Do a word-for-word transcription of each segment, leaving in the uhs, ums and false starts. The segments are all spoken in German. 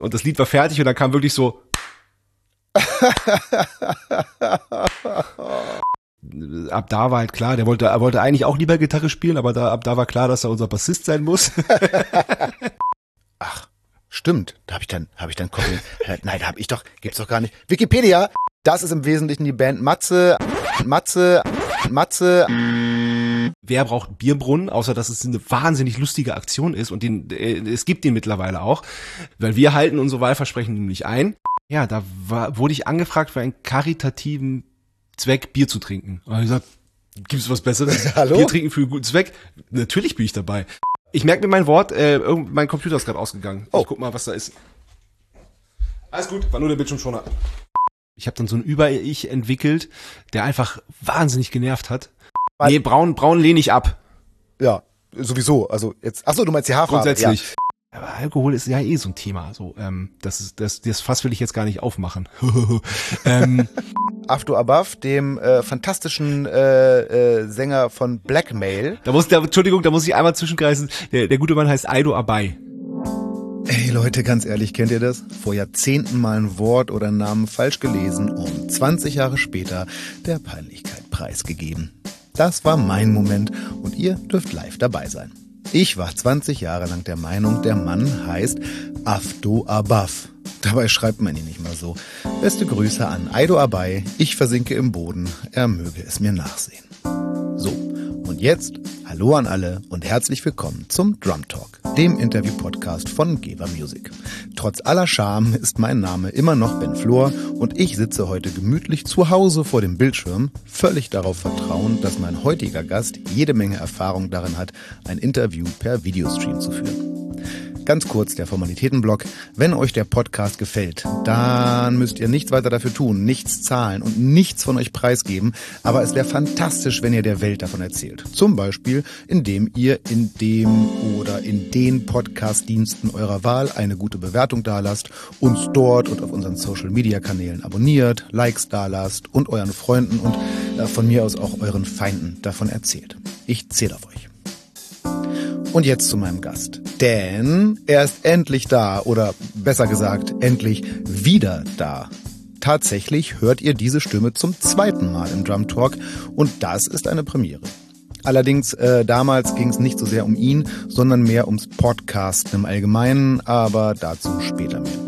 Und das Lied war fertig und dann kam wirklich so ab da war halt klar, der wollte, er wollte eigentlich auch lieber Gitarre spielen, aber da, ab da war klar, dass er unser Bassist sein muss. Ach, stimmt. Da habe ich dann, habe ich dann Copy. Nein, da habe ich doch, gibt's doch gar nicht. Wikipedia. Das ist im Wesentlichen die Band Matze, Matze, Matze. Wer braucht Bierbrunnen, außer dass es eine wahnsinnig lustige Aktion ist und den, äh, es gibt den mittlerweile auch, weil wir halten unsere Wahlversprechen nämlich ein. Ja, da war, wurde ich angefragt, für einen karitativen Zweck Bier zu trinken. Und ich gesagt, gibt's was Besseres? Hallo? Bier trinken für einen guten Zweck? Natürlich bin ich dabei. Ich merke mir mein Wort, äh, irgend- mein Computer ist gerade ausgegangen. Oh. Ich guck mal, was da ist. Alles gut, war nur der Bildschirmschoner. Ich habe dann so ein Über-Ich entwickelt, der einfach wahnsinnig genervt hat. Was? Nee, braun, braun lehne ich ab. Ja, sowieso. Also jetzt, ach so, du meinst die Haarfarbe. Grundsätzlich. Ja. Aber Alkohol ist ja eh so ein Thema. So, ähm, das ist, das, das Fass will ich jetzt gar nicht aufmachen. ähm, After Above, dem äh, fantastischen äh, äh, Sänger von Blackmail. da muss, der, Entschuldigung, da muss ich einmal zwischengreifen. Der, der gute Mann heißt Aido Abai. Ey Leute, ganz ehrlich, kennt ihr das? Vor Jahrzehnten mal ein Wort oder einen Namen falsch gelesen und zwanzig Jahre später der Peinlichkeit preisgegeben. Das war mein Moment und ihr dürft live dabei sein. Ich war zwanzig Jahre lang der Meinung, der Mann heißt After Above. Dabei schreibt man ihn nicht mal so. Beste Grüße an Aido Abai. Ich versinke im Boden. Er möge es mir nachsehen. So, und jetzt hallo an alle und herzlich willkommen zum Drum Talk, dem Interview-Podcast von Geber Music. Trotz aller Scham ist mein Name immer noch Ben Flor und ich sitze heute gemütlich zu Hause vor dem Bildschirm, völlig darauf vertrauend, dass mein heutiger Gast jede Menge Erfahrung darin hat, ein Interview per Videostream zu führen. Ganz kurz der Formalitätenblock. Wenn euch der Podcast gefällt, dann müsst ihr nichts weiter dafür tun, nichts zahlen und nichts von euch preisgeben. Aber es wäre fantastisch, wenn ihr der Welt davon erzählt. Zum Beispiel, indem ihr in dem oder in den Podcast-Diensten eurer Wahl eine gute Bewertung dalasst, uns dort und auf unseren Social-Media-Kanälen abonniert, Likes dalasst und euren Freunden und äh, von mir aus auch euren Feinden davon erzählt. Ich zähle auf euch. Und jetzt zu meinem Gast. Denn er ist endlich da oder besser gesagt, endlich wieder da. Tatsächlich hört ihr diese Stimme zum zweiten Mal im Drum Talk und das ist eine Premiere. Allerdings, äh, damals ging es nicht so sehr um ihn, sondern mehr ums Podcasten im Allgemeinen, aber dazu später mehr.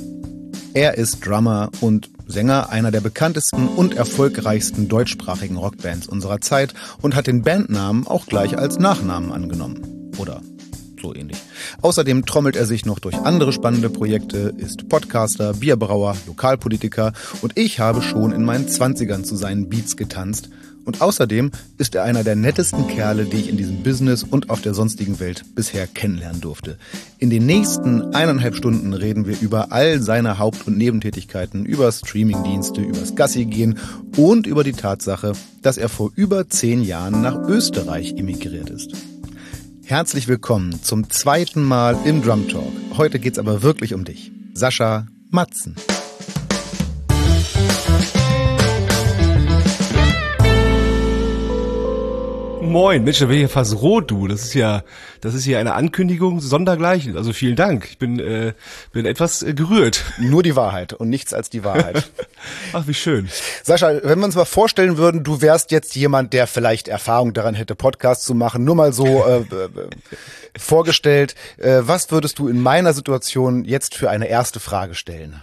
Er ist Drummer und Sänger einer der bekanntesten und erfolgreichsten deutschsprachigen Rockbands unserer Zeit und hat den Bandnamen auch gleich als Nachnamen angenommen. Oder so ähnlich. Außerdem trommelt er sich noch durch andere spannende Projekte, ist Podcaster, Bierbrauer, Lokalpolitiker und ich habe schon in meinen Zwanzigern zu seinen Beats getanzt. Und außerdem ist er einer der nettesten Kerle, die ich in diesem Business und auf der sonstigen Welt bisher kennenlernen durfte. In den nächsten eineinhalb Stunden reden wir über all seine Haupt- und Nebentätigkeiten, über Streamingdienste, übers Gassi-Gehen und über die Tatsache, dass er vor über zehn Jahren nach Österreich emigriert ist. Herzlich willkommen zum zweiten Mal im Drum Talk. Heute geht's aber wirklich um dich. Sascha Matzen. Moin, Mensch, da bin ich ja fast rot, du. Das ist ja, das ist hier eine Ankündigung sondergleichen. Also vielen Dank. Ich bin, äh, bin etwas äh, gerührt. Nur die Wahrheit und nichts als die Wahrheit. Ach, wie schön. Sascha, wenn wir uns mal vorstellen würden, du wärst jetzt jemand, der vielleicht Erfahrung daran hätte, Podcasts zu machen, nur mal so äh, äh, vorgestellt, äh, was würdest du in meiner Situation jetzt für eine erste Frage stellen?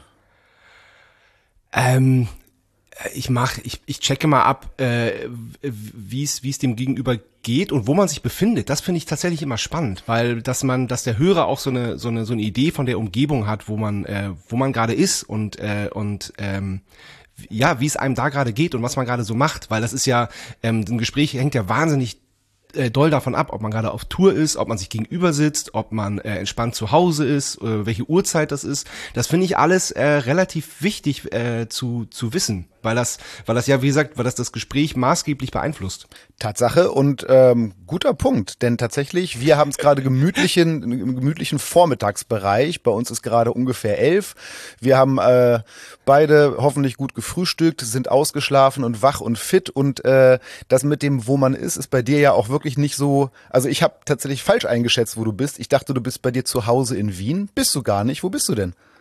Ähm, ich mach, ich, ich checke mal ab, äh, wie es, wie es dem Gegenüber geht und wo man sich befindet. Das finde ich tatsächlich immer spannend, weil, dass man, dass der Hörer auch so eine, so eine, so eine Idee von der Umgebung hat, wo man, äh, wo man gerade ist und, äh, und, ähm, ja, wie es einem da gerade geht und was man gerade so macht, weil das ist ja, ähm, ein Gespräch hängt ja wahnsinnig äh, doll davon ab, ob man gerade auf Tour ist, ob man sich gegenüber sitzt, ob man äh, entspannt zu Hause ist, äh, welche Uhrzeit das ist. Das finde ich alles äh, relativ wichtig äh, zu zu wissen, weil das, weil das ja, wie gesagt, weil das das Gespräch maßgeblich beeinflusst. Tatsache und ähm, guter Punkt, denn tatsächlich, wir haben es gerade gemütlichen, im gemütlichen Vormittagsbereich. Bei uns ist gerade ungefähr elf. Wir haben äh, beide hoffentlich gut gefrühstückt, sind ausgeschlafen und wach und fit. Und äh, das mit dem, wo man ist, ist bei dir ja auch wirklich nicht so. Also ich habe tatsächlich falsch eingeschätzt, wo du bist. Ich dachte, du bist bei dir zu Hause in Wien. Bist du gar nicht. Wo bist du denn?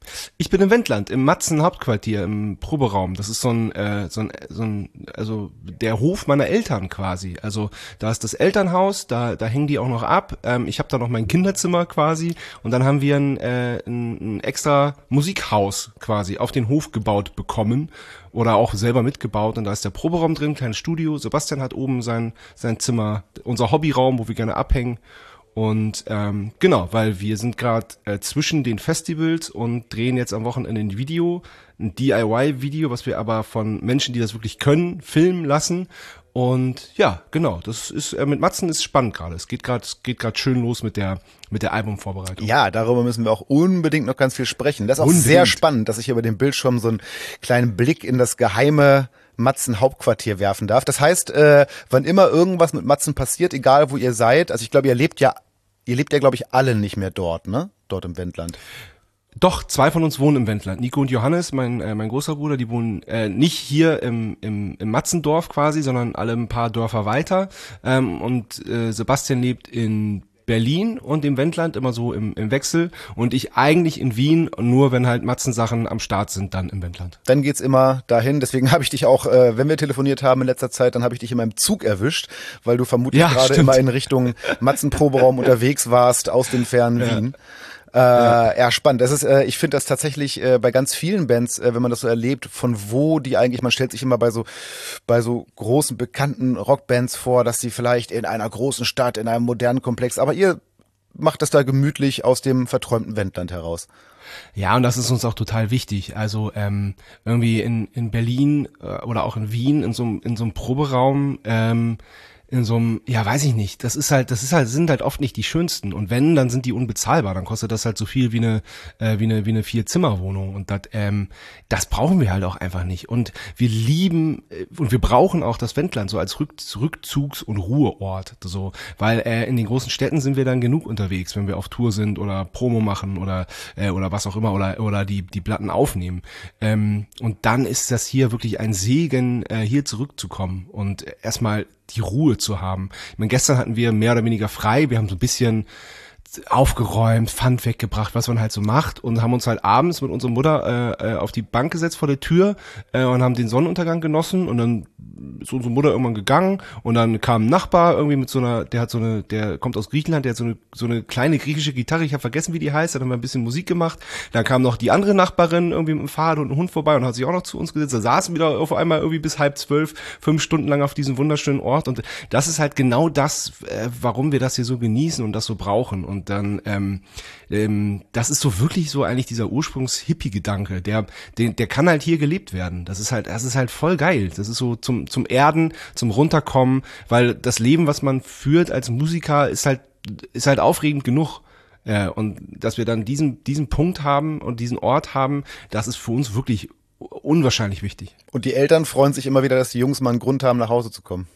Ich bin im Wendland, im Matzen Hauptquartier, im Proberaum. Das ist so ein, äh, so ein, so ein, also der Hof meiner Eltern quasi. Also da ist das Elternhaus, da, da hängen die auch noch ab. Ähm, ich habe da noch mein Kinderzimmer quasi und dann haben wir ein, äh, ein, ein extra Musikhaus quasi auf den Hof gebaut bekommen oder auch selber mitgebaut. Und da ist der Proberaum drin, kleines Studio. Sebastian hat oben sein, sein Zimmer, unser Hobbyraum, wo wir gerne abhängen. Und ähm, genau, weil wir sind gerade äh, zwischen den Festivals und drehen jetzt am Wochenende ein Video, ein D I Y-Video, was wir aber von Menschen, die das wirklich können, filmen lassen. Und ja, genau, das ist äh, mit Matzen ist spannend gerade. Es geht gerade, es geht gerade schön los mit der mit der Albumvorbereitung. Ja, darüber müssen wir auch unbedingt noch ganz viel sprechen. Das ist auch unbedingt sehr spannend, dass ich über den Bildschirm so einen kleinen Blick in das geheime Matzen Hauptquartier werfen darf. Das heißt, äh, wann immer irgendwas mit Matzen passiert, egal wo ihr seid, also ich glaube, ihr lebt ja Ihr lebt ja, glaube ich, alle nicht mehr dort, ne? Dort im Wendland. Doch, zwei von uns wohnen im Wendland. Nico und Johannes, mein äh, mein großer Bruder, die wohnen äh, nicht hier im, im, im Matzendorf quasi, sondern alle ein paar Dörfer weiter. Ähm, und äh, Sebastian lebt in Berlin und im Wendland immer so im, im Wechsel und ich eigentlich in Wien, nur wenn halt Matzensachen am Start sind, dann im Wendland. Dann geht's immer dahin, deswegen habe ich dich auch, äh, wenn wir telefoniert haben in letzter Zeit, dann habe ich dich immer im Zug erwischt, weil du vermutlich ja, gerade immer in Richtung Matzenproberaum unterwegs warst aus dem fernen ja. Wien. Äh, ja. ja, spannend. Das ist, äh, ich finde das tatsächlich äh, bei ganz vielen Bands, äh, wenn man das so erlebt, von wo die eigentlich, man stellt sich immer bei so, bei so großen, bekannten Rockbands vor, dass die vielleicht in einer großen Stadt, in einem modernen Komplex, aber ihr macht das da gemütlich aus dem verträumten Wendland heraus. Ja, und das ist uns auch total wichtig. Also ähm, irgendwie in, in Berlin äh, oder auch in Wien in so einem in so einem Proberaum, ähm, in so einem, ja, weiß ich nicht, das ist halt, das ist halt, sind halt oft nicht die schönsten und wenn, dann sind die unbezahlbar, dann kostet das halt so viel wie eine, äh, wie eine, wie eine Vier-Zimmer-Wohnung und das, ähm, das brauchen wir halt auch einfach nicht und wir lieben äh, und wir brauchen auch das Wendland so als Rück, Rückzugs- und Ruheort, so, weil äh, in den großen Städten sind wir dann genug unterwegs, wenn wir auf Tour sind oder Promo machen oder, äh, oder was auch immer oder, oder die, die Platten aufnehmen, ähm, und dann ist das hier wirklich ein Segen, äh, hier zurückzukommen und erstmal die Ruhe zu haben. Ich meine, gestern hatten wir mehr oder weniger frei, wir haben so ein bisschen aufgeräumt, Pfand weggebracht, was man halt so macht und haben uns halt abends mit unserer Mutter äh, auf die Bank gesetzt vor der Tür äh, und haben den Sonnenuntergang genossen und dann ist unsere Mutter irgendwann gegangen und dann kam ein Nachbar irgendwie mit so einer, der hat so eine, der kommt aus Griechenland, der hat so eine so eine kleine griechische Gitarre, ich habe vergessen, wie die heißt, dann haben wir ein bisschen Musik gemacht, dann kam noch die andere Nachbarin irgendwie mit dem Fahrrad und einem Hund vorbei und hat sich auch noch zu uns gesetzt, da saßen wir da auf einmal irgendwie bis halb zwölf, fünf Stunden lang auf diesem wunderschönen Ort und das ist halt genau das, äh, warum wir das hier so genießen und das so brauchen und dann, ähm, ähm, das ist so wirklich so eigentlich dieser Ursprungs-Hippie-Gedanke, der, der, der kann halt hier gelebt werden. Das ist halt, das ist halt voll geil. Das ist so zum, zum Erden, zum Runterkommen, weil das Leben, was man führt als Musiker, ist halt, ist halt aufregend genug. Äh, und dass wir dann diesen, diesen Punkt haben und diesen Ort haben, das ist für uns wirklich unwahrscheinlich wichtig. Und die Eltern freuen sich immer wieder, dass die Jungs mal einen Grund haben, nach Hause zu kommen.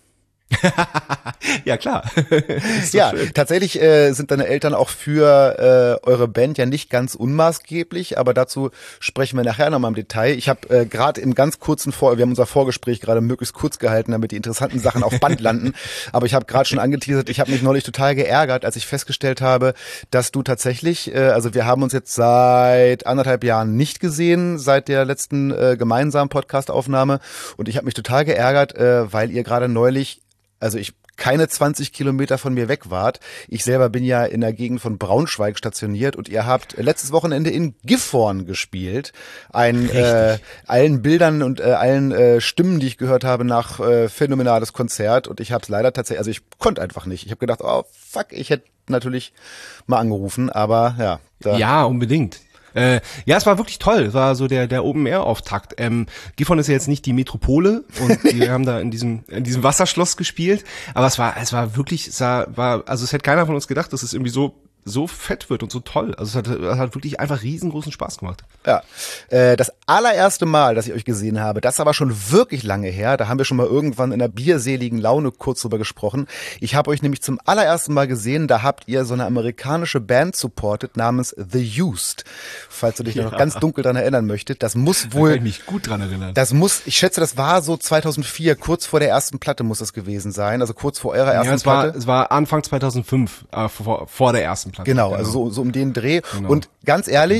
Ja, klar. Ja, schön. Tatsächlich äh, sind deine Eltern auch für äh, eure Band ja nicht ganz unmaßgeblich, aber dazu sprechen wir nachher nochmal im Detail. Ich habe äh, gerade im ganz kurzen Vor, wir haben unser Vorgespräch gerade möglichst kurz gehalten, damit die interessanten Sachen auf Band landen, aber ich habe gerade schon angeteasert, ich habe mich neulich total geärgert, als ich festgestellt habe, dass du tatsächlich, äh, also wir haben uns jetzt seit anderthalb Jahren nicht gesehen, seit der letzten äh, gemeinsamen Podcast-Aufnahme und ich habe mich total geärgert, äh, weil ihr gerade neulich, also ich keine zwanzig Kilometer von mir weg wart. Ich selber bin ja in der Gegend von Braunschweig stationiert und ihr habt letztes Wochenende in Gifhorn gespielt. Ein äh, allen Bildern und äh, allen äh, Stimmen, die ich gehört habe, nach äh, phänomenales Konzert und ich habe es leider tatsächlich, also ich konnte einfach nicht. Ich habe gedacht, oh fuck, ich hätte natürlich mal angerufen, aber ja. Da ja, unbedingt. Äh, ja, es war wirklich toll. Es war so der der Open-Air-Auftakt. Ähm, Gifhorn ist ja jetzt nicht die Metropole und wir haben da in diesem in diesem Wasserschloss gespielt, aber es war es war wirklich, es war, war also es hätte keiner von uns gedacht, dass es irgendwie so so fett wird und so toll. Also es hat, es hat wirklich einfach riesengroßen Spaß gemacht. Ja, äh, das allererste Mal, dass ich euch gesehen habe, das ist aber schon wirklich lange her. Da haben wir schon mal irgendwann in einer bierseligen Laune kurz drüber gesprochen. Ich habe euch nämlich zum allerersten Mal gesehen, da habt ihr so eine amerikanische Band supported namens The Used. Falls du dich ja. noch ganz dunkel dran erinnern möchtest. Das muss wohl... Da kann ich mich gut dran erinnern. Das muss, ich schätze, das war so zweitausendvier, kurz vor der ersten Platte muss das gewesen sein. Also kurz vor eurer ersten ja, es Platte. War, es war Anfang zweitausendfünf, äh, vor, vor der ersten Platte. Genau, genau, also so, so um den Dreh. Genau. Und ganz ehrlich,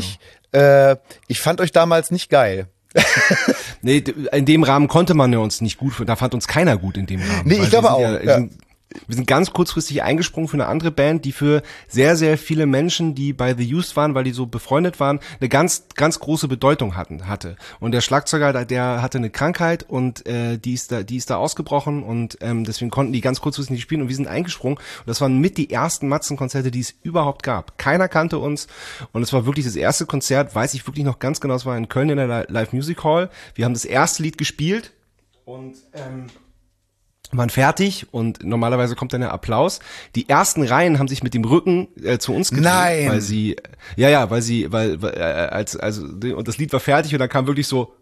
Äh, ich fand euch damals nicht geil. Nee, in dem Rahmen konnte man ja uns nicht gut, da fand uns keiner gut in dem Rahmen. Nee, ich glaube auch. Ja, ja. Wir sind ganz kurzfristig eingesprungen für eine andere Band, die für sehr, sehr viele Menschen, die bei The Used waren, weil die so befreundet waren, eine ganz, ganz große Bedeutung hatten, hatte. Und der Schlagzeuger, der hatte eine Krankheit und äh, die ist da, die ist da ausgebrochen und ähm, deswegen konnten die ganz kurzfristig nicht spielen und wir sind eingesprungen. Und das waren mit die ersten Matzen-Konzerte, die es überhaupt gab. Keiner kannte uns und es war wirklich das erste Konzert, weiß ich wirklich noch ganz genau, es war in Köln in der Live Music Hall. Wir haben das erste Lied gespielt und ähm, waren fertig und normalerweise kommt dann der Applaus. Die ersten Reihen haben sich mit dem Rücken äh, zu uns gedreht, Nein. weil sie, ja, ja, weil sie, weil, weil äh, als, also, und das Lied war fertig und dann kam wirklich so.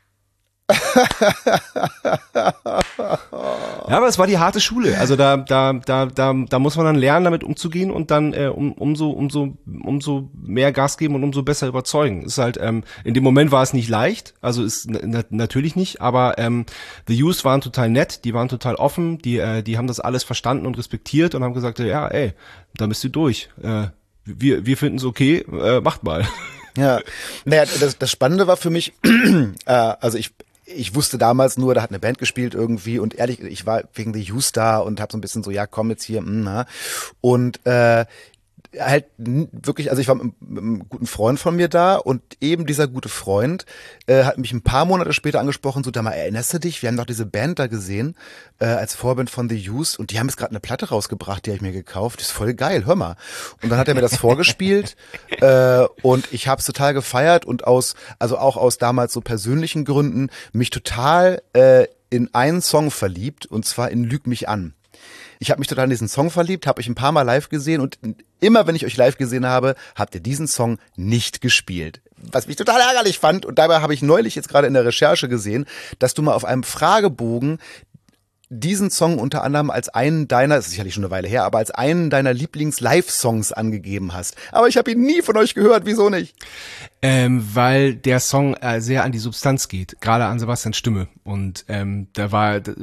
Ja, aber es war die harte Schule. Also da, da, da, da, da muss man dann lernen, damit umzugehen und dann äh, um, umso, umso, umso mehr Gas geben und umso besser überzeugen. Ist halt ähm, in dem Moment war es nicht leicht, also ist na, natürlich nicht. Aber ähm, The Used waren total nett, die waren total offen, die, äh, die haben das alles verstanden und respektiert und haben gesagt, ja, ey, da bist du durch. Äh, wir, wir finden es okay, äh, macht mal. Ja, naja, das, das Spannende war für mich, äh, also ich Ich wusste damals nur, da hat eine Band gespielt irgendwie und ehrlich, ich war wegen The Used da und hab so ein bisschen so, ja komm jetzt hier, mh, und äh, halt wirklich, also ich war mit einem guten Freund von mir da und eben dieser gute Freund äh, hat mich ein paar Monate später angesprochen, so, da mal, erinnerst du dich, wir haben doch diese Band da gesehen, äh, als Vorband von The Used und die haben jetzt gerade eine Platte rausgebracht, die habe ich mir gekauft, die ist voll geil, hör mal. Und dann hat er mir das vorgespielt äh, und ich habe es total gefeiert und aus, also auch aus damals so persönlichen Gründen, mich total äh, in einen Song verliebt und zwar in Lüg mich an. Ich habe mich total in diesen Song verliebt, habe euch ein paar Mal live gesehen und immer, wenn ich euch live gesehen habe, habt ihr diesen Song nicht gespielt. Was mich total ärgerlich fand und dabei habe ich neulich jetzt gerade in der Recherche gesehen, dass du mal auf einem Fragebogen diesen Song unter anderem als einen deiner, das ist sicherlich schon eine Weile her, aber als einen deiner Lieblings-Live-Songs angegeben hast. Aber ich habe ihn nie von euch gehört, wieso nicht? Ähm, weil der Song äh, sehr an die Substanz geht, gerade an Sebastians Stimme. Und ähm, da war, da,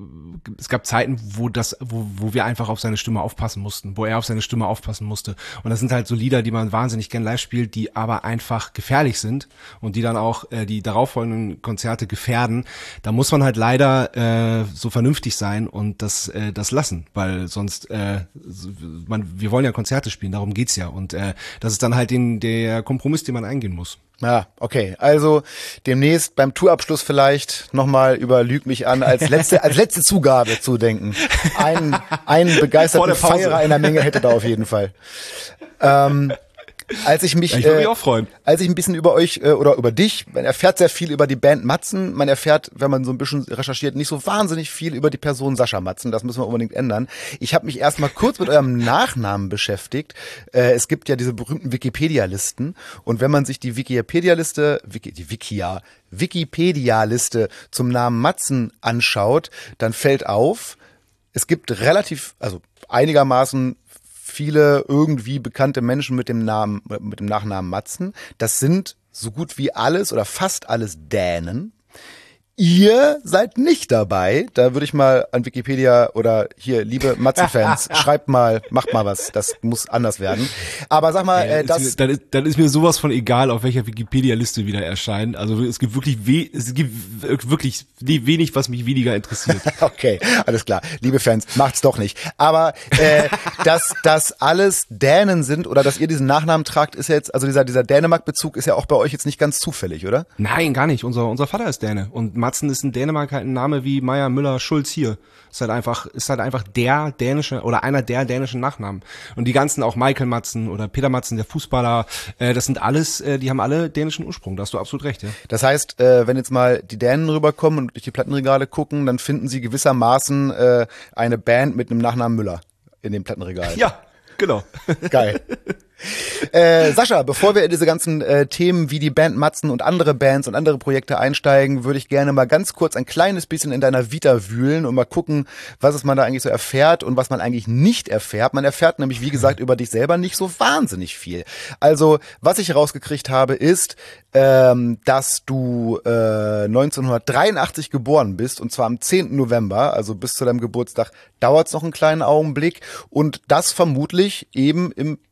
es gab Zeiten, wo das, wo, wo wir einfach auf seine Stimme aufpassen mussten, wo er auf seine Stimme aufpassen musste. Und das sind halt so Lieder, die man wahnsinnig gern live spielt, die aber einfach gefährlich sind und die dann auch äh, die darauffolgenden Konzerte gefährden. Da muss man halt leider äh, so vernünftig sein und das, äh, das lassen, weil sonst, äh, man, wir wollen ja Konzerte spielen, darum geht's ja. Und äh, das ist dann halt den, der Kompromiss, den man eingehen muss. Ja, okay. Also demnächst beim Tourabschluss vielleicht nochmal über Lüg mich an als letzte als letzte Zugabe zu denken. Ein, einen begeisterten Feierer einer Menge hätte da auf jeden Fall. Ähm, als ich mich, ja, ich würde mich äh, auch freuen. Als ich ein bisschen über euch äh, oder über dich, man erfährt sehr viel über die Band Matzen, man erfährt, wenn man so ein bisschen recherchiert, nicht so wahnsinnig viel über die Person Sascha Matzen, das müssen wir unbedingt ändern. Ich habe mich erstmal kurz mit eurem Nachnamen beschäftigt. Äh, es gibt ja diese berühmten Wikipedia-Listen und wenn man sich die Wikipedia-Liste, Wiki, die Wikia, Wikipedia-Liste zum Namen Matzen anschaut, dann fällt auf, es gibt relativ, also einigermaßen viele irgendwie bekannte Menschen mit dem Namen, mit dem Nachnamen Matzen. Das sind so gut wie alles oder fast alles Dänen. Ihr seid nicht dabei. Da würde ich mal an Wikipedia oder hier, liebe Matzen-Fans, schreibt mal, macht mal was. Das muss anders werden. Aber sag mal, äh, das... Ist, dann, ist, dann ist mir sowas von egal, auf welcher Wikipedia-Liste wieder erscheinen. Also es gibt wirklich we es gibt wirklich wenig, was mich weniger interessiert. Okay, alles klar. Liebe Fans, macht's doch nicht. Aber äh, dass das alles Dänen sind oder dass ihr diesen Nachnamen tragt, ist ja jetzt, also dieser, dieser Dänemark-Bezug ist ja auch bei euch jetzt nicht ganz zufällig, oder? Nein, gar nicht. Unser, unser Vater ist Däne und Matzen ist in Dänemark halt ein Name wie Meier, Müller, Schulz hier. Ist halt einfach, ist halt einfach der dänische oder einer der dänischen Nachnamen. Und die ganzen auch Michael Matzen oder Peter Matzen, der Fußballer, äh, das sind alles, äh, die haben alle dänischen Ursprung. Da hast du absolut recht, ja. Das heißt, äh, wenn jetzt mal die Dänen rüberkommen und durch die Plattenregale gucken, dann finden sie gewissermaßen äh, eine Band mit einem Nachnamen Müller in dem Plattenregal. Ja, genau. Geil. Äh, Sascha, bevor wir in diese ganzen äh, Themen wie die Band Matzen und andere Bands und andere Projekte einsteigen, würde ich gerne mal ganz kurz ein kleines bisschen in deiner Vita wühlen und mal gucken, was es man da eigentlich so erfährt und was man eigentlich nicht erfährt. Man erfährt nämlich, wie gesagt, über dich selber nicht so wahnsinnig viel. Also, was ich rausgekriegt habe, ist, ähm, dass du äh, neunzehnhundertdreiundachtzig geboren bist und zwar am zehnten November, also bis zu deinem Geburtstag dauert es noch einen kleinen Augenblick und das vermutlich eben im besagten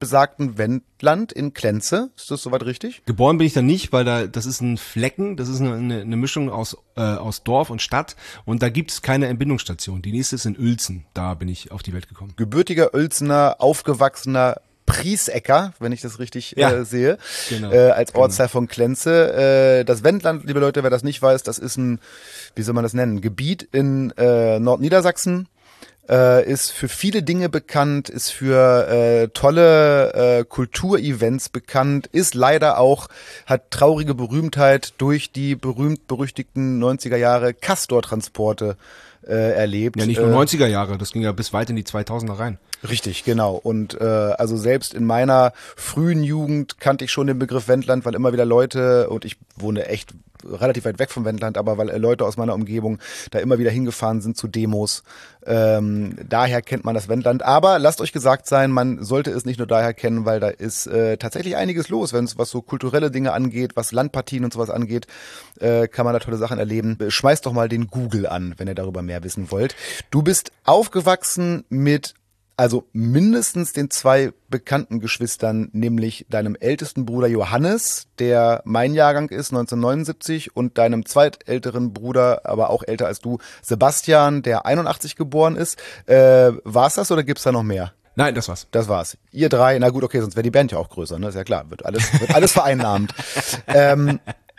in Wendland in Klenze. Ist das soweit richtig? Geboren bin ich da nicht, weil da das ist ein Flecken, das ist eine, eine, eine Mischung aus äh, aus Dorf und Stadt und da gibt es keine Entbindungsstation. Die nächste ist in Uelzen, da bin ich auf die Welt gekommen. Gebürtiger Uelzener, aufgewachsener Priesecker, wenn ich das richtig ja, äh, sehe, genau, äh, als Ortsteil genau. von Klenze. Äh, das Wendland, liebe Leute, wer das nicht weiß, das ist ein, wie soll man das nennen, Gebiet in äh, Nordniedersachsen. Äh, ist für viele Dinge bekannt, ist für äh, tolle äh, Kulturevents bekannt, ist leider auch, hat traurige Berühmtheit durch die berühmt-berüchtigten neunziger Jahre Castor-Transporte äh, erlebt. Ja, nicht nur äh, neunziger Jahre, das ging ja bis weit in die zweitausender rein. Richtig, genau. Und äh, also selbst in meiner frühen Jugend kannte ich schon den Begriff Wendland, weil immer wieder Leute, und ich wohne echt relativ weit weg vom Wendland, aber weil Leute aus meiner Umgebung da immer wieder hingefahren sind zu Demos. Ähm, daher kennt man das Wendland. Aber lasst euch gesagt sein, man sollte es nicht nur daher kennen, weil da ist äh, tatsächlich einiges los, wenn es was so kulturelle Dinge angeht, was Landpartien und sowas angeht, äh, kann man da tolle Sachen erleben. Schmeißt doch mal den Google an, wenn ihr darüber mehr wissen wollt. Du bist aufgewachsen mit also mindestens den zwei bekannten Geschwistern, nämlich deinem ältesten Bruder Johannes, der mein Jahrgang ist, neunzehnhundertneunundsiebzig, und deinem zweitälteren Bruder, aber auch älter als du, Sebastian, der einundachtzig geboren ist. Äh, war's das oder gibt's da noch mehr? Nein, das war's. Das war's. Ihr drei, na gut, okay, sonst wäre die Band ja auch größer, ne? Ist ja klar, wird alles, wird alles vereinnahmt. ähm,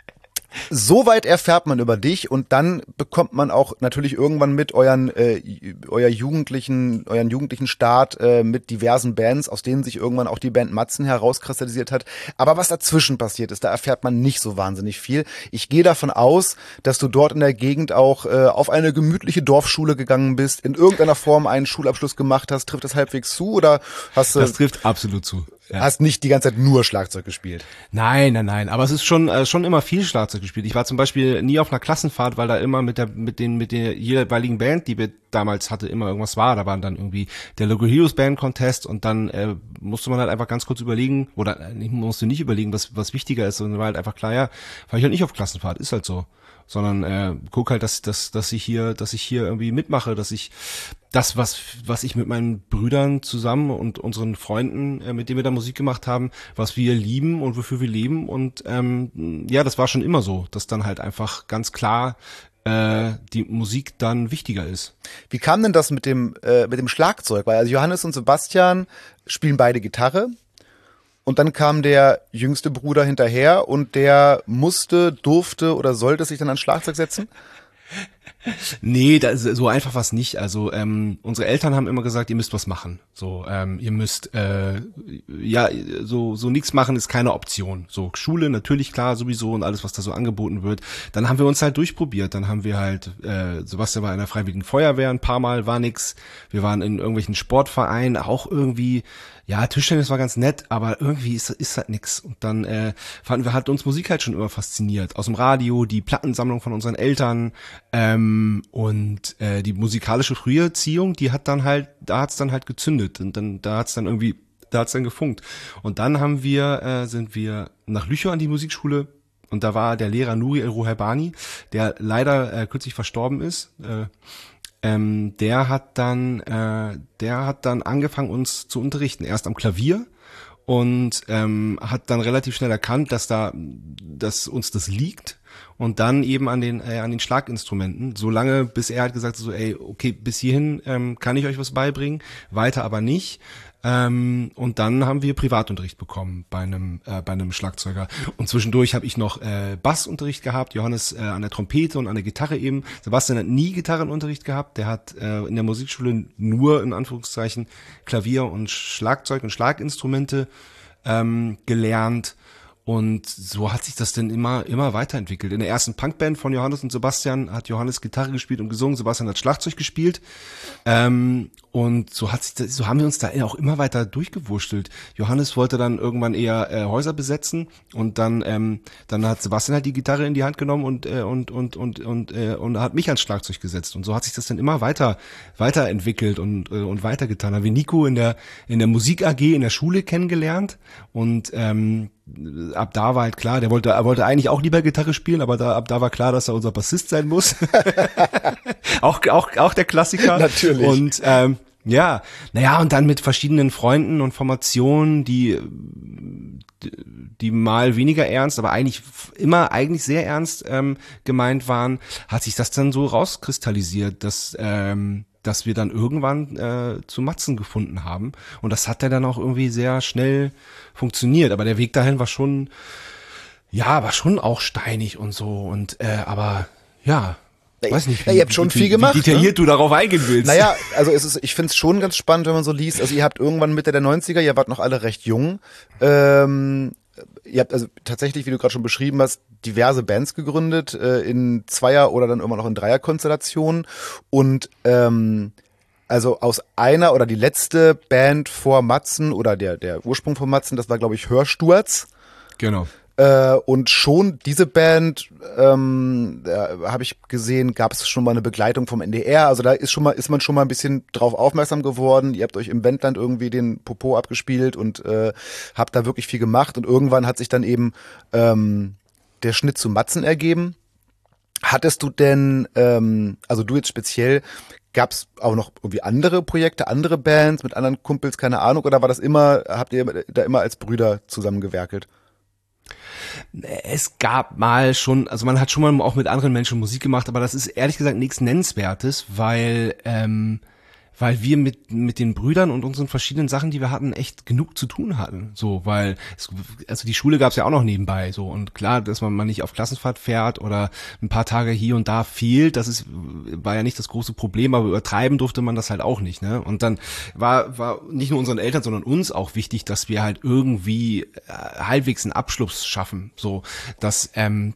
Soweit erfährt man über dich und dann bekommt man auch natürlich irgendwann mit euren äh, euer jugendlichen euren jugendlichen Start äh, mit diversen Bands, aus denen sich irgendwann auch die Band Matzen herauskristallisiert hat. Aber was dazwischen passiert ist, da erfährt man nicht so wahnsinnig viel. Ich gehe davon aus, dass du dort in der Gegend auch äh, auf eine gemütliche Dorfschule gegangen bist, in irgendeiner Form einen Schulabschluss gemacht hast. Trifft das halbwegs zu oder hast du? Das trifft absolut zu. Ja. Hast nicht die ganze Zeit nur Schlagzeug gespielt? Nein, nein, nein. Aber es ist schon äh, schon immer viel Schlagzeug gespielt. Ich war zum Beispiel nie auf einer Klassenfahrt, weil da immer mit der mit den mit der jeweiligen Band, die wir damals hatte, immer irgendwas war. Da waren dann irgendwie der Local Heroes Band Contest und dann äh, musste man halt einfach ganz kurz überlegen oder äh, ich musste nicht überlegen, was was wichtiger ist, sondern war halt einfach klar, ja, fahr ich halt nicht auf Klassenfahrt, ist halt so. Sondern äh, guck halt, dass dass dass ich hier dass ich hier irgendwie mitmache, dass ich das, was was ich mit meinen Brüdern zusammen und unseren Freunden, äh, mit denen wir da Musik gemacht haben, was wir lieben und wofür wir leben. Und ähm, ja, das war schon immer so, dass dann halt einfach ganz klar äh, die Musik dann wichtiger ist. Wie kam denn das mit dem äh, mit dem Schlagzeug? Weil also Johannes und Sebastian spielen beide Gitarre. Und dann kam der jüngste Bruder hinterher und der musste, durfte oder sollte sich dann ans Schlagzeug setzen? Nee, das, so einfach war's nicht. Also ähm, unsere Eltern haben immer gesagt, ihr müsst was machen. So, ähm, ihr müsst äh, ja so so nichts machen ist keine Option. So Schule natürlich klar sowieso und alles was da so angeboten wird. Dann haben wir uns halt durchprobiert. Dann haben wir halt äh, Sebastian war in der Freiwilligen Feuerwehr ein paar Mal, war nix. Wir waren in irgendwelchen Sportvereinen, auch irgendwie. Ja, Tischtennis war ganz nett, aber irgendwie ist ist halt nix. Und dann äh, fanden wir hat uns Musik halt schon immer fasziniert. Aus dem Radio, die Plattensammlung von unseren Eltern ähm, und äh, die musikalische Früherziehung, die hat dann halt, da hat's dann halt gezündet und dann da hat's dann irgendwie, da hat's dann gefunkt. Und dann haben wir äh, sind wir nach Lüchow an die Musikschule und da war der Lehrer Nuri El-Ruhaibani, der leider äh, kürzlich verstorben ist. Äh, Ähm, der hat dann, äh, der hat dann angefangen, uns zu unterrichten. Erst am Klavier und ähm, hat dann relativ schnell erkannt, dass da, dass uns das liegt. Und dann eben an den äh, an den Schlaginstrumenten, so lange, bis er halt gesagt hat, so, ey, okay, bis hierhin ähm, kann ich euch was beibringen, weiter aber nicht. Ähm, und dann haben wir Privatunterricht bekommen bei einem äh, bei einem Schlagzeuger. Und zwischendurch habe ich noch äh, Bassunterricht gehabt, Johannes äh, an der Trompete und an der Gitarre eben. Sebastian hat nie Gitarrenunterricht gehabt, der hat äh, in der Musikschule nur in Anführungszeichen Klavier und Schlagzeug und Schlaginstrumente ähm, gelernt. Und so hat sich das dann immer immer weiterentwickelt. In der ersten Punkband von Johannes und Sebastian hat Johannes Gitarre gespielt und gesungen, Sebastian hat Schlagzeug gespielt. Ähm, und so hat sich das, so haben wir uns da auch immer weiter durchgewurschtelt. Johannes wollte dann irgendwann eher äh, Häuser besetzen und dann ähm, dann hat Sebastian halt die Gitarre in die Hand genommen und äh, und und und und äh, und hat mich ans Schlagzeug gesetzt. Und so hat sich das dann immer weiter weiterentwickelt und äh, und weitergetan. Haben wir Nico in der in der Musik A G in der Schule kennengelernt und ähm, ab da war halt klar, der wollte, er wollte eigentlich auch lieber Gitarre spielen, aber da, ab da war klar, dass er unser Bassist sein muss. auch, auch, auch der Klassiker. Natürlich. Und, ähm, Ja, naja, und dann mit verschiedenen Freunden und Formationen, die die mal weniger ernst, aber eigentlich immer eigentlich sehr ernst ähm, gemeint waren, hat sich das dann so rauskristallisiert, dass ähm, dass wir dann irgendwann äh, zu Matzen gefunden haben. Und das hat ja dann auch irgendwie sehr schnell funktioniert. Aber der Weg dahin war schon, ja, war schon auch steinig und so. Und äh, aber ja, weiß nicht, wie, ja, ihr habt schon wie, viel gemacht, wie detailliert ne? du darauf eingehen willst. Naja, also es ist, ich finde es schon ganz spannend, wenn man so liest. Also ihr habt irgendwann Mitte der neunziger, ihr wart noch alle recht jung. Ähm, ihr habt also tatsächlich, wie du gerade schon beschrieben hast, diverse Bands gegründet, äh, in Zweier- oder dann irgendwann auch in Dreier-Konstellationen. Und ähm, also aus einer oder die letzte Band vor Matzen oder der, der Ursprung von Matzen, das war, glaube ich, Hörsturz. Genau. Äh, und schon diese Band, ähm, habe ich gesehen, gab es schon mal eine Begleitung vom N D R. Also da ist schon mal, ist man schon mal ein bisschen drauf aufmerksam geworden. Ihr habt euch im Wendland irgendwie den Popo abgespielt und äh, habt da wirklich viel gemacht. Und irgendwann hat sich dann eben ähm, der Schnitt zu Matzen ergeben. Hattest du denn, ähm, also du jetzt speziell, gab es auch noch irgendwie andere Projekte, andere Bands mit anderen Kumpels, keine Ahnung, oder war das immer, habt ihr da immer als Brüder zusammengewerkelt? Es gab mal schon, also man hat schon mal auch mit anderen Menschen Musik gemacht, aber das ist ehrlich gesagt nichts Nennenswertes, weil ähm, weil wir mit mit den Brüdern und unseren verschiedenen Sachen, die wir hatten, echt genug zu tun hatten. So, weil es, also die Schule gab's ja auch noch nebenbei. So, und klar, dass man mal nicht auf Klassenfahrt fährt oder ein paar Tage hier und da fehlt, das ist war ja nicht das große Problem, aber übertreiben durfte man das halt auch nicht. Ne? Und dann war war nicht nur unseren Eltern, sondern uns auch wichtig, dass wir halt irgendwie halbwegs einen Abschluss schaffen. So, das ähm,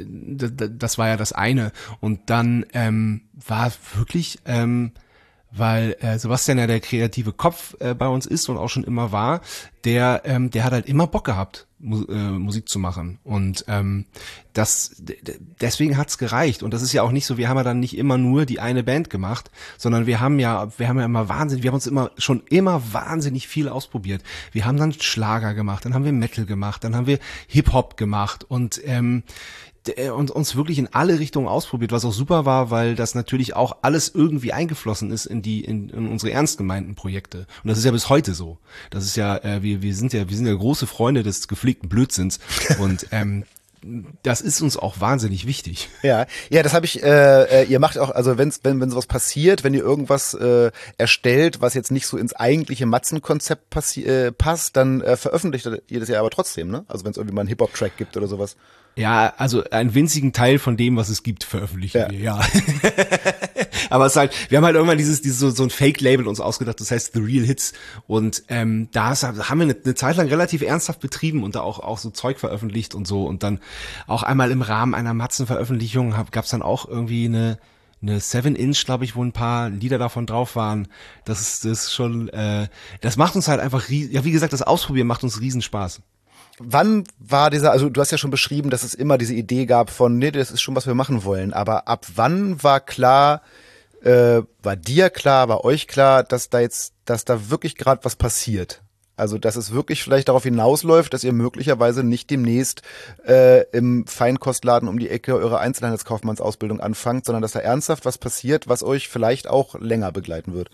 das war ja das eine. Und dann ähm, war wirklich ähm, weil äh, Sebastian ja der kreative Kopf äh, bei uns ist und auch schon immer war, der ähm, der hat halt immer Bock gehabt, Mu äh, Musik zu machen und ähm, das d- deswegen hat's gereicht und das ist ja auch nicht so, wir haben ja dann nicht immer nur die eine Band gemacht, sondern wir haben ja wir haben ja immer wahnsinnig, wir haben uns immer schon immer wahnsinnig viel ausprobiert. Wir haben dann Schlager gemacht, dann haben wir Metal gemacht, dann haben wir Hip-Hop gemacht und ähm, und uns wirklich in alle Richtungen ausprobiert, was auch super war, weil das natürlich auch alles irgendwie eingeflossen ist in die in, in unsere ernst gemeinten Projekte. Und das ist ja bis heute so. Das ist ja äh, wir wir sind ja wir sind ja große Freunde des gepflegten Blödsinns und ähm, das ist uns auch wahnsinnig wichtig. Ja, ja, das habe ich. Äh, ihr macht auch, also wenn's, wenn wenn sowas passiert, wenn ihr irgendwas äh, erstellt, was jetzt nicht so ins eigentliche Matzenkonzept passi- äh, passt, dann äh, veröffentlicht ihr das ja aber trotzdem, ne? Also wenn es irgendwie mal einen Hip-Hop-Track gibt oder sowas. Ja, also einen winzigen Teil von dem, was es gibt, veröffentlichen ja. wir, ja. Aber es ist halt, wir haben halt irgendwann dieses, dieses so, so ein Fake-Label uns ausgedacht, das heißt The Real Hits. Und ähm, da haben wir eine, eine Zeit lang relativ ernsthaft betrieben und da auch auch so Zeug veröffentlicht und so. Und dann auch einmal im Rahmen einer Matzen-Veröffentlichung gab es dann auch irgendwie eine eine Seven Inch, glaube ich, wo ein paar Lieder davon drauf waren. Das ist das ist schon, äh, das macht uns halt einfach, ja, wie gesagt, das Ausprobieren macht uns riesen Spaß. Wann war dieser, also du hast ja schon beschrieben, dass es immer diese Idee gab von, nee, das ist schon, was wir machen wollen, aber ab wann war klar, äh, war dir klar, war euch klar, dass da jetzt, dass da wirklich gerade was passiert? Also, dass es wirklich vielleicht darauf hinausläuft, dass ihr möglicherweise nicht demnächst äh, im Feinkostladen um die Ecke eure Einzelhandelskaufmannsausbildung anfangt, sondern dass da ernsthaft was passiert, was euch vielleicht auch länger begleiten wird.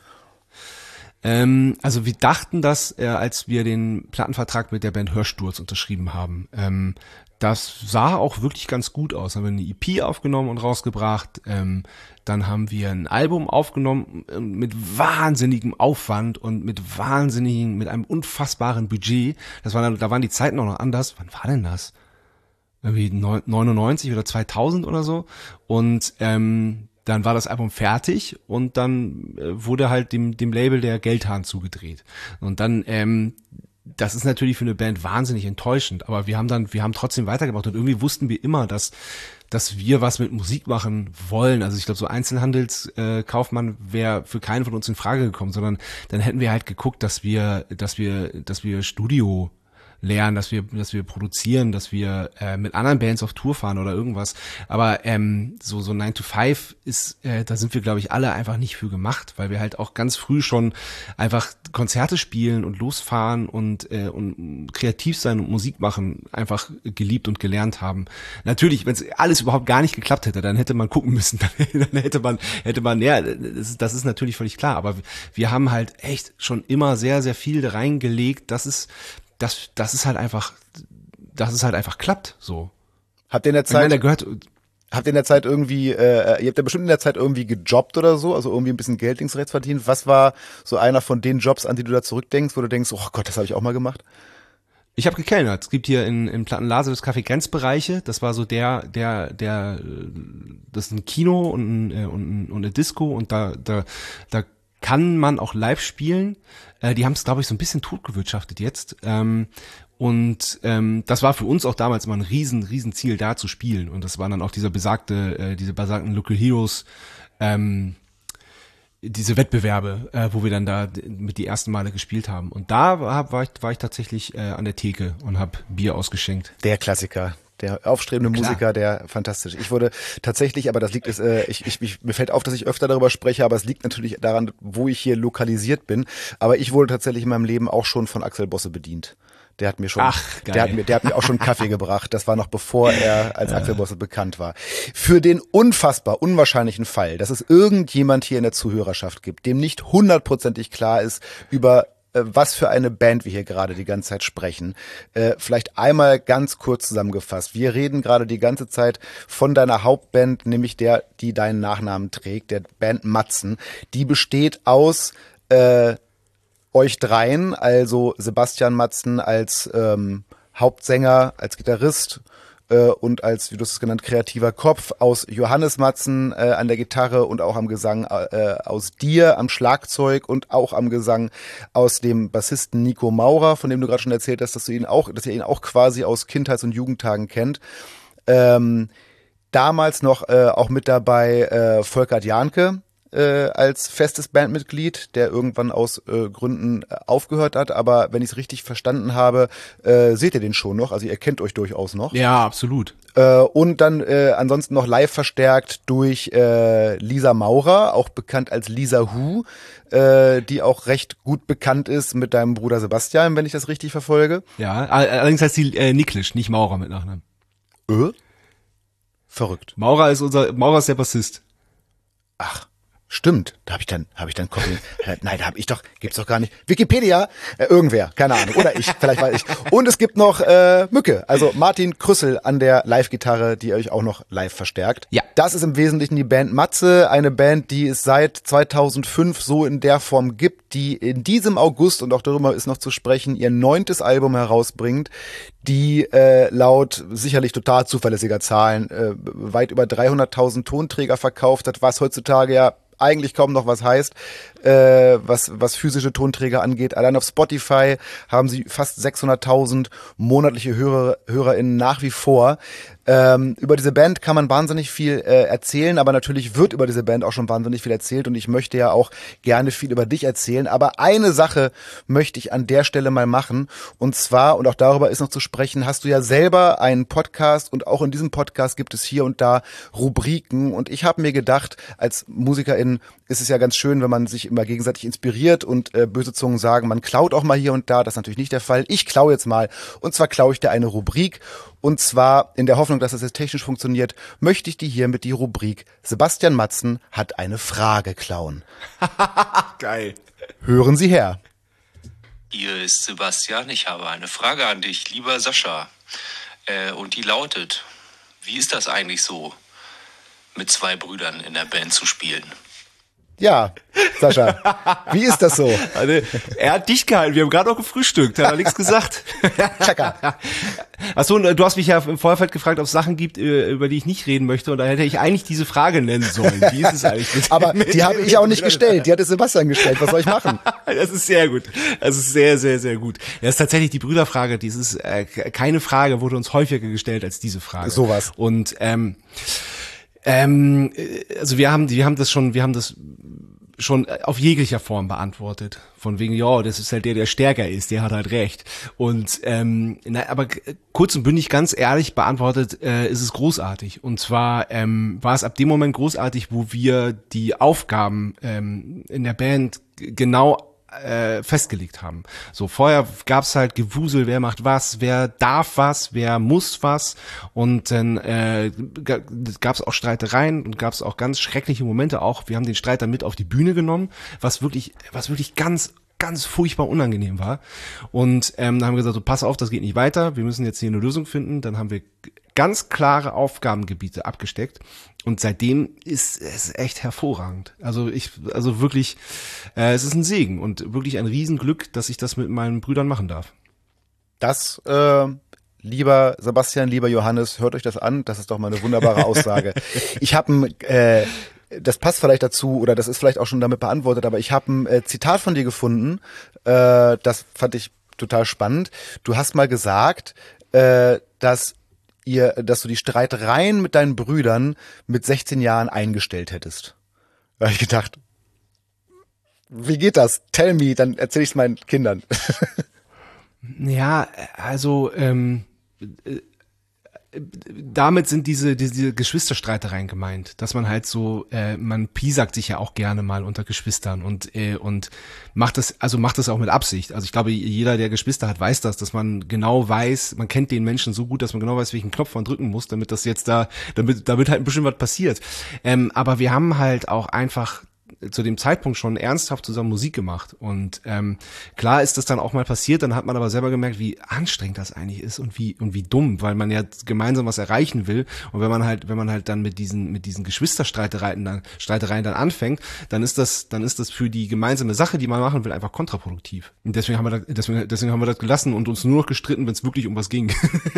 Ähm, also wir dachten das, äh, als wir den Plattenvertrag mit der Band Hörsturz unterschrieben haben. Ähm, das sah auch wirklich ganz gut aus. Haben wir eine E P aufgenommen und rausgebracht. Ähm, dann haben wir ein Album aufgenommen äh, mit wahnsinnigem Aufwand und mit wahnsinnigen, mit einem unfassbaren Budget. Das war dann, da waren die Zeiten auch noch anders. Wann war denn das? Irgendwie neunundneunzig oder zweitausend oder so. Und ähm, dann war das Album fertig und dann äh, wurde halt dem dem Label der Geldhahn zugedreht. Und dann, ähm, das ist natürlich für eine Band wahnsinnig enttäuschend, aber wir haben dann, wir haben trotzdem weitergemacht und irgendwie wussten wir immer, dass dass wir was mit Musik machen wollen. Also ich glaube, so Einzelhandelskaufmann äh, wäre für keinen von uns in Frage gekommen, sondern dann hätten wir halt geguckt, dass wir, dass wir, dass wir Studio lernen, dass wir, dass wir produzieren, dass wir äh, mit anderen Bands auf Tour fahren oder irgendwas. Aber ähm, so so nine to five ist, äh, da sind wir, glaube ich, alle einfach nicht für gemacht, weil wir halt auch ganz früh schon einfach Konzerte spielen und losfahren und äh, und kreativ sein und Musik machen einfach geliebt und gelernt haben. Natürlich, wenn es alles überhaupt gar nicht geklappt hätte, dann hätte man gucken müssen, dann, dann hätte man hätte man ja, das, das ist natürlich völlig klar. Aber wir haben halt echt schon immer sehr sehr viel reingelegt. Das ist das das ist halt einfach, dass es halt einfach klappt. So. Habt ihr in der Zeit? Ich meine, da gehört Habt ihr in der Zeit irgendwie, äh, ihr habt ja bestimmt in der Zeit irgendwie gejobbt oder so, also irgendwie ein bisschen Geld links rechts verdient. Was war so einer von den Jobs, an die du da zurückdenkst, wo du denkst, oh Gott, das habe ich auch mal gemacht? Ich habe gekellnert. Es gibt hier in, in Plattenlase das Café Grenzbereiche. Das war so der, der, der, das ist ein Kino und, ein, und, und eine Disco und da, da, da kann man auch live spielen. Äh, die haben es, glaube ich, so ein bisschen totgewirtschaftet jetzt. Ähm, und ähm, das war für uns auch damals immer ein riesen, riesen Ziel, da zu spielen. Und das waren dann auch dieser besagte, äh, diese besagten Local Heroes, ähm, diese Wettbewerbe, äh, wo wir dann da mit die ersten Male gespielt haben. Und da war, war, ich, war ich tatsächlich äh, an der Theke und habe Bier ausgeschenkt. Der Klassiker. Der aufstrebende Klar. Musiker, der fantastisch. Ich wurde tatsächlich, aber das liegt es, äh, ich, ich, ich, mir fällt auf, dass ich öfter darüber spreche, aber es liegt natürlich daran, wo ich hier lokalisiert bin. Aber ich wurde tatsächlich in meinem Leben auch schon von Axel Bosse bedient. Der hat mir schon, Ach, geil. der hat mir, der hat mir auch schon Kaffee gebracht. Das war noch bevor er als Axel Bosse bekannt war. Für den unfassbar unwahrscheinlichen Fall, dass es irgendjemand hier in der Zuhörerschaft gibt, dem nicht hundertprozentig klar ist über was für eine Band wir hier gerade die ganze Zeit sprechen. Äh, vielleicht einmal ganz kurz zusammengefasst. Wir reden gerade die ganze Zeit von deiner Hauptband, nämlich der, die deinen Nachnamen trägt, der Band Matzen. Die besteht aus äh, euch dreien, also Sebastian Matzen als ähm, Hauptsänger, als Gitarrist äh, und als, wie du es genannt, kreativer Kopf, aus Johannes Matzen äh, an der Gitarre und auch am Gesang, äh, aus dir am Schlagzeug und auch am Gesang aus dem Bassisten Nico Maurer, von dem du gerade schon erzählt hast, dass du ihn auch, dass ihr ihn auch quasi aus Kindheits- und Jugendtagen kennt. Ähm, damals noch äh, auch mit dabei äh, Volkert Jahnke, Äh, als festes Bandmitglied, der irgendwann aus äh, Gründen äh, aufgehört hat, aber wenn ich es richtig verstanden habe, äh, seht ihr den schon noch, also ihr kennt euch durchaus noch. Ja, absolut. Äh, und dann äh, ansonsten noch live verstärkt durch äh, Lisa Maurer, auch bekannt als Lisa Hu, äh, die auch recht gut bekannt ist mit deinem Bruder Sebastian, wenn ich das richtig verfolge. Ja, allerdings heißt sie äh, Niklisch, nicht Maurer mit Nachnamen. Äh? Verrückt. Maurer ist unser, Maurer ist der Bassist. Ach. Stimmt, da habe ich dann, habe ich dann Copy. Nein, da habe ich doch, gibt's doch gar nicht. Wikipedia, äh, irgendwer, keine Ahnung, oder ich, vielleicht war ich. Und es gibt noch äh, Mücke, also Martin Krüssel an der Live-Gitarre, die euch auch noch live verstärkt. Ja. Das ist im Wesentlichen die Band Matze, eine Band, die es seit zweitausendfünf so in der Form gibt, die in diesem August, und auch darüber ist noch zu sprechen, ihr neuntes Album herausbringt, die äh, laut sicherlich total zuverlässiger Zahlen äh, weit über dreihunderttausend Tonträger verkauft hat, was heutzutage ja eigentlich kaum noch was heißt, äh, was was physische Tonträger angeht. Allein auf Spotify haben sie fast sechshunderttausend monatliche Hörer, HörerInnen nach wie vor. Ähm, über diese Band kann man wahnsinnig viel äh, erzählen, aber natürlich wird über diese Band auch schon wahnsinnig viel erzählt und ich möchte ja auch gerne viel über dich erzählen. Aber eine Sache möchte ich an der Stelle mal machen und zwar, und auch darüber ist noch zu sprechen, hast du ja selber einen Podcast und auch in diesem Podcast gibt es hier und da Rubriken und ich habe mir gedacht, als Musikerin ist es ja ganz schön, wenn man sich immer gegenseitig inspiriert und äh, böse Zungen sagen, man klaut auch mal hier und da, das ist natürlich nicht der Fall. Ich klaue jetzt mal und zwar klaue ich dir eine Rubrik. Und zwar in der Hoffnung, dass das jetzt technisch funktioniert, möchte ich dir hiermit die Rubrik Sebastian Matzen hat eine Frage klauen. Geil. Hören Sie her. Hier ist Sebastian. Ich habe eine Frage an dich, lieber Sascha. Äh, und die lautet, wie ist das eigentlich so, mit zwei Brüdern in der Band zu spielen? Ja, Sascha, wie ist das so? Also, er hat dich gehalten, wir haben gerade noch gefrühstückt, hat er nichts gesagt. Checker. Achso, du hast mich ja im Vorfeld gefragt, ob es Sachen gibt, über die ich nicht reden möchte und da hätte ich eigentlich diese Frage nennen sollen. Wie ist es eigentlich? Mit, Aber mit, die habe ich auch nicht gestellt, die hat es Sebastian gestellt, was soll ich machen? Das ist sehr gut, das ist sehr, sehr, sehr gut. Das ist tatsächlich die Brüderfrage, die ist äh, keine Frage, wurde uns häufiger gestellt als diese Frage. Sowas. Und ähm, Ähm, also wir haben, wir haben das schon, wir haben das schon auf jeglicher Form beantwortet. Von wegen, ja, das ist halt der, der stärker ist, der hat halt recht. Und ähm, na, aber kurz und bündig, ganz ehrlich beantwortet, äh, ist es großartig. Und zwar ähm, war es ab dem Moment großartig, wo wir die Aufgaben ähm, in der Band g- genau äh, festgelegt haben. So, vorher gab's halt Gewusel, wer macht was, wer darf was, wer muss was, und dann äh, g- gab's auch Streitereien und gab's auch ganz schreckliche Momente auch. Wir haben den Streit dann mit auf die Bühne genommen, was wirklich, was wirklich ganz ganz furchtbar unangenehm war. Und ähm, dann haben wir gesagt, so, pass auf, das geht nicht weiter, wir müssen jetzt hier eine Lösung finden. Dann haben wir ganz klare Aufgabengebiete abgesteckt, und seitdem ist es echt hervorragend. Also ich, also wirklich, äh, es ist ein Segen und wirklich ein Riesenglück, dass ich das mit meinen Brüdern machen darf. Das, äh, lieber Sebastian, lieber Johannes, hört euch das an, das ist doch mal eine wunderbare Aussage. Ich habe ein, äh, das passt vielleicht dazu, oder das ist vielleicht auch schon damit beantwortet, aber ich habe ein äh, Zitat von dir gefunden, äh, das fand ich total spannend. Du hast mal gesagt, äh, dass ihr, dass du die Streitereien mit deinen Brüdern mit sechzehn Jahren eingestellt hättest. Da habe ich gedacht, wie geht das? Tell me, dann erzähle ich es meinen Kindern. Ja, also ähm, äh, damit sind diese, diese diese Geschwisterstreitereien gemeint, dass man halt so, äh, man piesackt sich ja auch gerne mal unter Geschwistern und äh, und macht das, also macht das auch mit Absicht. Also ich glaube, jeder, der Geschwister hat, weiß das, dass man genau weiß, man kennt den Menschen so gut, dass man genau weiß, welchen Knopf man drücken muss, damit das jetzt da, damit damit halt ein bisschen was passiert. Ähm, aber wir haben halt auch einfach zu dem Zeitpunkt schon ernsthaft zusammen Musik gemacht, und ähm, klar ist das dann auch mal passiert, dann hat man aber selber gemerkt, wie anstrengend das eigentlich ist und wie und wie dumm, weil man ja gemeinsam was erreichen will, und wenn man halt wenn man halt dann mit diesen mit diesen Geschwisterstreitereien dann Streitereien dann anfängt, dann ist das dann ist das für die gemeinsame Sache, die man machen will, einfach kontraproduktiv. Und deswegen haben wir das, deswegen, deswegen haben wir das gelassen und uns nur noch gestritten, wenn es wirklich um was ging.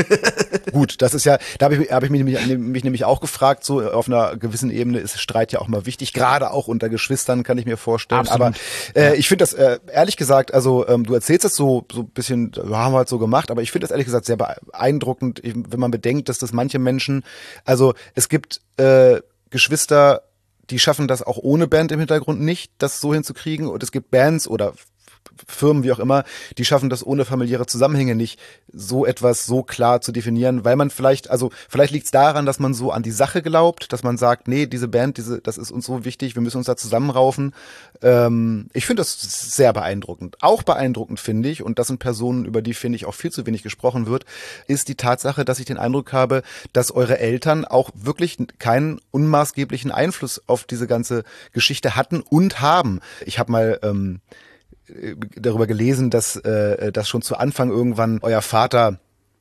Gut, das ist ja, da habe ich, hab ich mich, nämlich, mich nämlich auch gefragt, so auf einer gewissen Ebene ist Streit ja auch mal wichtig, gerade auch unter Geschwistern, kann ich mir vorstellen. Absolut. Aber äh, ja. ich finde das, äh, ehrlich gesagt, also ähm, du erzählst das so so ein bisschen, haben wir halt so gemacht, aber ich finde das ehrlich gesagt sehr beeindruckend, wenn man bedenkt, dass das manche Menschen, also es gibt äh, Geschwister, die schaffen das auch ohne Band im Hintergrund nicht, das so hinzukriegen, und es gibt Bands oder Firmen, wie auch immer, die schaffen das ohne familiäre Zusammenhänge nicht, so etwas so klar zu definieren, weil man vielleicht, also vielleicht liegt es daran, dass man so an die Sache glaubt, dass man sagt, nee, diese Band, diese, das ist uns so wichtig, wir müssen uns da zusammenraufen. Ähm, ich finde das sehr beeindruckend. Auch beeindruckend finde ich, und das sind Personen, über die, finde ich, auch viel zu wenig gesprochen wird, ist die Tatsache, dass ich den Eindruck habe, dass eure Eltern auch wirklich keinen unmaßgeblichen Einfluss auf diese ganze Geschichte hatten und haben. Ich habe mal ähm, darüber gelesen, dass äh, dass schon zu Anfang irgendwann euer Vater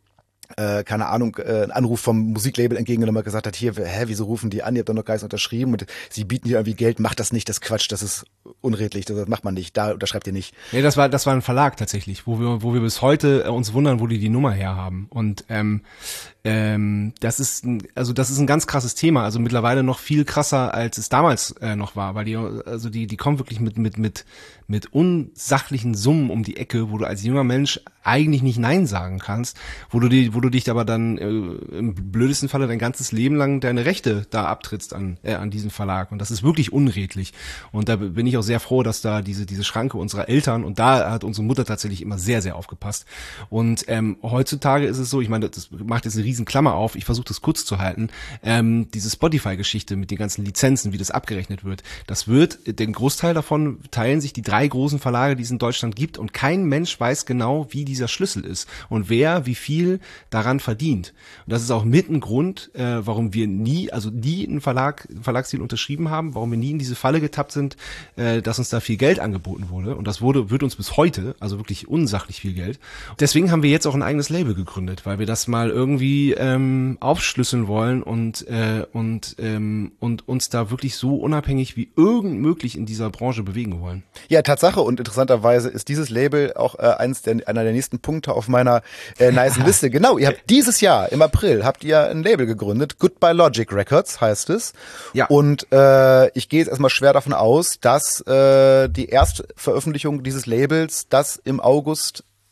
äh, keine Ahnung, äh, einen Anruf vom Musiklabel entgegengenommen hat, gesagt hat, hier, hä, wieso rufen die an, ihr habt doch noch gar nichts unterschrieben und sie bieten dir irgendwie Geld, macht das nicht, das Quatsch, das ist unredlich, das macht man nicht, da unterschreibt ihr nicht. Nee, das war das war ein Verlag tatsächlich, wo wir wo wir bis heute äh, uns wundern, wo die die Nummer herhaben, und ähm, ähm, das ist ein, also das ist ein ganz krasses Thema, also mittlerweile noch viel krasser, als es damals äh, noch war, weil die also die die kommen wirklich mit mit mit mit unsachlichen Summen um die Ecke, wo du als junger Mensch eigentlich nicht Nein sagen kannst, wo du die, wo du dich aber dann äh, im blödesten Falle dein ganzes Leben lang deine Rechte da abtrittst an äh, an diesen Verlag, und das ist wirklich unredlich, und da bin ich auch sehr froh, dass da diese diese Schranke unserer Eltern, und da hat unsere Mutter tatsächlich immer sehr sehr aufgepasst, und ähm, heutzutage ist es so, ich meine, das macht jetzt eine riesen Klammer auf, ich versuche das kurz zu halten, ähm, diese Spotify-Geschichte mit den ganzen Lizenzen, wie das abgerechnet wird, das wird, den Großteil davon teilen sich die drei großen Verlage, die es in Deutschland gibt, und kein Mensch weiß genau, wie dieser Schlüssel ist und wer wie viel daran verdient. Und das ist auch mit ein Grund, äh, warum wir nie, also nie einen Verlag, einen Verlagsdeal unterschrieben haben, warum wir nie in diese Falle getappt sind, äh, dass uns da viel Geld angeboten wurde, und das wurde, wird uns bis heute, also wirklich unsachlich viel Geld. Deswegen haben wir jetzt auch ein eigenes Label gegründet, weil wir das mal irgendwie ähm, aufschlüsseln wollen und äh, und ähm, und uns da wirklich so unabhängig wie irgend möglich in dieser Branche bewegen wollen. Ja, Tatsache, und interessanterweise ist dieses Label auch äh, eins der, einer der nächsten Punkte auf meiner äh, nice Liste. Genau, ihr habt dieses Jahr im April habt ihr ein Label gegründet, Goodbye Logic Records heißt es. Ja. Und äh, ich gehe jetzt erstmal schwer davon aus, dass äh, die Erstveröffentlichung dieses Labels, das im August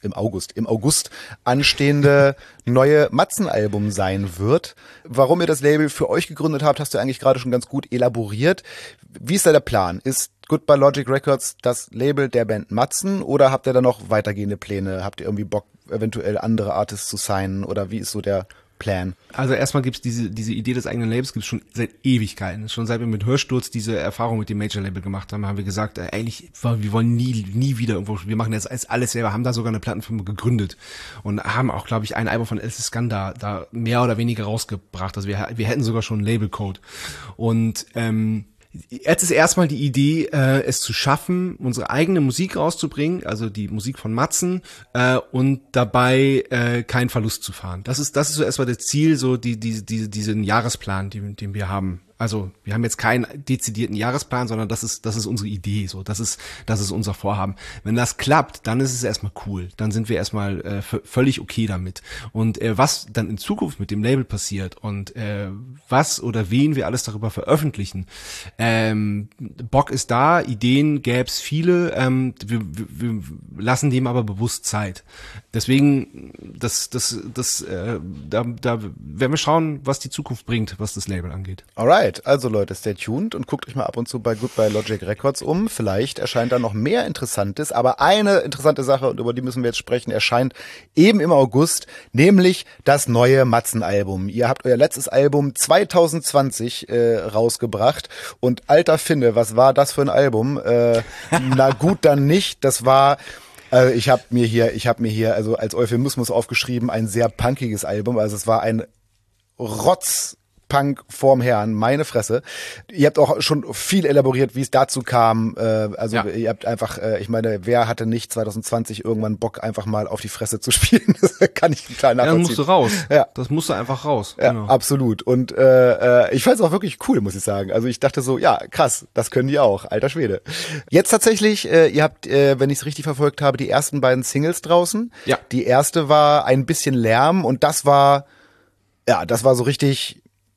im August, im August anstehende neue Matzen-Album sein wird. Warum ihr das Label für euch gegründet habt, hast du eigentlich gerade schon ganz gut elaboriert. Wie ist da der Plan? Ist Goodbye Logic Records das Label der Band Matzen oder habt ihr da noch weitergehende Pläne? Habt ihr irgendwie Bock, eventuell andere Artists zu signen oder wie ist so der Plan? Also erstmal gibt's diese diese Idee des eigenen Labels gibt's schon seit Ewigkeiten. Schon seit wir mit Hörsturz diese Erfahrung mit dem Major-Label gemacht haben, haben wir gesagt, äh, eigentlich, wir wollen nie nie wieder irgendwo, wir machen jetzt alles selber, haben da sogar eine Plattenfirma gegründet und haben auch, glaube ich, ein Album von Alice Skanda da mehr oder weniger rausgebracht. Also wir wir hätten sogar schon einen Labelcode. Und ähm jetzt ist erstmal die Idee, äh, es zu schaffen, unsere eigene Musik rauszubringen, also die Musik von Matzen, äh, und dabei äh, keinen Verlust zu fahren. Das ist das ist so erstmal das Ziel, so die die die diesen Jahresplan, den, den wir haben. Also wir haben jetzt keinen dezidierten Jahresplan, sondern das ist das ist unsere Idee, so das ist das ist unser Vorhaben. Wenn das klappt, dann ist es erstmal cool. Dann sind wir erstmal äh, v- völlig okay damit. Und äh, was dann in Zukunft mit dem Label passiert und äh, was oder wen wir alles darüber veröffentlichen, ähm, Bock ist da, Ideen gäb's viele. Ähm, wir, wir, wir lassen dem aber bewusst Zeit. Deswegen das das das äh, da da werden wir schauen, was die Zukunft bringt, was das Label angeht. Alright. Also Leute, stay tuned und guckt euch mal ab und zu bei Goodbye Logic Records um. Vielleicht erscheint da noch mehr Interessantes, aber eine interessante Sache, und über die müssen wir jetzt sprechen, erscheint eben im August, nämlich das neue Matzen-Album. Ihr habt euer letztes Album zwanzig zwanzig äh, rausgebracht und alter Finne, was war das für ein Album? Äh, na gut, dann nicht. Das war... Also ich habe mir hier, ich habe mir hier also als Euphemismus aufgeschrieben, ein sehr punkiges Album. Also es war ein Rotz Punk vorm Herrn, meine Fresse. Ihr habt auch schon viel elaboriert, wie es dazu kam. Äh, also ja. Ihr habt einfach, äh, ich meine, wer hatte nicht zwanzig zwanzig irgendwann Bock, einfach mal auf die Fresse zu spielen? Das kann ich total nachvollziehen. Ja, das musste raus. Ja. Das musste einfach raus. Ja, genau. Absolut. Und äh, äh, ich fand es auch wirklich cool, muss ich sagen. Also ich dachte so, ja, krass, das können die auch, alter Schwede. Jetzt tatsächlich, äh, ihr habt, äh, wenn ich es richtig verfolgt habe, die ersten beiden Singles draußen. Ja. Die erste war Ein bisschen Lärm und das war, ja, das war so richtig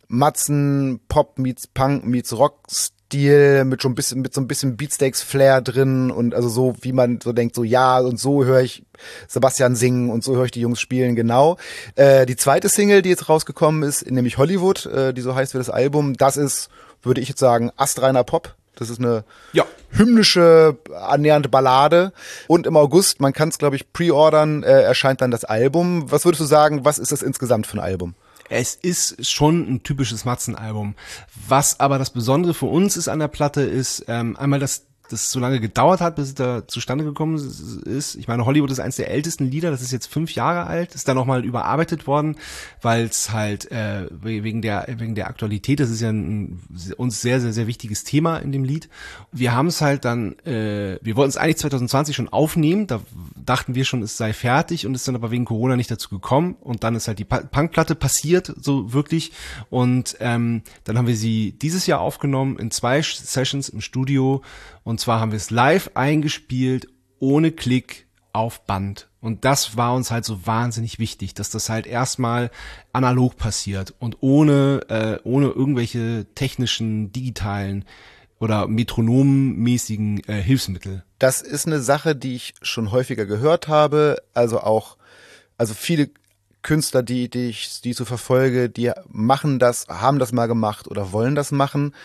Matzen, Pop meets Punk meets Rock-Stil mit schon ein bisschen, mit so ein bisschen Beatsteaks-Flair drin und also so, wie man so denkt, so ja, und so höre ich Sebastian singen und so höre ich die Jungs spielen, genau. Äh, die zweite Single, die jetzt rausgekommen ist, nämlich Hollywood, äh, die so heißt wie das Album, das ist, würde ich jetzt sagen, astreiner Pop. Das ist eine ja. hymnische, annähernde Ballade. Und im August, man kann es, glaube ich, pre-ordern, äh, erscheint dann das Album. Was würdest du sagen, was ist das insgesamt für ein Album? Es ist schon ein typisches Matzen-Album. Was aber das Besondere für uns ist an der Platte, ist ähm, einmal, dass das so lange gedauert hat, bis es da zustande gekommen ist. Ich meine, Hollywood ist eines der ältesten Lieder, das ist jetzt fünf Jahre alt, ist dann nochmal überarbeitet worden, weil es halt äh, wegen der wegen der Aktualität, das ist ja ein uns sehr, sehr, sehr wichtiges Thema in dem Lied. Wir haben es halt dann, äh, wir wollten es eigentlich zwanzig zwanzig schon aufnehmen, da dachten wir schon, es sei fertig und ist dann aber wegen Corona nicht dazu gekommen und dann ist halt die Punkplatte passiert, so wirklich, und ähm, dann haben wir sie dieses Jahr aufgenommen in zwei Sessions im Studio. Und zwar haben wir es live eingespielt, ohne Klick, auf Band. Und das war uns halt so wahnsinnig wichtig, dass das halt erstmal analog passiert und ohne äh, ohne irgendwelche technischen, digitalen oder metronommäßigen äh, Hilfsmittel. Das ist eine Sache, die ich schon häufiger gehört habe. Also auch, also viele Künstler, die, die ich, die ich so verfolge, die machen das, haben das mal gemacht oder wollen das machen.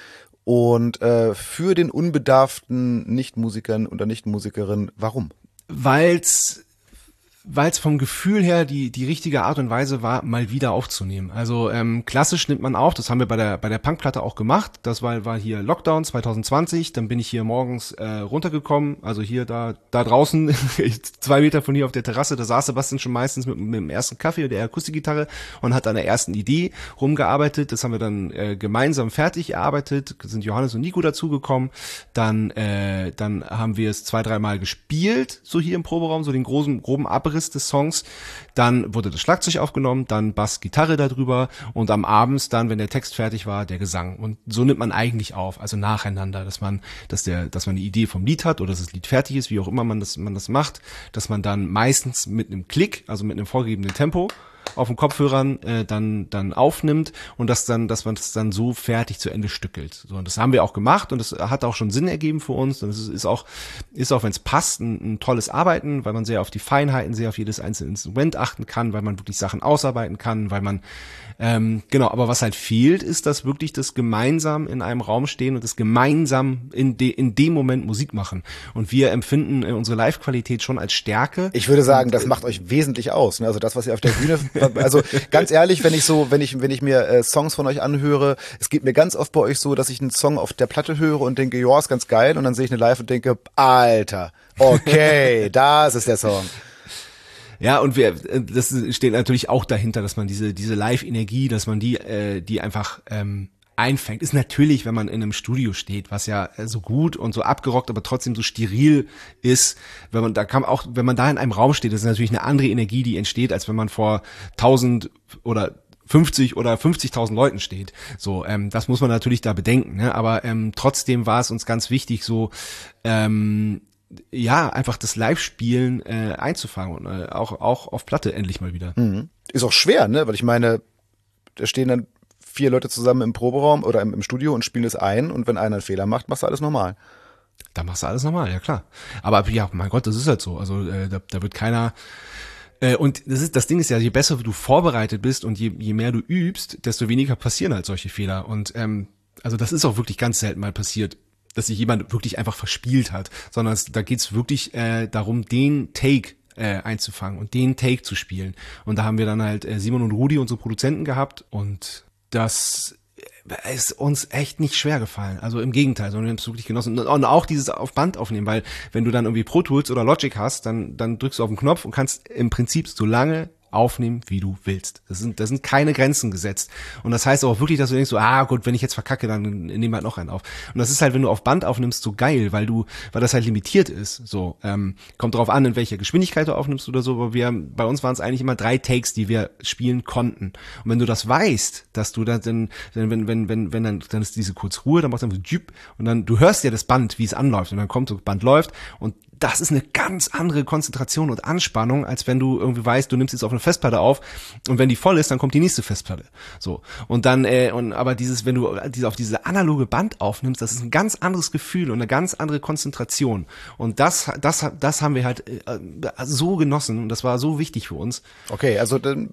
Und äh, für den unbedarften Nichtmusikern oder Nichtmusikerin, warum? Weil's weil es vom Gefühl her die die richtige Art und Weise war, mal wieder aufzunehmen. Also ähm, klassisch nimmt man auf, das haben wir bei der bei der Punkplatte auch gemacht. Das war war hier Lockdown zwanzig zwanzig. Dann bin ich hier morgens äh, runtergekommen, also hier da da draußen zwei Meter von hier auf der Terrasse. Da saß Sebastian schon meistens mit, mit dem ersten Kaffee oder der Akustikgitarre und hat an der ersten Idee rumgearbeitet. Das haben wir dann äh, gemeinsam fertig erarbeitet. Sind Johannes und Nico dazugekommen. Dann äh, dann haben wir es zwei dreimal gespielt, so hier im Proberaum, so den großen groben Abriss des Songs, dann wurde das Schlagzeug aufgenommen, dann Bass, Gitarre darüber und am Abend dann, wenn der Text fertig war, der Gesang. Und so nimmt man eigentlich auf, also nacheinander, dass man, dass der, dass man eine Idee vom Lied hat oder dass das Lied fertig ist, wie auch immer man das, man das macht, dass man dann meistens mit einem Klick, also mit einem vorgegebenen Tempo, auf den Kopfhörern äh, dann dann aufnimmt und das dann, dass man das dann so fertig zu Ende stückelt. So, und das haben wir auch gemacht und das hat auch schon Sinn ergeben für uns. Und es ist, ist auch, ist auch, wenn es passt, ein, ein tolles Arbeiten, weil man sehr auf die Feinheiten, sehr auf jedes einzelne Instrument achten kann, weil man wirklich Sachen ausarbeiten kann, weil man ähm, genau, aber was halt fehlt, ist das wirklich das gemeinsam in einem Raum stehen und das gemeinsam in, de, in dem Moment Musik machen. Und wir empfinden äh, unsere Live-Qualität schon als Stärke. Ich würde sagen, das macht euch wesentlich aus. Ne? Also das, was ihr auf der Bühne, also ganz ehrlich, wenn ich so, wenn ich, wenn ich mir äh, Songs von euch anhöre, es geht mir ganz oft bei euch so, dass ich einen Song auf der Platte höre und denke, ja, ist ganz geil, und dann sehe ich eine Live und denke, Alter, okay, das ist der Song. Ja, und wir, das steht natürlich auch dahinter, dass man diese diese Live-Energie, dass man die äh, die einfach ähm, einfängt. Ist natürlich, wenn man in einem Studio steht, was ja so gut und so abgerockt, aber trotzdem so steril ist, wenn man da kann auch, wenn man da in einem Raum steht, das ist natürlich eine andere Energie, die entsteht, als wenn man vor tausend oder fünfzig oder fünfzigtausend Leuten steht. So, ähm, das muss man natürlich da bedenken. Ne? Aber ähm, trotzdem war es uns ganz wichtig, so ähm, ja, einfach das Live-Spielen äh, einzufangen und äh, auch auch auf Platte endlich mal wieder. Mhm. Ist auch schwer, ne? Weil ich meine, da stehen dann vier Leute zusammen im Proberaum oder im, im Studio und spielen es ein, und wenn einer einen Fehler macht, machst du alles normal. Da machst du alles normal, ja klar. Aber ja, mein Gott, das ist halt so. Also äh, da, da wird keiner äh, und das ist das Ding ist ja, je besser du vorbereitet bist und je, je mehr du übst, desto weniger passieren halt solche Fehler. Und ähm, also das ist auch wirklich ganz selten mal passiert, dass sich jemand wirklich einfach verspielt hat, sondern es, da geht's wirklich äh, darum, den Take äh, einzufangen und den Take zu spielen. Und da haben wir dann halt äh, Simon und Rudi, unsere Produzenten, gehabt, und das ist uns echt nicht schwer gefallen. Also im Gegenteil, sondern wir haben es wirklich genossen. Und auch dieses auf Band aufnehmen, weil wenn du dann irgendwie Pro Tools oder Logic hast, dann dann drückst du auf den Knopf und kannst im Prinzip so lange aufnehmen, wie du willst. Das sind, das sind keine Grenzen gesetzt. Und das heißt auch wirklich, dass du denkst so, ah gut, wenn ich jetzt verkacke, dann nehmen wir halt noch einen auf. Und das ist halt, wenn du auf Band aufnimmst, so geil, weil du, weil das halt limitiert ist. So, ähm, kommt drauf an, in welcher Geschwindigkeit du aufnimmst oder so, aber wir, bei uns waren es eigentlich immer drei Takes, die wir spielen konnten. Und wenn du das weißt, dass du da dann, wenn, wenn, wenn, wenn dann, dann ist diese kurz Ruhe, dann machst du dann so Jüp, und dann, du hörst ja das Band, wie es anläuft, und dann kommt so, Band läuft, und das ist eine ganz andere Konzentration und Anspannung, als wenn du irgendwie weißt, du nimmst jetzt auf eine Festplatte auf, und wenn die voll ist, dann kommt die nächste Festplatte. So. Und dann, äh, und aber dieses, wenn du diese auf diese analoge Band aufnimmst, das ist ein ganz anderes Gefühl und eine ganz andere Konzentration. Und das, das, das haben wir halt äh, so genossen, und das war so wichtig für uns. Okay, also dann,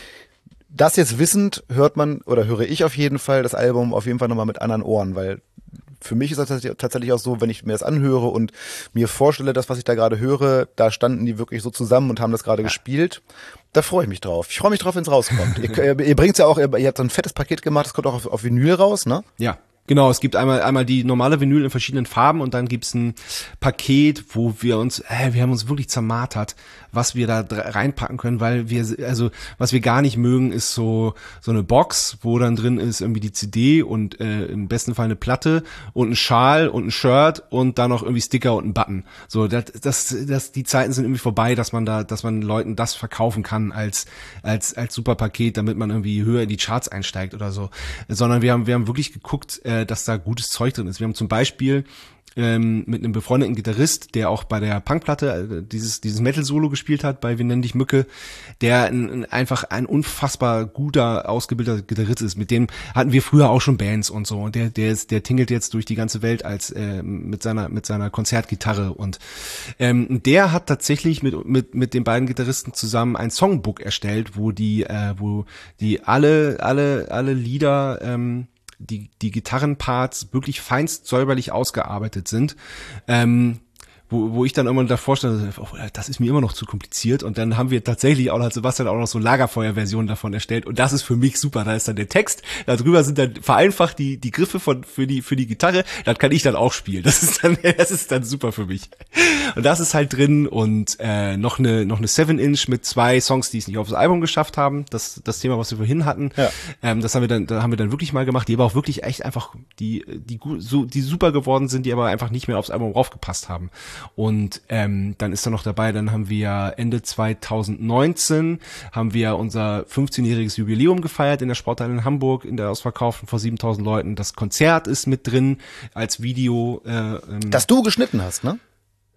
das jetzt wissend, hört man, oder höre ich auf jeden Fall das Album auf jeden Fall nochmal mit anderen Ohren, weil für mich ist das tatsächlich auch so, wenn ich mir das anhöre und mir vorstelle, das, was ich da gerade höre, da standen die wirklich so zusammen und haben das gerade ja. gespielt. Da freue ich mich drauf. Ich freue mich drauf, wenn es rauskommt. ihr, ihr bringt's ja auch, ihr, ihr habt so ein fettes Paket gemacht, das kommt auch auf, auf Vinyl raus, ne? Ja. Genau, es gibt einmal einmal die normale Vinyl in verschiedenen Farben, und dann gibt's ein Paket, wo wir uns, äh, wir haben uns wirklich zermartert, was wir da reinpacken können, weil wir, also was wir gar nicht mögen, ist so so eine Box, wo dann drin ist irgendwie die C D und äh, im besten Fall eine Platte und ein Schal und ein Shirt und dann noch irgendwie Sticker und ein Button. So, das, das, das, die Zeiten sind irgendwie vorbei, dass man da, dass man Leuten das verkaufen kann als als als super Paket, damit man irgendwie höher in die Charts einsteigt oder so. Sondern wir haben wir haben wirklich geguckt, äh, dass da gutes Zeug drin ist. Wir haben zum Beispiel ähm, mit einem befreundeten Gitarrist, der auch bei der Punkplatte äh, dieses dieses Metal-Solo gespielt hat, bei Wir nennen dich Mücke, der ein, ein, einfach ein unfassbar guter, ausgebildeter Gitarrist ist. Mit dem hatten wir früher auch schon Bands und so. Und der der ist, der tingelt jetzt durch die ganze Welt als äh, mit seiner mit seiner Konzertgitarre. Und ähm, der hat tatsächlich mit mit mit den beiden Gitarristen zusammen ein Songbook erstellt, wo die äh, wo die alle alle alle Lieder ähm, die die Gitarrenparts wirklich feinst säuberlich ausgearbeitet sind, ähm, wo wo ich dann irgendwann davor stand, oh, das ist mir immer noch zu kompliziert, und dann haben wir tatsächlich auch, hat Sebastian auch noch so Lagerfeuer-Versionen davon erstellt, und das ist für mich super. Da ist dann der Text, darüber sind dann vereinfacht die die Griffe von für die für die Gitarre, das kann ich dann auch spielen. Das ist dann das ist dann super für mich. Und das ist halt drin, und äh, noch eine noch eine seven Inch mit zwei Songs, die es nicht aufs Album geschafft haben. Das das Thema, was wir vorhin hatten, ja. ähm, das haben wir dann da haben wir dann wirklich mal gemacht, die aber auch wirklich echt einfach die die so die super geworden sind, die aber einfach nicht mehr aufs Album raufgepasst haben. Und ähm, dann ist da noch dabei, dann haben wir Ende zwanzig neunzehn haben wir unser fünfzehnjähriges Jubiläum gefeiert in der Sporthalle in Hamburg, in der ausverkauften vor siebentausend Leuten. Das Konzert ist mit drin als Video. Äh, ähm, das du geschnitten hast, ne?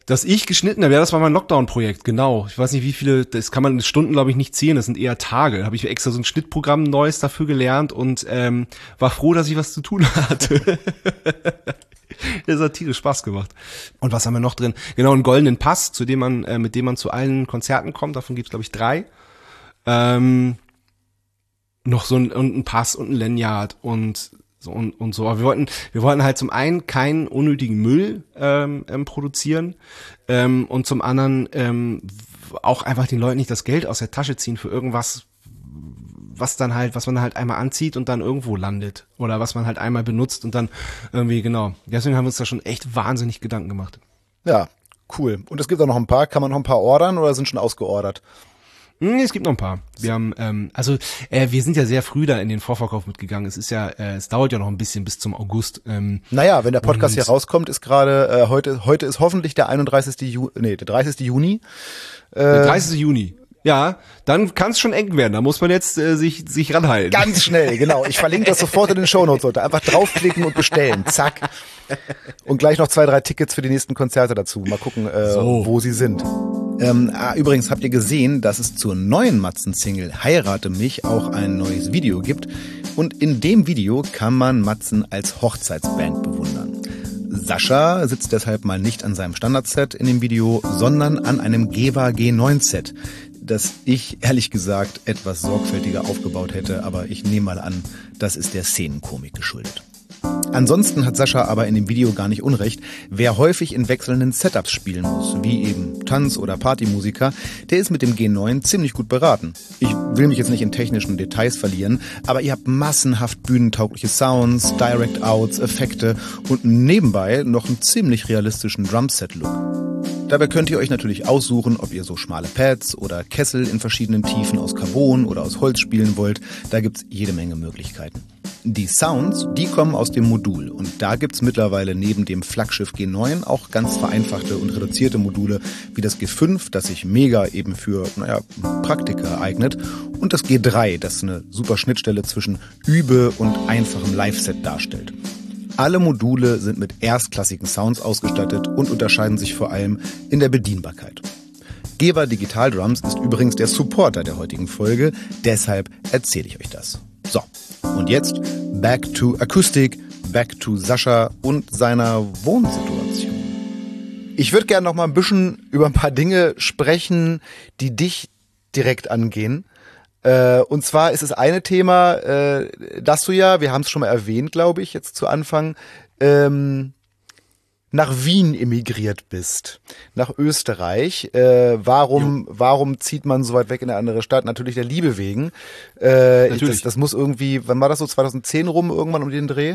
Dass ich geschnitten habe, ja, das war mein Lockdown-Projekt, genau. Ich weiß nicht, wie viele, das kann man in Stunden, glaube ich, nicht zählen, das sind eher Tage. Da habe ich extra so ein Schnittprogramm Neues dafür gelernt und ähm, war froh, dass ich was zu tun hatte. Das hat tierisch Spaß gemacht. Und was haben wir noch drin? Genau, einen goldenen Pass, zu dem man, äh, mit dem man zu allen Konzerten kommt. Davon gibt's glaube ich, drei. Ähm, noch so ein, und ein Pass und ein Lanyard und so und, und so. Aber wir wollten, wir wollten halt zum einen keinen unnötigen Müll ähm, ähm, produzieren ähm, und zum anderen ähm, auch einfach den Leuten nicht das Geld aus der Tasche ziehen für irgendwas, was dann halt, was man halt einmal anzieht und dann irgendwo landet. Oder was man halt einmal benutzt und dann irgendwie, genau. Deswegen haben wir uns da schon echt wahnsinnig Gedanken gemacht. Ja, cool. Und es gibt auch noch ein paar, kann man noch ein paar ordern oder sind schon ausgeordert? Hm, es gibt noch ein paar. Wir haben, ähm, also äh, wir sind ja sehr früh da in den Vorverkauf mitgegangen. Es ist ja, äh, es dauert ja noch ein bisschen bis zum August. Ähm, naja, wenn der Podcast hier rauskommt, ist gerade, äh, heute heute ist hoffentlich der einunddreißigste Juni, nee, der dreißigste Juni. Äh, der dreißigste Juni. Ja, dann kann es schon eng werden. Da muss man jetzt äh, sich sich ranhalten. Ganz schnell, genau. Ich verlinke das sofort in den Shownotes. Leute. Einfach draufklicken und bestellen. Zack. Und gleich noch zwei, drei Tickets für die nächsten Konzerte dazu. Mal gucken, äh, so. wo sie sind. Ähm, ah, übrigens habt ihr gesehen, dass es zur neuen Matzen-Single Heirate mich auch ein neues Video gibt. Und in dem Video kann man Matzen als Hochzeitsband bewundern. Sascha sitzt deshalb mal nicht an seinem Standardset in dem Video, sondern an einem Geva G neun Set, das ich ehrlich gesagt etwas sorgfältiger aufgebaut hätte, aber ich nehme mal an, das ist der Szenenkomik geschuldet. Ansonsten hat Sascha aber in dem Video gar nicht unrecht. Wer häufig in wechselnden Setups spielen muss, wie eben Tanz- oder Partymusiker, der ist mit dem G neun ziemlich gut beraten. Ich will mich jetzt nicht in technischen Details verlieren, aber ihr habt massenhaft bühnentaugliche Sounds, Direct-Outs, Effekte und nebenbei noch einen ziemlich realistischen Drumset-Look. Dabei könnt ihr euch natürlich aussuchen, ob ihr so schmale Pads oder Kessel in verschiedenen Tiefen aus Carbon oder aus Holz spielen wollt. Da gibt's jede Menge Möglichkeiten. Die Sounds, die kommen aus dem Modul und da gibt's mittlerweile neben dem Flaggschiff G neun auch ganz vereinfachte und reduzierte Module wie das G fünf, das sich mega eben für, naja, Praktika eignet, und das G drei, das eine super Schnittstelle zwischen Übe- und einfachem Live-Set darstellt. Alle Module sind mit erstklassigen Sounds ausgestattet und unterscheiden sich vor allem in der Bedienbarkeit. Geva Digital Drums ist übrigens der Supporter der heutigen Folge, deshalb erzähle ich euch das. So, und jetzt back to Akustik, back to Sascha und seiner Wohnsituation. Ich würde gerne noch mal ein bisschen über ein paar Dinge sprechen, die dich direkt angehen. Äh, und zwar ist es eine Thema, äh, dass du ja, wir haben es schon mal erwähnt, glaube ich, jetzt zu Anfang, ähm, nach Wien emigriert bist, nach Österreich. Äh, warum, warum zieht man so weit weg in eine andere Stadt? Natürlich der Liebe wegen. Äh, Natürlich. Das, das muss irgendwie, wann war das so, zweitausendzehn rum, irgendwann um den Dreh?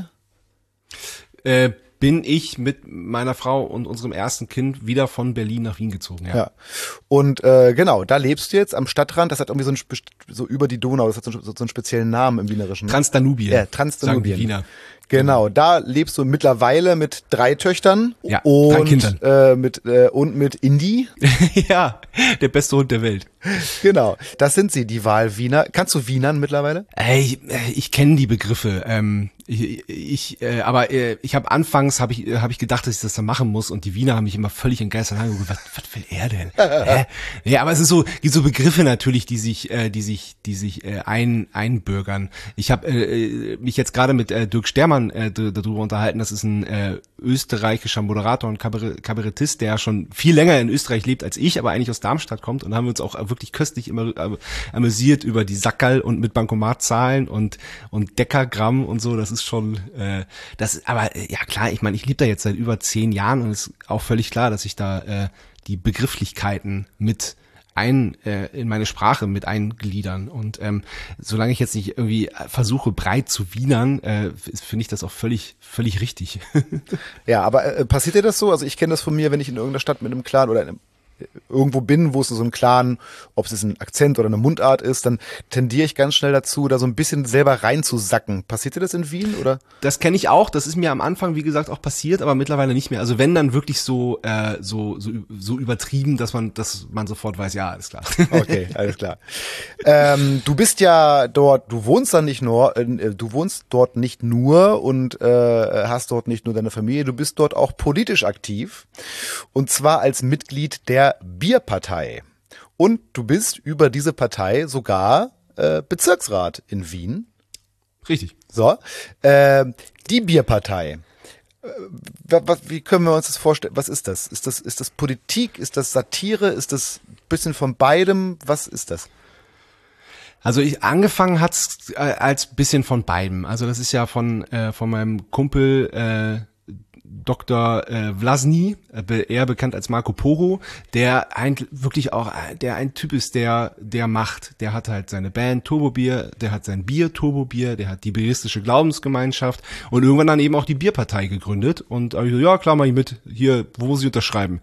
Äh, bin ich mit meiner Frau und unserem ersten Kind wieder von Berlin nach Wien gezogen. Ja. ja. Und äh, genau, da lebst du jetzt am Stadtrand. Das hat irgendwie so, ein, so über die Donau, das hat so, so einen speziellen Namen im Wienerischen. Transdanubien. Ja, Transdanubien. Sagen die Wiener. Genau, da lebst du mittlerweile mit drei Töchtern ja, und drei Kindern. Äh, mit äh, und mit Indy. Ja, der beste Hund der Welt. Genau, das sind sie, die Wahlwiener. Kannst du Wienern mittlerweile? Äh, ich ich kenne die Begriffe. Ähm, ich, ich äh, aber äh, ich habe anfangs habe ich habe ich gedacht, dass ich das dann machen muss, und die Wiener haben mich immer völlig entgeistert angeguckt. Was, was will er denn? Hä? Ja, aber es ist so, gibt so Begriffe natürlich, die sich äh, die sich die sich äh, ein einbürgern. Ich habe äh, mich jetzt gerade mit äh, Dirk Stermann äh, darüber unterhalten. Das ist ein äh, österreichischer Moderator und Kabarett, Kabarettist, der schon viel länger in Österreich lebt als ich, aber eigentlich aus Darmstadt kommt, und haben wir uns auch wirklich köstlich immer amüsiert über die Sackerl und mit Bankomatzahlen und und Dekagramm und so. Das ist schon äh, das, aber äh, ja klar, ich meine, ich lebe da jetzt seit über zehn Jahren und es ist auch völlig klar, dass ich da äh, die Begrifflichkeiten mit ein äh, in meine Sprache mit eingliedern, und ähm, solange ich jetzt nicht irgendwie versuche, breit zu wienern, äh, finde ich das auch völlig völlig richtig. Ja, aber äh, passiert dir das so? Also ich kenne das von mir, wenn ich in irgendeiner Stadt mit einem Clan oder in einem irgendwo bin, wo es so einen klaren, ob es ein Akzent oder eine Mundart ist, dann tendiere ich ganz schnell dazu, da so ein bisschen selber reinzusacken. Passiert dir das in Wien, oder? Das kenne ich auch. Das ist mir am Anfang, wie gesagt, auch passiert, aber mittlerweile nicht mehr. Also wenn dann wirklich so äh, so so so übertrieben, dass man dass man sofort weiß, ja, alles klar. Okay, alles klar. ähm, du bist ja dort, du wohnst dann nicht nur, äh, du wohnst dort nicht nur und äh, hast dort nicht nur deine Familie, du bist dort auch politisch aktiv, und zwar als Mitglied der Bierpartei. Und du bist über diese Partei sogar äh, Bezirksrat in Wien. Richtig. So, äh, die Bierpartei. Äh, was, wie können wir uns das vorstellen? Was ist das? Ist das, ist das Politik? Ist das Satire? Ist das ein bisschen von beidem? Was ist das? Also ich angefangen hat's äh, als bisschen von beidem. Also das ist ja von äh, von meinem Kumpel äh, Doktor äh, Vlasny, äh, eher bekannt als Marco Poro, der ein, wirklich auch, der ein Typ ist, der der macht. Der hat halt seine Band Turbobier, der hat sein Bier Turbobier, der hat die bieristische Glaubensgemeinschaft und irgendwann dann eben auch die Bierpartei gegründet. Und ich so, ja klar, mach ich mit, hier, wo sie unterschreiben.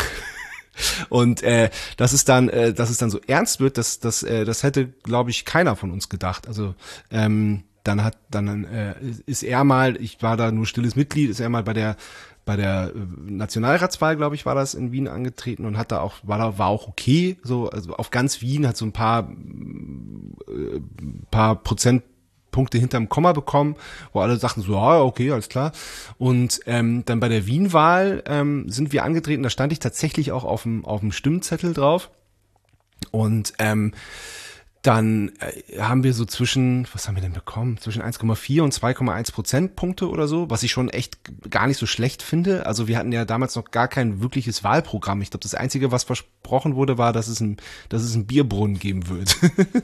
Und äh, dass es dann, äh, dass es dann so ernst wird, das, das, äh, das hätte, glaube ich, keiner von uns gedacht. Also ähm, dann hat, dann äh, ist er mal, ich war da nur stilles Mitglied, ist er mal bei der bei der Nationalratswahl, glaube ich, war das in Wien angetreten und hat da auch, war da war auch okay, so also auf ganz Wien hat so ein paar äh, paar Prozent Punkte hinterm Komma bekommen, wo alle sagten so, ja, okay, alles klar. Und ähm, dann bei der Wien-Wahl ähm, sind wir angetreten, da stand ich tatsächlich auch auf dem auf dem Stimmzettel drauf. Und ähm, dann äh, haben wir so zwischen, was haben wir denn bekommen? Zwischen eins Komma vier und zwei Komma eins Prozentpunkte oder so, was ich schon echt gar nicht so schlecht finde. Also wir hatten ja damals noch gar kein wirkliches Wahlprogramm. Ich glaube, das Einzige, was versprochen wurde, war, dass es ein, dass es einen Bierbrunnen geben wird.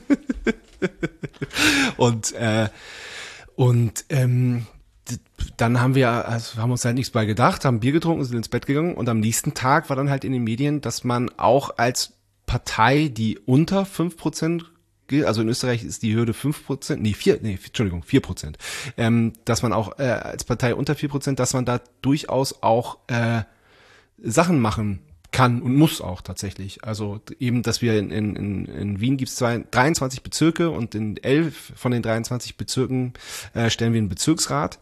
und äh, und ähm, dann haben wir, also haben uns halt nichts bei gedacht, haben Bier getrunken, sind ins Bett gegangen und am nächsten Tag war dann halt in den Medien, dass man auch als Partei, die unter fünf Prozent gilt, also in Österreich ist die Hürde fünf Prozent, nee, vier, nee, Entschuldigung, vier Prozent, ähm, dass man auch äh, als Partei unter vier Prozent, dass man da durchaus auch äh, Sachen machen kann und muss auch tatsächlich. Also eben, dass wir in, in, in Wien gibt es dreiundzwanzig Bezirke und in elf von den dreiundzwanzig Bezirken äh, stellen wir einen Bezirksrat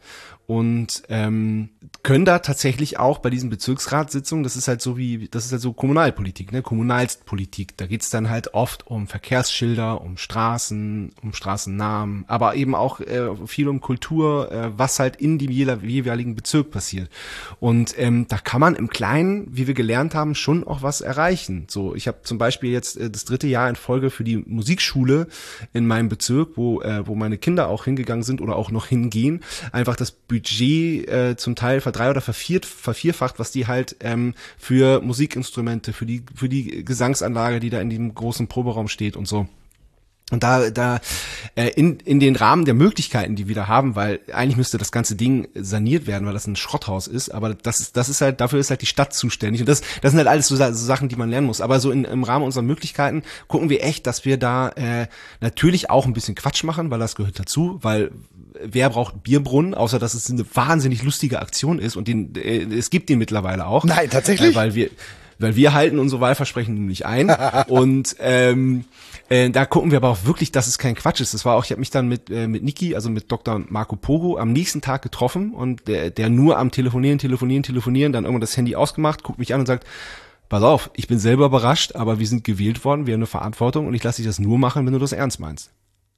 und ähm, können da tatsächlich auch bei diesen Bezirksratssitzungen, das ist halt so wie, das ist halt so Kommunalpolitik, ne, Kommunalpolitik, da geht's dann halt oft um Verkehrsschilder, um Straßen, um Straßennamen, aber eben auch äh, viel um Kultur, äh, was halt in dem jeweiligen Bezirk passiert. Und ähm, da kann man im Kleinen, wie wir gelernt haben, schon auch was erreichen. So, ich habe zum Beispiel jetzt äh, das dritte Jahr in Folge für die Musikschule in meinem Bezirk, wo äh, wo meine Kinder auch hingegangen sind oder auch noch hingehen, einfach das Budget äh, zum Teil verdrei- oder verviert, vervierfacht, was die halt ähm, für Musikinstrumente, für die für die Gesangsanlage, die da in diesem großen Proberaum steht und so. Und da, da äh, in in den Rahmen der Möglichkeiten, die wir da haben, weil eigentlich müsste das ganze Ding saniert werden, weil das ein Schrotthaus ist, aber das ist das ist halt, dafür ist halt die Stadt zuständig und das das sind halt alles so, so Sachen, die man lernen muss. Aber so in, im Rahmen unserer Möglichkeiten gucken wir echt, dass wir da äh, natürlich auch ein bisschen Quatsch machen, weil das gehört dazu, weil wer braucht einen Bierbrunnen, außer dass es eine wahnsinnig lustige Aktion ist und den äh, es gibt den mittlerweile auch. Nein, tatsächlich? Äh, weil wir weil wir halten unsere Wahlversprechen nämlich ein und ähm, äh, da gucken wir aber auch wirklich, dass es kein Quatsch ist. Das war auch, ich habe mich dann mit äh, mit Niki, also mit Doktor Marco Poro, am nächsten Tag getroffen und der, der nur am Telefonieren, Telefonieren, Telefonieren, dann irgendwann das Handy ausgemacht, guckt mich an und sagt, pass auf, ich bin selber überrascht, aber wir sind gewählt worden, wir haben eine Verantwortung und ich lasse dich das nur machen, wenn du das ernst meinst.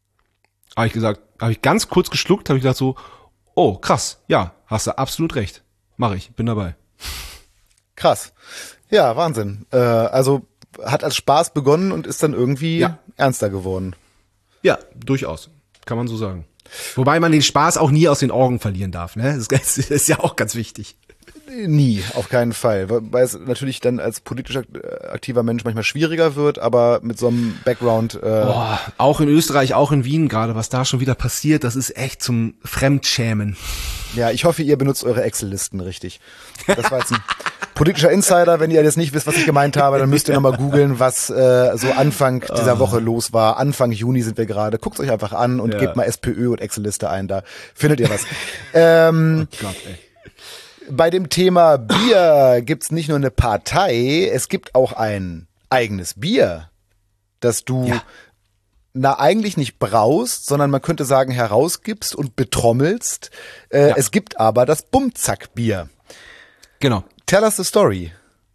Habe ich gesagt, habe ich ganz kurz geschluckt, habe ich gedacht so, oh krass, ja, hast du absolut recht, mache ich, bin dabei. Krass. Ja, Wahnsinn. Äh, also hat als Spaß begonnen und ist dann irgendwie ja. ernster geworden. Ja, durchaus. Kann man so sagen. Wobei man den Spaß auch nie aus den Augen verlieren darf. Ne? Das ist ja auch ganz wichtig. Nie, auf keinen Fall. Weil es natürlich dann als politisch aktiver Mensch manchmal schwieriger wird, aber mit so einem Background. Äh Boah, auch in Österreich, auch in Wien gerade, was da schon wieder passiert, das ist echt zum Fremdschämen. Ja, ich hoffe, ihr benutzt eure Excel-Listen richtig. Das war jetzt ein politischer Insider. Wenn ihr jetzt nicht wisst, was ich gemeint habe, dann müsst ihr nochmal googeln, was äh, so Anfang dieser Woche los war. Anfang Juni sind wir gerade. Guckt euch einfach an und ja. gebt mal SPÖ und Excel-Liste ein. Da findet ihr was. ähm, oh Gott, ey. Bei dem Thema Bier gibt's nicht nur eine Partei, es gibt auch ein eigenes Bier, das du ja. na eigentlich nicht braust, sondern man könnte sagen herausgibst und betrommelst. Äh, ja. Es gibt aber das Bumzack-Bier. Genau. Tell us the story.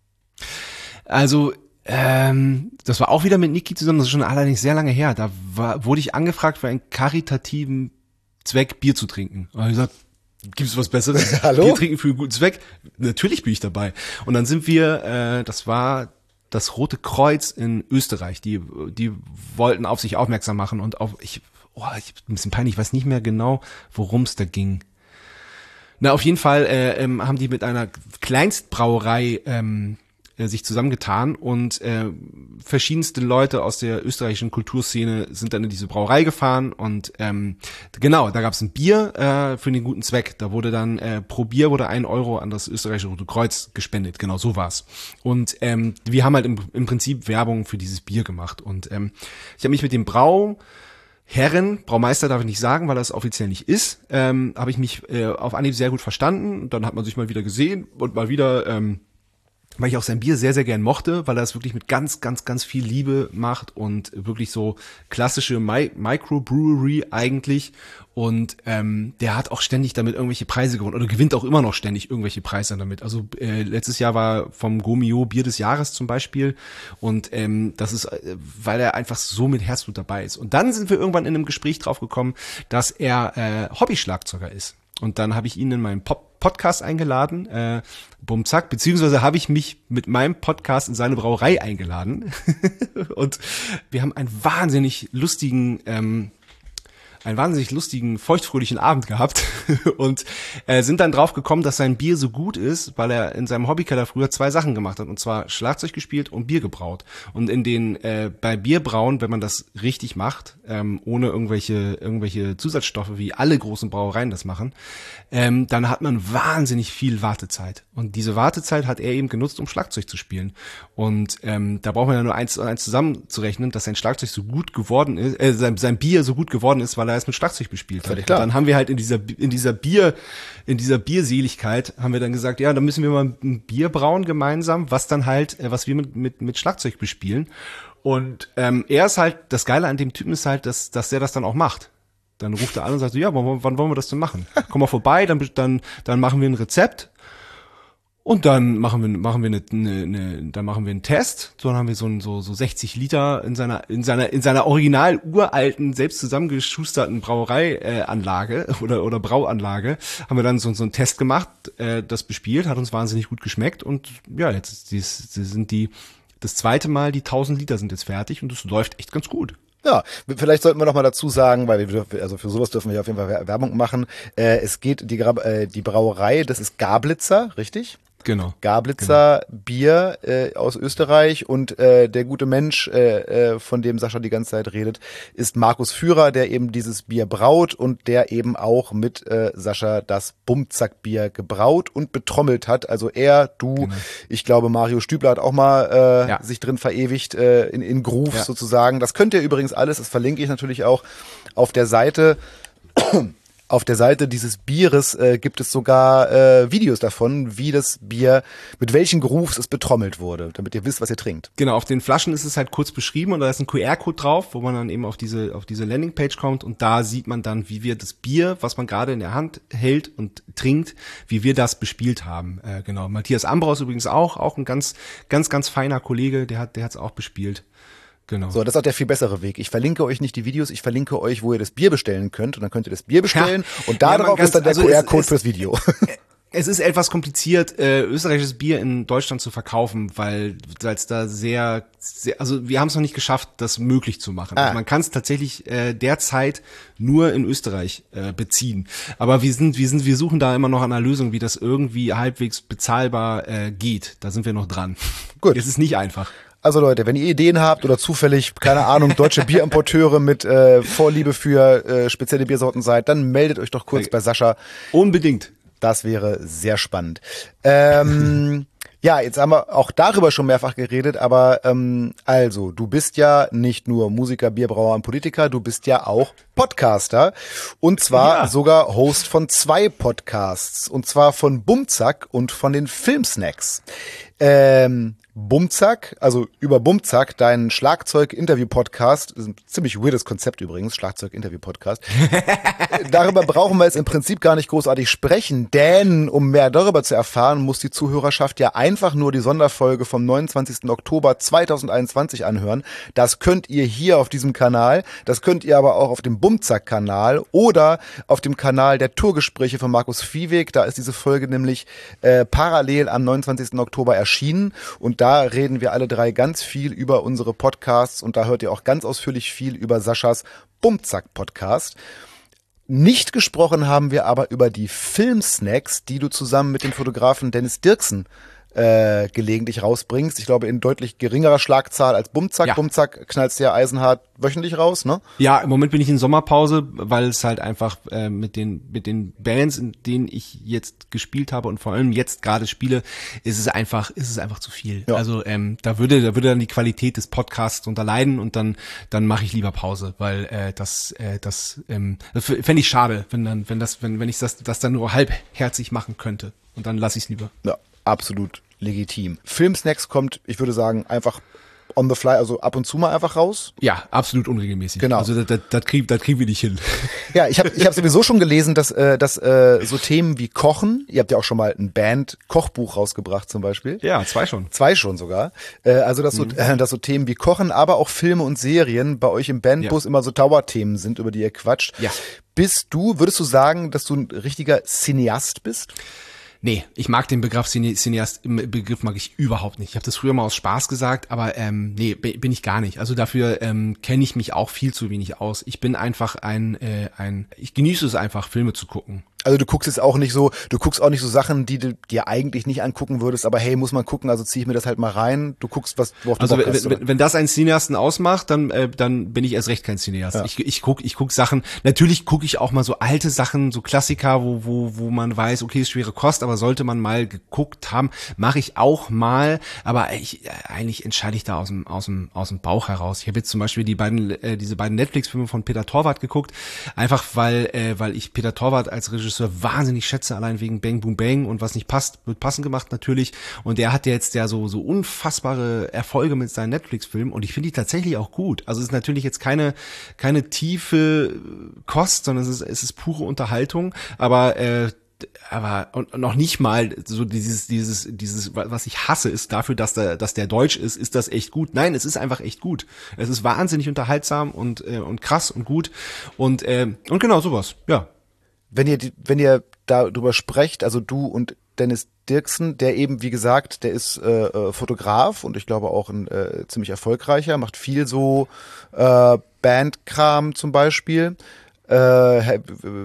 Also ähm, das war auch wieder mit Niki zusammen, das ist schon allerdings sehr lange her. Da war, wurde ich angefragt, für einen karitativen Zweck Bier zu trinken. Und ich gesagt, gibt es was Besseres? Hallo? Bier trinken für einen guten Zweck? Natürlich bin ich dabei. Und dann sind wir, äh, das war das Rote Kreuz in Österreich. Die, die wollten auf sich aufmerksam machen und auf, ich, oh, ich ein bisschen peinlich, ich weiß nicht mehr genau, worum es da ging. Na, auf jeden Fall äh, ähm, haben die mit einer Kleinstbrauerei ähm, äh, sich zusammengetan und äh, verschiedenste Leute aus der österreichischen Kulturszene sind dann in diese Brauerei gefahren und ähm, genau, da gab es ein Bier äh, für den guten Zweck. Da wurde dann äh, pro Bier wurde ein Euro an das österreichische Rote Kreuz gespendet. Genau, so war's. Und ähm, wir haben halt im, im Prinzip Werbung für dieses Bier gemacht und ähm, ich habe mich mit dem Brau Herren, Braumeister darf ich nicht sagen, weil das offiziell nicht ist, ähm, habe ich mich äh, auf Anhieb sehr gut verstanden. Und dann hat man sich mal wieder gesehen und mal wieder, ähm, weil ich auch sein Bier sehr, sehr gern mochte, weil er es wirklich mit ganz, ganz, ganz viel Liebe macht und wirklich so klassische Mi- Microbrewery eigentlich. Und ähm, der hat auch ständig damit irgendwelche Preise gewonnen oder gewinnt auch immer noch ständig irgendwelche Preise damit. Also äh, letztes Jahr war vom Gomio Bier des Jahres zum Beispiel und ähm, das ist, äh, weil er einfach so mit Herzblut dabei ist. Und dann sind wir irgendwann in einem Gespräch drauf gekommen, dass er äh, Hobby-Schlagzeuger ist. Und dann habe ich ihn in meinen Pop- Podcast eingeladen, äh, Bumzack, beziehungsweise habe ich mich mit meinem Podcast in seine Brauerei eingeladen. Und wir haben einen wahnsinnig lustigen ähm, einen wahnsinnig lustigen, feuchtfröhlichen Abend gehabt und äh, sind dann drauf gekommen, dass sein Bier so gut ist, weil er in seinem Hobbykeller früher zwei Sachen gemacht hat, und zwar Schlagzeug gespielt und Bier gebraut. Und in den äh, bei Bierbrauen, wenn man das richtig macht, ähm, ohne irgendwelche irgendwelche Zusatzstoffe, wie alle großen Brauereien das machen, ähm, dann hat man wahnsinnig viel Wartezeit. Und diese Wartezeit hat er eben genutzt, um Schlagzeug zu spielen. Und ähm, da braucht man ja nur eins und eins zusammenzurechnen, dass sein Schlagzeug so gut geworden ist, äh, sein, sein Bier so gut geworden ist, weil er es mit Schlagzeug bespielt hat. Klar. Dann haben wir halt in dieser in dieser Bier in dieser Bierseligkeit haben wir dann gesagt, ja, dann müssen wir mal ein Bier brauen gemeinsam, was dann halt äh, was wir mit mit mit Schlagzeug bespielen. Und ähm, er ist halt, das Geile an dem Typen ist halt, dass dass der das dann auch macht. Dann ruft er an und sagt so, ja, wann, wann wollen wir das denn machen? Komm mal vorbei, dann dann dann machen wir ein Rezept. Und dann machen wir machen wir eine, eine, eine dann machen wir einen Test. So, dann haben wir so ein, so so sechzig Liter in seiner in seiner in seiner original uralten selbst zusammengeschusterten Brauereianlage äh, oder oder Brauanlage haben wir dann so so einen Test gemacht, äh, das bespielt, hat uns wahnsinnig gut geschmeckt und ja, jetzt dies, die sind die das zweite Mal die tausend Liter sind jetzt fertig und es läuft echt ganz gut. Ja, vielleicht sollten wir noch mal dazu sagen, weil wir also für sowas dürfen wir auf jeden Fall Werbung machen. Äh, es geht die äh, die Brauerei, das ist Gablitzer, richtig? Genau. Gablitzer genau. Bier äh, aus Österreich und äh, der gute Mensch, äh, äh, von dem Sascha die ganze Zeit redet, ist Markus Führer, der eben dieses Bier braut und der eben auch mit äh, Sascha das Bumzack-Bier gebraut und betrommelt hat. Also er, du, genau. Ich glaube Mario Stübler hat auch mal äh, ja. sich drin verewigt äh, in, in Groove ja. sozusagen. Das könnt ihr übrigens alles, das verlinke ich natürlich auch auf der Seite. Auf der Seite dieses Bieres äh, gibt es sogar äh, Videos davon, wie das Bier, mit welchen Grooves es betrommelt wurde, damit ihr wisst, was ihr trinkt. Genau, auf den Flaschen ist es halt kurz beschrieben und da ist ein Q R-Code drauf, wo man dann eben auf diese auf diese Landingpage kommt und da sieht man dann, wie wir das Bier, was man gerade in der Hand hält und trinkt, wie wir das bespielt haben. Äh, genau, Matthias Ambraus übrigens auch, auch ein ganz ganz ganz feiner Kollege, der hat der hat's auch bespielt. Genau. So, das ist auch der viel bessere Weg. Ich verlinke euch nicht die Videos, ich verlinke euch, wo ihr das Bier bestellen könnt und dann könnt ihr das Bier bestellen ja. und da ja, drauf ist dann der also Q R-Code fürs Video. Es ist etwas kompliziert, äh, österreichisches Bier in Deutschland zu verkaufen, weil es da sehr, sehr, also wir haben es noch nicht geschafft, das möglich zu machen. Ah. Also man kann es tatsächlich äh, derzeit nur in Österreich äh, beziehen. Aber wir sind, wir sind, wir suchen da immer noch an einer Lösung, wie das irgendwie halbwegs bezahlbar äh, geht. Da sind wir noch dran. Gut. Es ist nicht einfach. Also Leute, wenn ihr Ideen habt oder zufällig, keine Ahnung, deutsche Bierimporteure mit äh, Vorliebe für äh, spezielle Biersorten seid, dann meldet euch doch kurz bei Sascha. Unbedingt. Das wäre sehr spannend. Ähm, Ja, jetzt haben wir auch darüber schon mehrfach geredet, aber ähm, also, du bist ja nicht nur Musiker, Bierbrauer und Politiker, du bist ja auch Podcaster und zwar Ja. sogar Host von zwei Podcasts und zwar von Bumzack und von den Filmsnacks. Ähm, Bumzack, also über Bumzack, dein Schlagzeug-Interview-Podcast, ist ein ziemlich weirdes Konzept übrigens, Schlagzeug-Interview-Podcast. Darüber brauchen wir jetzt im Prinzip gar nicht großartig sprechen, denn um mehr darüber zu erfahren, muss die Zuhörerschaft ja einfach nur die Sonderfolge vom neunundzwanzigsten Oktober zweitausendeinundzwanzig anhören. Das könnt ihr hier auf diesem Kanal, das könnt ihr aber auch auf dem Bumzack-Kanal oder auf dem Kanal der Tourgespräche von Markus Viehweg. Da ist diese Folge nämlich äh, parallel am neunundzwanzigsten Oktober erschienen und da reden wir alle drei ganz viel über unsere Podcasts und da hört ihr auch ganz ausführlich viel über Saschas Bumzack-Podcast. Nicht gesprochen haben wir aber über die Filmsnacks, die du zusammen mit dem Fotografen Dennis Dirksen äh, gelegentlich rausbringst. Ich glaube in deutlich geringerer Schlagzahl als Bumzack. Ja. Bumzack knallst du ja eisenhart wöchentlich raus, ne? Ja, im Moment bin ich in Sommerpause, weil es halt einfach äh, mit den mit den Bands, in denen ich jetzt gespielt habe und vor allem jetzt gerade spiele, ist es einfach ist es einfach zu viel. Ja. Also ähm, da würde da würde dann die Qualität des Podcasts drunter leiden und dann dann mache ich lieber Pause, weil äh, das äh, das ähm, fände ich schade, wenn dann wenn das wenn wenn ich das das dann nur halbherzig machen könnte und dann lasse ich es lieber. Ja, absolut legitim. Filmsnacks kommt, ich würde sagen, einfach on the fly, also ab und zu mal einfach raus. Ja, absolut unregelmäßig. Genau. Also das, das, das kriegen das kriegen wir nicht hin. Ja, ich habe ich hab sowieso schon gelesen, dass, äh, dass äh, so Themen wie Kochen, ihr habt ja auch schon mal ein Band-Kochbuch rausgebracht zum Beispiel. Ja, zwei schon. Zwei schon sogar. Äh, also dass so, Mhm. äh, dass so Themen wie Kochen, aber auch Filme und Serien bei euch im Bandbus Ja. immer so Dauerthemen sind, über die ihr quatscht. Ja. Bist du, würdest du sagen, dass du ein richtiger Cineast bist? Nee, ich mag den Begriff Cine- Cineast, im Begriff mag ich überhaupt nicht. Ich habe das früher mal aus Spaß gesagt, aber ähm, nee, b- bin ich gar nicht. Also dafür ähm, kenne ich mich auch viel zu wenig aus. Ich bin einfach ein, äh, ein, ich genieße es einfach, Filme zu gucken. Also du guckst jetzt auch nicht so, du guckst auch nicht so Sachen, die du dir eigentlich nicht angucken würdest, aber hey, muss man gucken, also zieh ich mir das halt mal rein. Du guckst, was worauf du Also Bock wenn, hast. oder? wenn, wenn das einen Cineasten ausmacht, dann äh, dann bin ich erst recht kein Cineast. Ja. Ich ich guck ich guck Sachen. Natürlich gucke ich auch mal so alte Sachen, so Klassiker, wo wo wo man weiß, okay, ist schwere Kost, aber sollte man mal geguckt haben, mache ich auch mal. Aber ich äh, eigentlich entscheide ich da aus dem aus dem aus dem Bauch heraus. Ich habe jetzt zum Beispiel die beiden äh, diese beiden Netflix-Filme von Peter Torwart geguckt, einfach weil äh, weil ich Peter Torwart als Regisseur wahnsinnig schätze, allein wegen Bang Boom Bang und was nicht passt, wird passend gemacht natürlich. Und der hat ja jetzt ja so so unfassbare Erfolge mit seinen Netflix-Filmen und ich finde die tatsächlich auch gut. Also es ist natürlich jetzt keine keine tiefe Kost, sondern es ist es ist pure Unterhaltung, aber äh, aber und noch nicht mal so dieses dieses dieses was ich hasse ist dafür, dass der dass der deutsch ist, ist das echt gut. Nein, es ist einfach echt gut. Es ist wahnsinnig unterhaltsam und äh, und krass und gut und äh, und genau sowas. Ja. Wenn ihr, die- wenn ihr darüber sprecht, also du und Dennis Dirksen, der eben, wie gesagt, der ist äh, äh, Fotograf und ich glaube auch ein äh, ziemlich erfolgreicher, macht viel so äh, Bandkram zum Beispiel. Äh,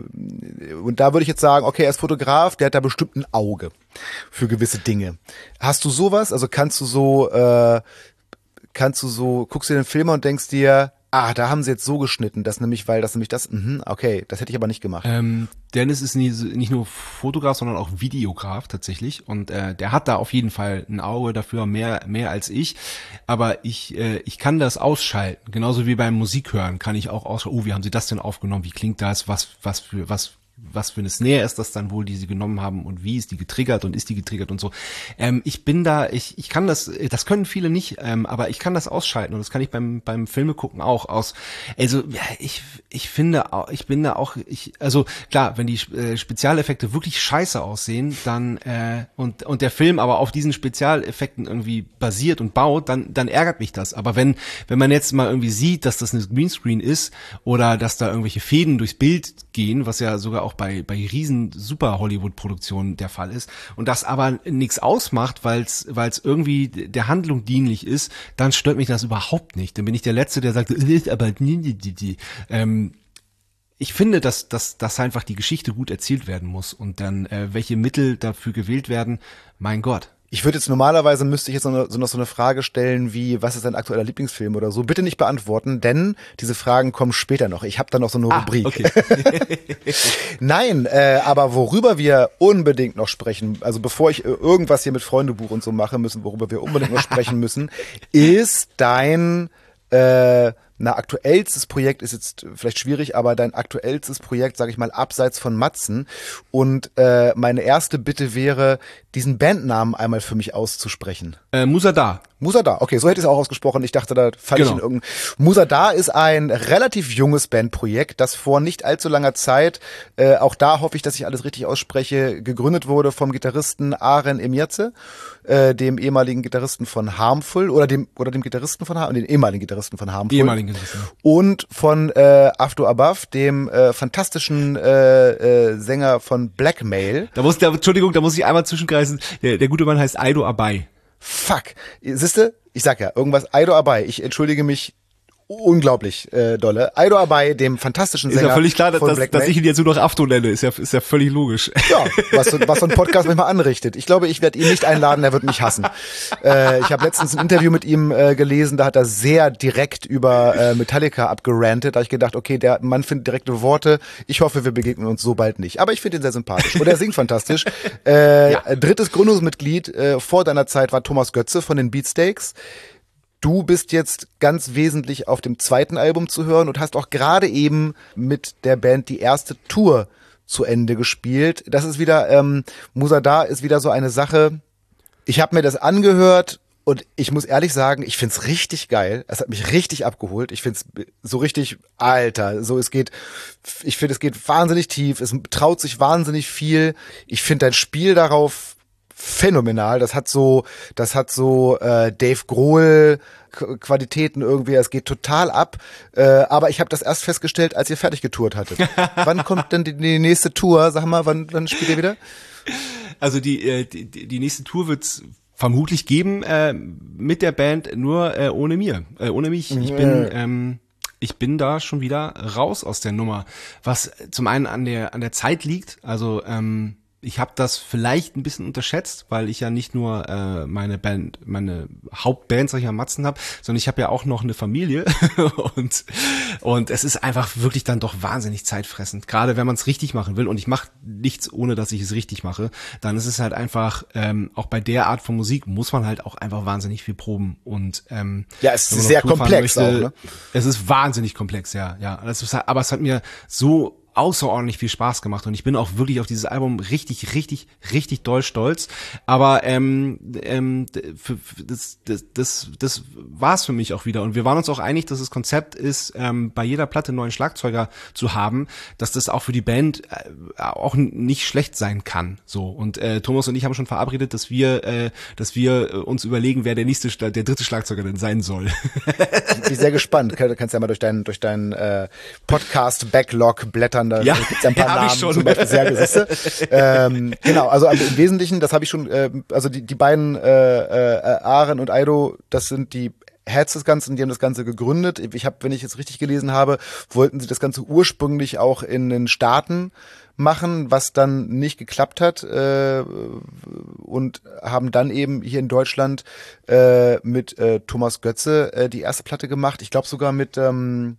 und da würde ich jetzt sagen, okay, er ist Fotograf, der hat da bestimmt ein Auge für gewisse Dinge. Hast du sowas? Also kannst du so, äh, kannst du so, guckst du den Film an und denkst dir, ah, da haben sie jetzt so geschnitten, das nämlich, weil das nämlich das, mhm, okay, das hätte ich aber nicht gemacht. Ähm, Dennis ist nie, nicht nur Fotograf, sondern auch Videograf tatsächlich und äh, der hat da auf jeden Fall ein Auge dafür, mehr mehr als ich, aber ich äh, ich kann das ausschalten, genauso wie beim Musikhören kann ich auch ausschalten, oh, wie haben sie das denn aufgenommen, wie klingt das, was was für was was für eine Snare ist das dann wohl, die sie genommen haben und wie ist die getriggert und ist die getriggert und so. Ähm, ich bin da, ich ich kann das, das können viele nicht, ähm, aber ich kann das ausschalten und das kann ich beim beim Filme gucken auch aus. Also ja, ich ich finde, auch, ich bin da auch, ich also klar, wenn die äh, Spezialeffekte wirklich scheiße aussehen, dann äh, und und der Film aber auf diesen Spezialeffekten irgendwie basiert und baut, dann dann ärgert mich das. Aber wenn wenn man jetzt mal irgendwie sieht, dass das eine Greenscreen ist oder dass da irgendwelche Fäden durchs Bild gehen, was ja sogar auch bei bei riesen super Hollywood-Produktionen der Fall ist und das aber nichts ausmacht, weil es weil es irgendwie der Handlung dienlich ist, dann stört mich das überhaupt nicht. Dann bin ich der Letzte, der sagt, äh, aber ähm, ich finde, dass, dass, dass einfach die Geschichte gut erzählt werden muss und dann äh, welche Mittel dafür gewählt werden, mein Gott. Ich würde jetzt normalerweise, müsste ich jetzt noch, so noch so eine Frage stellen wie, was ist dein aktueller Lieblingsfilm oder so? Bitte nicht beantworten, denn diese Fragen kommen später noch. Ich habe da noch so eine ah, Rubrik. Okay. Nein, äh, aber worüber wir unbedingt noch sprechen, also bevor ich irgendwas hier mit Freundebuch und so mache, müssen, worüber wir unbedingt noch sprechen müssen, ist dein äh, na, aktuellstes Projekt ist jetzt vielleicht schwierig, aber dein aktuellstes Projekt, sage ich mal, abseits von Matzen. Und äh, meine erste Bitte wäre, diesen Bandnamen einmal für mich auszusprechen. Äh, Musada. Musada, okay, so hätte ich es auch ausgesprochen. Ich dachte, da falle genau. ich in irgendein... Musada ist ein relativ junges Bandprojekt, das vor nicht allzu langer Zeit, äh, auch da hoffe ich, dass ich alles richtig ausspreche, gegründet wurde vom Gitarristen Aren Emirze, äh, dem ehemaligen Gitarristen von Harmful, oder dem oder dem Gitarristen von Harmful, den ehemaligen Gitarristen von Harmful. Ehemaligen Gitarristen. Und von äh, After Above, dem äh, fantastischen äh, äh, Sänger von Blackmail. Da muss, da, Entschuldigung, da muss ich einmal zwischengreifen. Der, der gute Mann heißt Aido Abai. Fuck. Siehste, ich sag ja, irgendwas Aido Abai. Ich entschuldige mich unglaublich äh, dolle. Aido Abai, dem fantastischen Sänger. Ist ja völlig klar, dass, von dass, dass ich ihn jetzt nur noch Afto nenne. Ist ja, ist ja völlig logisch. Ja, was, was so ein Podcast manchmal anrichtet. Ich glaube, ich werde ihn nicht einladen, er wird mich hassen. Äh, ich habe letztens ein Interview mit ihm äh, gelesen, da hat er sehr direkt über äh, Metallica abgerantet. Da habe ich gedacht, okay, der Mann findet direkte Worte. Ich hoffe, wir begegnen uns so bald nicht. Aber ich finde ihn sehr sympathisch. Und er singt fantastisch. Äh, ja. Drittes Gründungsmitglied äh, vor deiner Zeit war Thomas Götze von den Beatsteaks. Du bist jetzt ganz wesentlich auf dem zweiten Album zu hören und hast auch gerade eben mit der Band die erste Tour zu Ende gespielt. Das ist wieder, ähm, Musada ist wieder so eine Sache. Ich habe mir das angehört und ich muss ehrlich sagen, ich find's richtig geil. Es hat mich richtig abgeholt. Ich find's so richtig, Alter, so es geht, ich finde, es geht wahnsinnig tief. Es traut sich wahnsinnig viel. Ich finde dein Spiel darauf phänomenal. Das hat so, das hat so äh, Dave Grohl Qualitäten irgendwie. Es geht total ab. Äh, aber ich habe das erst festgestellt, als ihr fertig getourt hattet. Wann kommt denn die, die nächste Tour? Sag mal, wann, wann spielt ihr wieder? Also die, äh, die, die nächste Tour wird's vermutlich geben äh, mit der Band, nur äh, ohne mir, äh, ohne mich. Ich bin ähm, ich bin da schon wieder raus aus der Nummer, was zum einen an der an der Zeit liegt. Also ähm, ich habe das vielleicht ein bisschen unterschätzt, weil ich ja nicht nur äh, meine Band, meine Hauptband, sag ich mal, Matzen habe, sondern ich habe ja auch noch eine Familie und und es ist einfach wirklich dann doch wahnsinnig zeitfressend, gerade wenn man es richtig machen will. Und ich mache nichts, ohne dass ich es richtig mache. Dann ist es halt einfach, ähm, auch bei der Art von Musik muss man halt auch einfach wahnsinnig viel proben. Und ähm, ja, es ist sehr komplex möchte, auch, ne? Es ist wahnsinnig komplex, ja, ja. Das ist, aber es hat mir so außerordentlich viel Spaß gemacht und ich bin auch wirklich auf dieses Album richtig, richtig, richtig doll stolz. Aber ähm, ähm, für, für das, das, das, das war's für mich auch wieder. Und wir waren uns auch einig, dass das Konzept ist, ähm, bei jeder Platte einen neuen Schlagzeuger zu haben, dass das auch für die Band äh, auch nicht schlecht sein kann. So, und äh, Thomas und ich haben schon verabredet, dass wir, äh, dass wir uns überlegen, wer der nächste, der dritte Schlagzeuger denn sein soll. Ich bin sehr gespannt. Du kannst ja mal durch deinen, durch deinen äh, Podcast-Backlog blättern. Da ja, gibt's ja ein paar ja, Namen ich schon. zum Beispiel. Sehr Siehste? ähm, genau, also im Wesentlichen, das habe ich schon, äh, also die, die beiden äh, äh, Aren und Aido, das sind die Heads des Ganzen, die haben das Ganze gegründet. Ich habe, wenn ich jetzt richtig gelesen habe, wollten sie das Ganze ursprünglich auch in den Staaten machen, was dann nicht geklappt hat, äh, und haben dann eben hier in Deutschland äh, mit äh, Thomas Götze äh, die erste Platte gemacht. Ich glaube sogar mit ähm,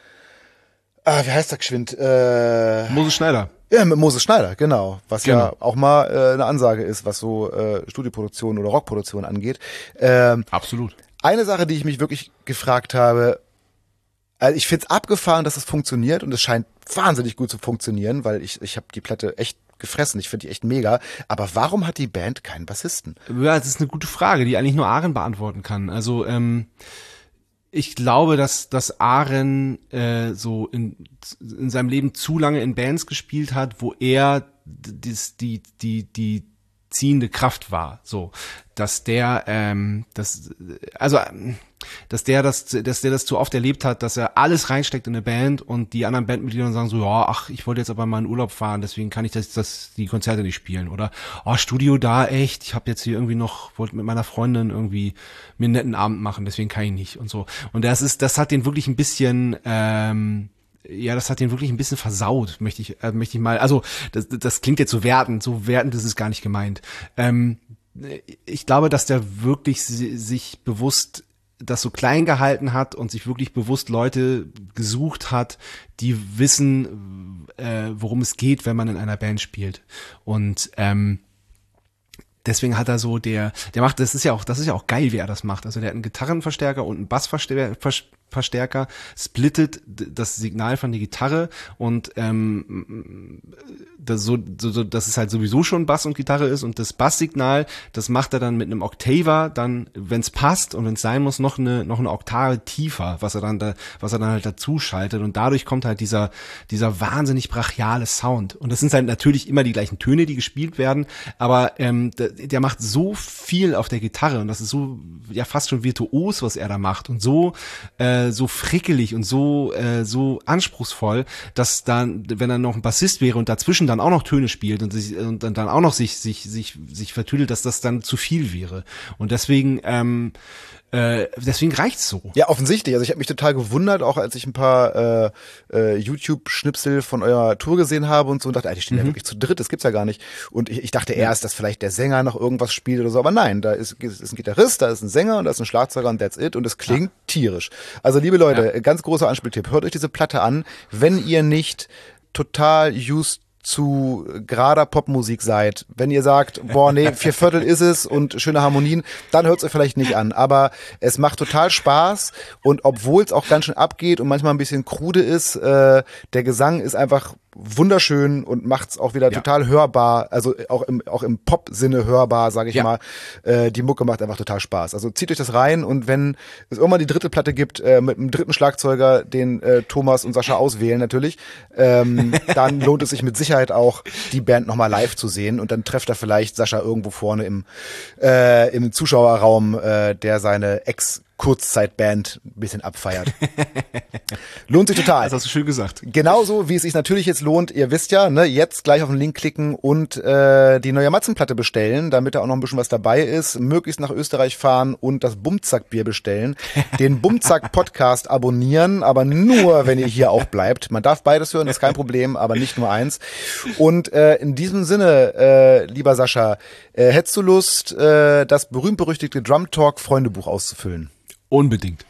Ah, wie heißt der geschwind? Äh, Moses Schneider. Ja, mit Moses Schneider, genau. Was genau. ja auch mal äh, eine Ansage ist, was so äh, Studioproduktion oder Rockproduktion angeht. Ähm, Absolut. Eine Sache, die ich mich wirklich gefragt habe, also ich find's abgefahren, dass es funktioniert und es scheint wahnsinnig gut zu funktionieren, weil ich ich habe die Platte echt gefressen. Ich finde die echt mega. Aber warum hat die Band keinen Bassisten? Ja, das ist eine gute Frage, die eigentlich nur Aren beantworten kann. Also ähm, ich glaube, dass dass Aren äh, so in in seinem Leben zu lange in Bands gespielt hat, wo er die die die die ziehende Kraft war, so, dass der ähm, das also dass der das dass der das zu oft erlebt hat, dass er alles reinsteckt in eine Band und die anderen Bandmitglieder sagen so, ja, ach, ich wollte jetzt aber mal in Urlaub fahren, deswegen kann ich das das die Konzerte nicht spielen, oder oh, Studio da, echt, ich habe jetzt hier irgendwie noch wollte mit meiner Freundin irgendwie mir einen netten Abend machen, deswegen kann ich nicht und so. Und das ist das hat den wirklich ein bisschen ähm, ja, das hat den wirklich ein bisschen versaut, möchte ich, äh, möchte ich mal, also das, das klingt jetzt so wertend, so wertend ist es gar nicht gemeint. Ähm, ich glaube, dass der wirklich si- sich bewusst das so klein gehalten hat und sich wirklich bewusst Leute gesucht hat, die wissen, äh, worum es geht, wenn man in einer Band spielt. Und ähm, deswegen hat er so der, der macht, das ist ja auch, das ist ja auch geil, wie er das macht. Also der hat einen Gitarrenverstärker und einen Bassverstärker, Verstärker, splittet das Signal von der Gitarre und ähm, das, so, so, das ist halt sowieso schon Bass und Gitarre ist und das Basssignal, das macht er dann mit einem Octaver, dann, wenn es passt und wenn es sein muss, noch eine noch eine Oktave tiefer, was er dann da, was er dann halt dazu schaltet und dadurch kommt halt dieser dieser wahnsinnig brachiale Sound und das sind halt natürlich immer die gleichen Töne, die gespielt werden, aber ähm, der, der macht so viel auf der Gitarre und das ist so ja fast schon virtuos, was er da macht und so äh, so frickelig und so äh, so anspruchsvoll, dass dann, wenn er noch ein Bassist wäre und dazwischen dann auch noch Töne spielt und sich und dann auch noch sich sich sich sich vertüdelt, dass das dann zu viel wäre. Und deswegen ähm, äh, deswegen reicht's so. Ja, offensichtlich. Also ich habe mich total gewundert, auch als ich ein paar äh, äh, YouTube-Schnipsel von eurer Tour gesehen habe und so und dachte, ey, die stehen Mhm. ja wirklich zu dritt, das gibt's ja gar nicht. Und ich, ich dachte erst, dass vielleicht der Sänger noch irgendwas spielt oder so, aber nein, da ist, ist ein Gitarrist, da ist ein Sänger und da ist ein Schlagzeuger und that's it und es klingt tierisch. Also liebe Leute, Ja. ganz großer Anspieltipp, hört euch diese Platte an, wenn ihr nicht total used zu gerader Popmusik seid. Wenn ihr sagt, boah, nee, vier Viertel ist es und schöne Harmonien, dann hört es euch vielleicht nicht an. Aber es macht total Spaß und obwohl es auch ganz schön abgeht und manchmal ein bisschen krude ist, äh, der Gesang ist einfach wunderschön und macht's auch wieder Ja. total hörbar, also auch im auch im Pop-Sinne hörbar, sage ich Ja. mal. Äh, die Mucke macht einfach total Spaß. Also zieht euch das rein und wenn es irgendwann die dritte Platte gibt, äh, mit einem dritten Schlagzeuger, den äh, Thomas und Sascha auswählen natürlich, ähm, dann lohnt es sich mit Sicherheit auch, die Band nochmal live zu sehen und dann trefft er vielleicht Sascha irgendwo vorne im, äh, im Zuschauerraum, äh, der seine Ex- Kurzzeitband ein bisschen abfeiert. Lohnt sich total. Das hast du schön gesagt. Genauso wie es sich natürlich jetzt lohnt, ihr wisst ja, ne, jetzt gleich auf den Link klicken und äh, die neue Matzenplatte bestellen, damit da auch noch ein bisschen was dabei ist, möglichst nach Österreich fahren und das Bumzack-Bier bestellen, den Bumzack-Podcast abonnieren, aber nur, wenn ihr hier auch bleibt. Man darf beides hören, ist kein Problem, aber nicht nur eins. Und äh, in diesem Sinne, äh, lieber Sascha, äh, hättest du Lust, äh, das berühmt-berüchtigte Drum Talk Freundebuch auszufüllen? Unbedingt.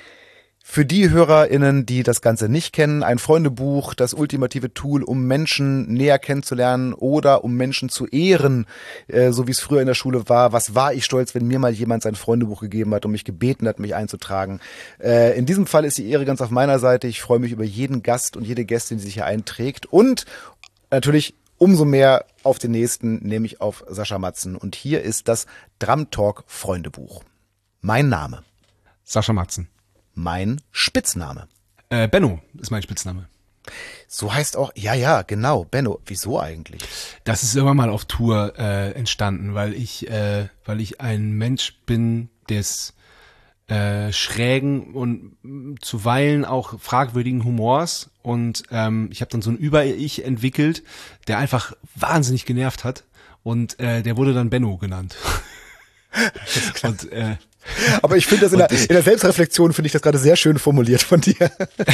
Für die HörerInnen, die das Ganze nicht kennen, ein Freundebuch, das ultimative Tool, um Menschen näher kennenzulernen oder um Menschen zu ehren, äh, so wie es früher in der Schule war. Was war ich stolz, wenn mir mal jemand sein Freundebuch gegeben hat und mich gebeten hat, mich einzutragen. Äh, in diesem Fall ist die Ehre ganz auf meiner Seite. Ich freue mich über jeden Gast und jede Gästin, die sich hier einträgt und natürlich umso mehr auf den nächsten, nämlich auf Sascha Matzen. Und hier ist das Drum Talk Freundebuch. Mein Name. Sascha Matzen. Mein Spitzname. Äh, Benno ist mein Spitzname. So heißt auch, ja, ja, genau, Benno. Wieso eigentlich? Das ist irgendwann mal auf Tour äh, entstanden, weil ich, äh, weil ich ein Mensch bin des äh, schrägen und mh, zuweilen auch fragwürdigen Humors und ähm, ich habe dann so ein Über-Ich entwickelt, der einfach wahnsinnig genervt hat und äh, der wurde dann Benno genannt. Und äh, Aber ich finde das in der, in der Selbstreflexion finde ich das gerade sehr schön formuliert von dir.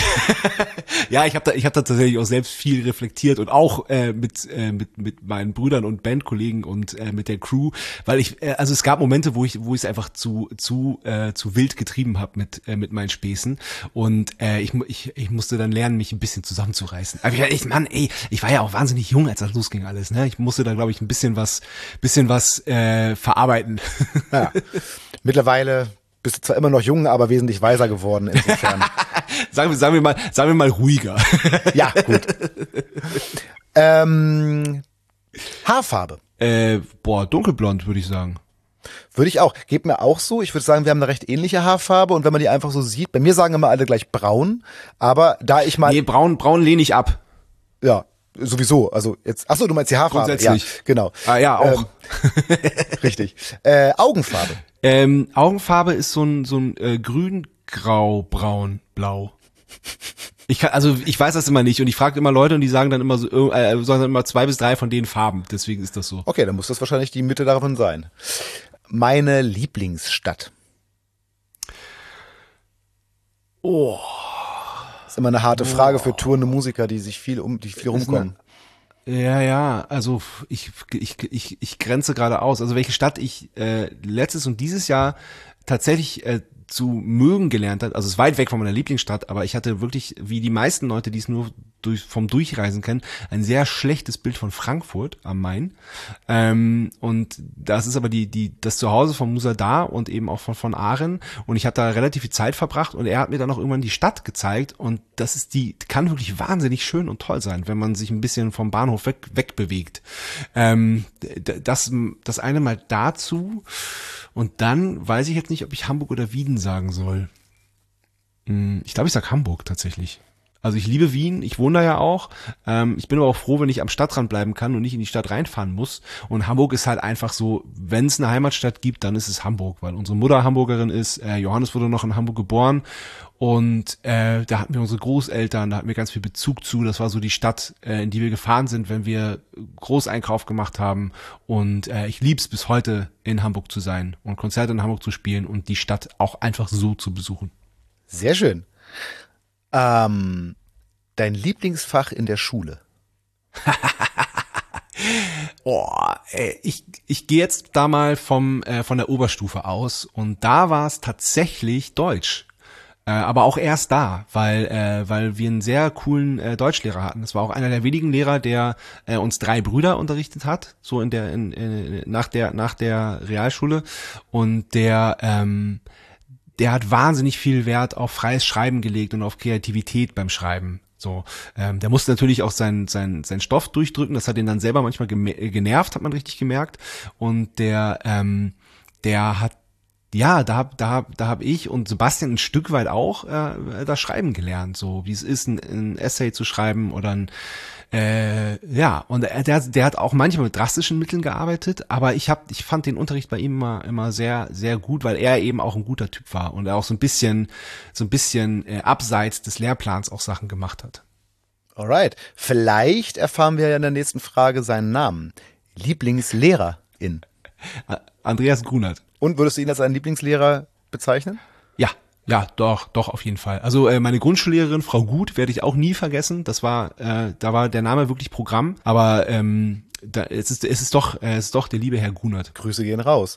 ja, ich habe da, ich habe da tatsächlich auch selbst viel reflektiert und auch äh, mit äh, mit mit meinen Brüdern und Bandkollegen und äh, mit der Crew, weil ich, äh, also es gab Momente, wo ich, wo ich es einfach zu zu äh, zu wild getrieben habe mit äh, mit meinen Späßen und äh, ich ich ich musste dann lernen, mich ein bisschen zusammenzureißen. Aber ich, ich Mann, ey, ich war ja auch wahnsinnig jung, als das losging alles, ne? Ich musste da, glaube ich, ein bisschen was, bisschen was äh, verarbeiten. Ja. Mittlerweile bist du zwar immer noch jung, aber wesentlich weiser geworden insofern. sagen wir, sagen wir mal, sagen wir mal ruhiger. Ja, gut. ähm, Haarfarbe. äh, boah, dunkelblond, würde ich sagen. Würde ich auch. Geht mir auch so. Ich würde sagen, wir haben eine recht ähnliche Haarfarbe und wenn man die einfach so sieht, bei mir sagen immer alle gleich braun, aber da ich mal... Nee, braun, braun lehne ich ab. Ja, sowieso. Also jetzt, ach so, du meinst die Haarfarbe. Grundsätzlich. Ja, genau. Ah ja, auch. Ähm, richtig. Äh, Augenfarbe. Ähm, Augenfarbe ist so ein so ein äh, grün, grau, braun, blau. Ich kann, also ich weiß das immer nicht und ich frage immer Leute und die sagen dann immer so, äh, sagen dann immer zwei bis drei von den Farben. Deswegen ist das so. Okay, dann muss das wahrscheinlich die Mitte davon sein. Meine Lieblingsstadt. Oh. Ist immer eine harte Frage für tourende Musiker, die sich viel um, die viel rumkommen. Ja, ja, also ich, ich, ich, ich grenze gerade aus. Also welche Stadt ich äh, letztes und dieses Jahr tatsächlich äh, zu mögen gelernt hat. Also es ist weit weg von meiner Lieblingsstadt, aber ich hatte wirklich, wie die meisten Leute, die es nur durch, vom Durchreisen kennen, ein sehr schlechtes Bild von Frankfurt am Main. Ähm, und das ist aber die, die, das Zuhause von Musa Da und eben auch von, von Aren. Und ich habe da relativ viel Zeit verbracht und er hat mir dann auch irgendwann die Stadt gezeigt und das ist die, kann wirklich wahnsinnig schön und toll sein, wenn man sich ein bisschen vom Bahnhof weg, wegbewegt. Ähm, das, das eine mal dazu. Und dann weiß ich jetzt nicht, ob ich Hamburg oder Wien sagen soll. Ich glaube, ich sag Hamburg tatsächlich. Also ich liebe Wien, ich wohne da ja auch. Ähm, ich bin aber auch froh, wenn ich am Stadtrand bleiben kann und nicht in die Stadt reinfahren muss. Und Hamburg ist halt einfach so, wenn es eine Heimatstadt gibt, dann ist es Hamburg, weil unsere Mutter Hamburgerin ist. Äh, Johannes wurde noch in Hamburg geboren und äh, da hatten wir unsere Großeltern, da hatten wir ganz viel Bezug zu. Das war so die Stadt, äh, in die wir gefahren sind, wenn wir Großeinkauf gemacht haben. Und äh, ich lieb's bis heute, in Hamburg zu sein und Konzerte in Hamburg zu spielen und die Stadt auch einfach so zu besuchen. Sehr schön. Ähm, dein Lieblingsfach in der Schule? Oh, ey, ich ich gehe jetzt da mal vom äh, von der Oberstufe aus und da war es tatsächlich Deutsch. Äh, aber auch erst da, weil äh, weil wir einen sehr coolen äh, Deutschlehrer hatten. Das war auch einer der wenigen Lehrer, der äh, uns drei Brüder unterrichtet hat, so in der in, in, nach der nach der Realschule und der ähm, der hat wahnsinnig viel Wert auf freies Schreiben gelegt und auf Kreativität beim Schreiben. So, ähm, der musste natürlich auch seinen sein, sein Stoff durchdrücken. Das hat ihn dann selber manchmal genervt, hat man richtig gemerkt. Und der ähm, der hat ja, da hab, da hab, da hab ich und Sebastian ein Stück weit auch äh, das Schreiben gelernt, so wie es ist, ein, ein Essay zu schreiben oder ein Äh, ja, und er, der, der hat auch manchmal mit drastischen Mitteln gearbeitet, aber ich hab, ich fand den Unterricht bei ihm immer, immer sehr, sehr gut, weil er eben auch ein guter Typ war und er auch so ein bisschen, so ein bisschen äh, abseits des Lehrplans auch Sachen gemacht hat. Alright. Vielleicht erfahren wir ja in der nächsten Frage seinen Namen. Lieblingslehrerin. Andreas Grunert. Und würdest du ihn als einen Lieblingslehrer bezeichnen? Ja. Ja, doch, doch, auf jeden Fall. Also äh, meine Grundschullehrerin, Frau Gut, werde ich auch nie vergessen. Das war, äh, da war der Name wirklich Programm. Aber ähm, da, es ist, es ist doch, äh, es ist doch der liebe Herr Grunert. Grüße gehen raus.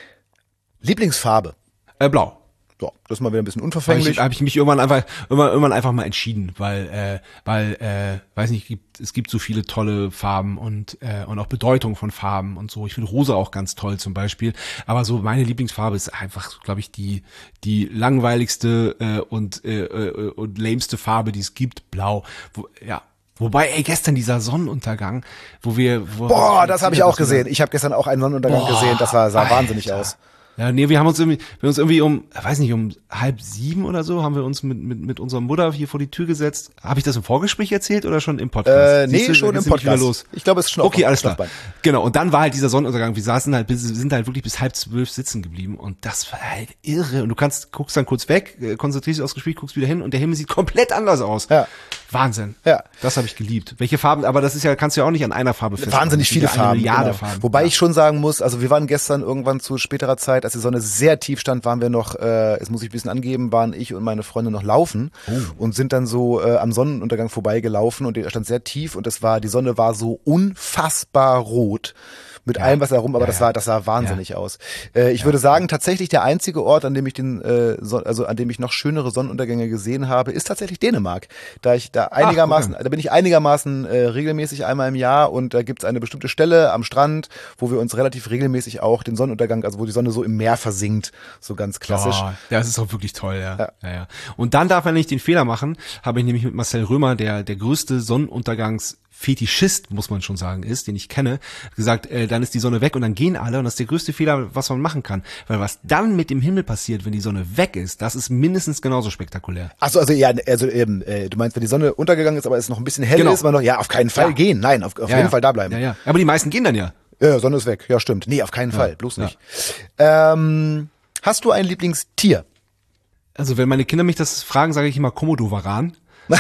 Lieblingsfarbe? Äh, blau. So, das ist mal wieder ein bisschen unverfänglich. Habe ich, hab ich mich irgendwann einfach, irgendwann, irgendwann einfach mal entschieden, weil, äh, weil, äh, weiß nicht, gibt, es gibt so viele tolle Farben und äh, und auch Bedeutung von Farben und so. Ich finde rosa auch ganz toll zum Beispiel. Aber so meine Lieblingsfarbe ist einfach, glaube ich, die die langweiligste äh, und äh, äh, und lameste Farbe, die es gibt, blau. Wo, ja. Wobei, ey, gestern dieser Sonnenuntergang, wo wir... Wo Boah, das habe ich auch gesehen. Ich habe gestern auch einen Sonnenuntergang Boah, gesehen. Das war, sah Alter. wahnsinnig aus. Ja, nee, wir haben uns irgendwie, wir haben uns irgendwie um, weiß nicht, um halb sieben oder so, haben wir uns mit mit mit unserer Mutter hier vor die Tür gesetzt. Habe ich das im Vorgespräch erzählt oder schon im Podcast? Äh, nee, du, schon im Podcast. Los? Ich glaube, es ist schon okay, alles klar. Genau. Und dann war halt dieser Sonnenuntergang. Wir saßen halt, bis, sind halt wirklich bis halb zwölf sitzen geblieben und das war halt irre. Und du kannst, guckst dann kurz weg, konzentrierst dich aufs Gespräch, guckst wieder hin und der Himmel sieht komplett anders aus. Ja. Wahnsinn. Ja. Das habe ich geliebt. Welche Farben? Aber das ist ja, kannst du ja auch nicht an einer Farbe festmachen. Wahnsinnig viele Farben. Milliarde genau. Farben. Wobei ja. ich schon sagen muss, also wir waren gestern irgendwann zu späterer Zeit, als die Sonne sehr tief stand, waren wir noch, äh, jetzt muss ich ein bisschen angeben, waren ich und meine Freunde noch laufen oh. und sind dann so äh, am Sonnenuntergang vorbeigelaufen und der stand sehr tief und es war, die Sonne war so unfassbar rot. Mit ja. allem, was herum, aber ja, das sah, das sah wahnsinnig ja. aus. Äh, ich ja. würde sagen, tatsächlich der einzige Ort, an dem ich den, äh, so, also an dem ich noch schönere Sonnenuntergänge gesehen habe, ist tatsächlich Dänemark. Da ich da einigermaßen, Ach, okay. da bin ich einigermaßen äh, regelmäßig einmal im Jahr und da gibt's eine bestimmte Stelle am Strand, wo wir uns relativ regelmäßig auch den Sonnenuntergang, also wo die Sonne so im Meer versinkt, so ganz klassisch. Oh, das ist auch wirklich toll, ja. Ja. ja, ja. Und dann darf man nicht den Fehler machen, habe ich nämlich mit Marcel Römer, der der größte Sonnenuntergangs Fetischist, muss man schon sagen, ist, den ich kenne, gesagt, äh, dann ist die Sonne weg und dann gehen alle und das ist der größte Fehler, was man machen kann. Weil was dann mit dem Himmel passiert, wenn die Sonne weg ist, das ist mindestens genauso spektakulär. Ach so, also ja, also ähm, äh, du meinst, wenn die Sonne untergegangen ist, aber es noch ein bisschen hell genau. ist, man noch, ja, auf keinen Fall ja. gehen, nein, auf, auf ja, jeden ja. Fall da bleiben. Ja, ja. Aber die meisten gehen dann ja. Ja, Sonne ist weg, ja stimmt. Nee, auf keinen ja. Fall, bloß nicht. Ja. Ähm, hast du ein Lieblingstier? Also wenn meine Kinder mich das fragen, sage ich immer Komodowaran.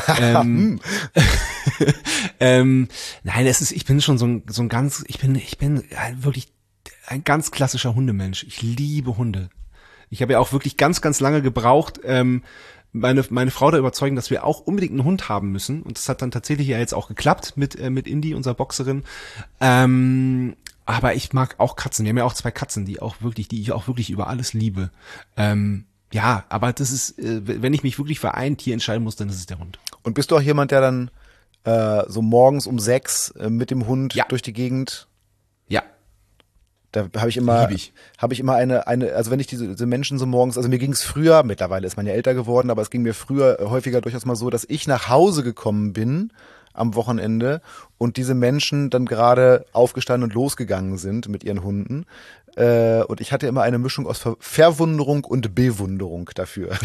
ähm, ähm, nein, es ist, ich bin schon so ein, so ein ganz, ich bin, ich bin wirklich ein ganz klassischer Hundemensch. Ich liebe Hunde. Ich habe ja auch wirklich ganz, ganz lange gebraucht, ähm, meine meine Frau da überzeugen, dass wir auch unbedingt einen Hund haben müssen. Und das hat dann tatsächlich ja jetzt auch geklappt mit äh, mit Indy, unserer Boxerin. Ähm, aber ich mag auch Katzen. Wir haben ja auch zwei Katzen, die auch wirklich, die ich auch wirklich über alles liebe. Ähm, ja, aber das ist, äh, wenn ich mich wirklich für ein Tier entscheiden muss, dann ist es der Hund. Und bist du auch jemand, der dann äh, so morgens um sechs äh, mit dem Hund Ja. durch die Gegend? Ja. Da habe ich immer, Lieb ich. habe ich immer eine, eine, also wenn ich diese, diese Menschen so morgens, also mir ging es früher, mittlerweile ist man ja älter geworden, aber es ging mir früher häufiger durchaus mal so, dass ich nach Hause gekommen bin am Wochenende und diese Menschen dann gerade aufgestanden und losgegangen sind mit ihren Hunden. Äh, und ich hatte immer eine Mischung aus Ver- Verwunderung und Bewunderung dafür.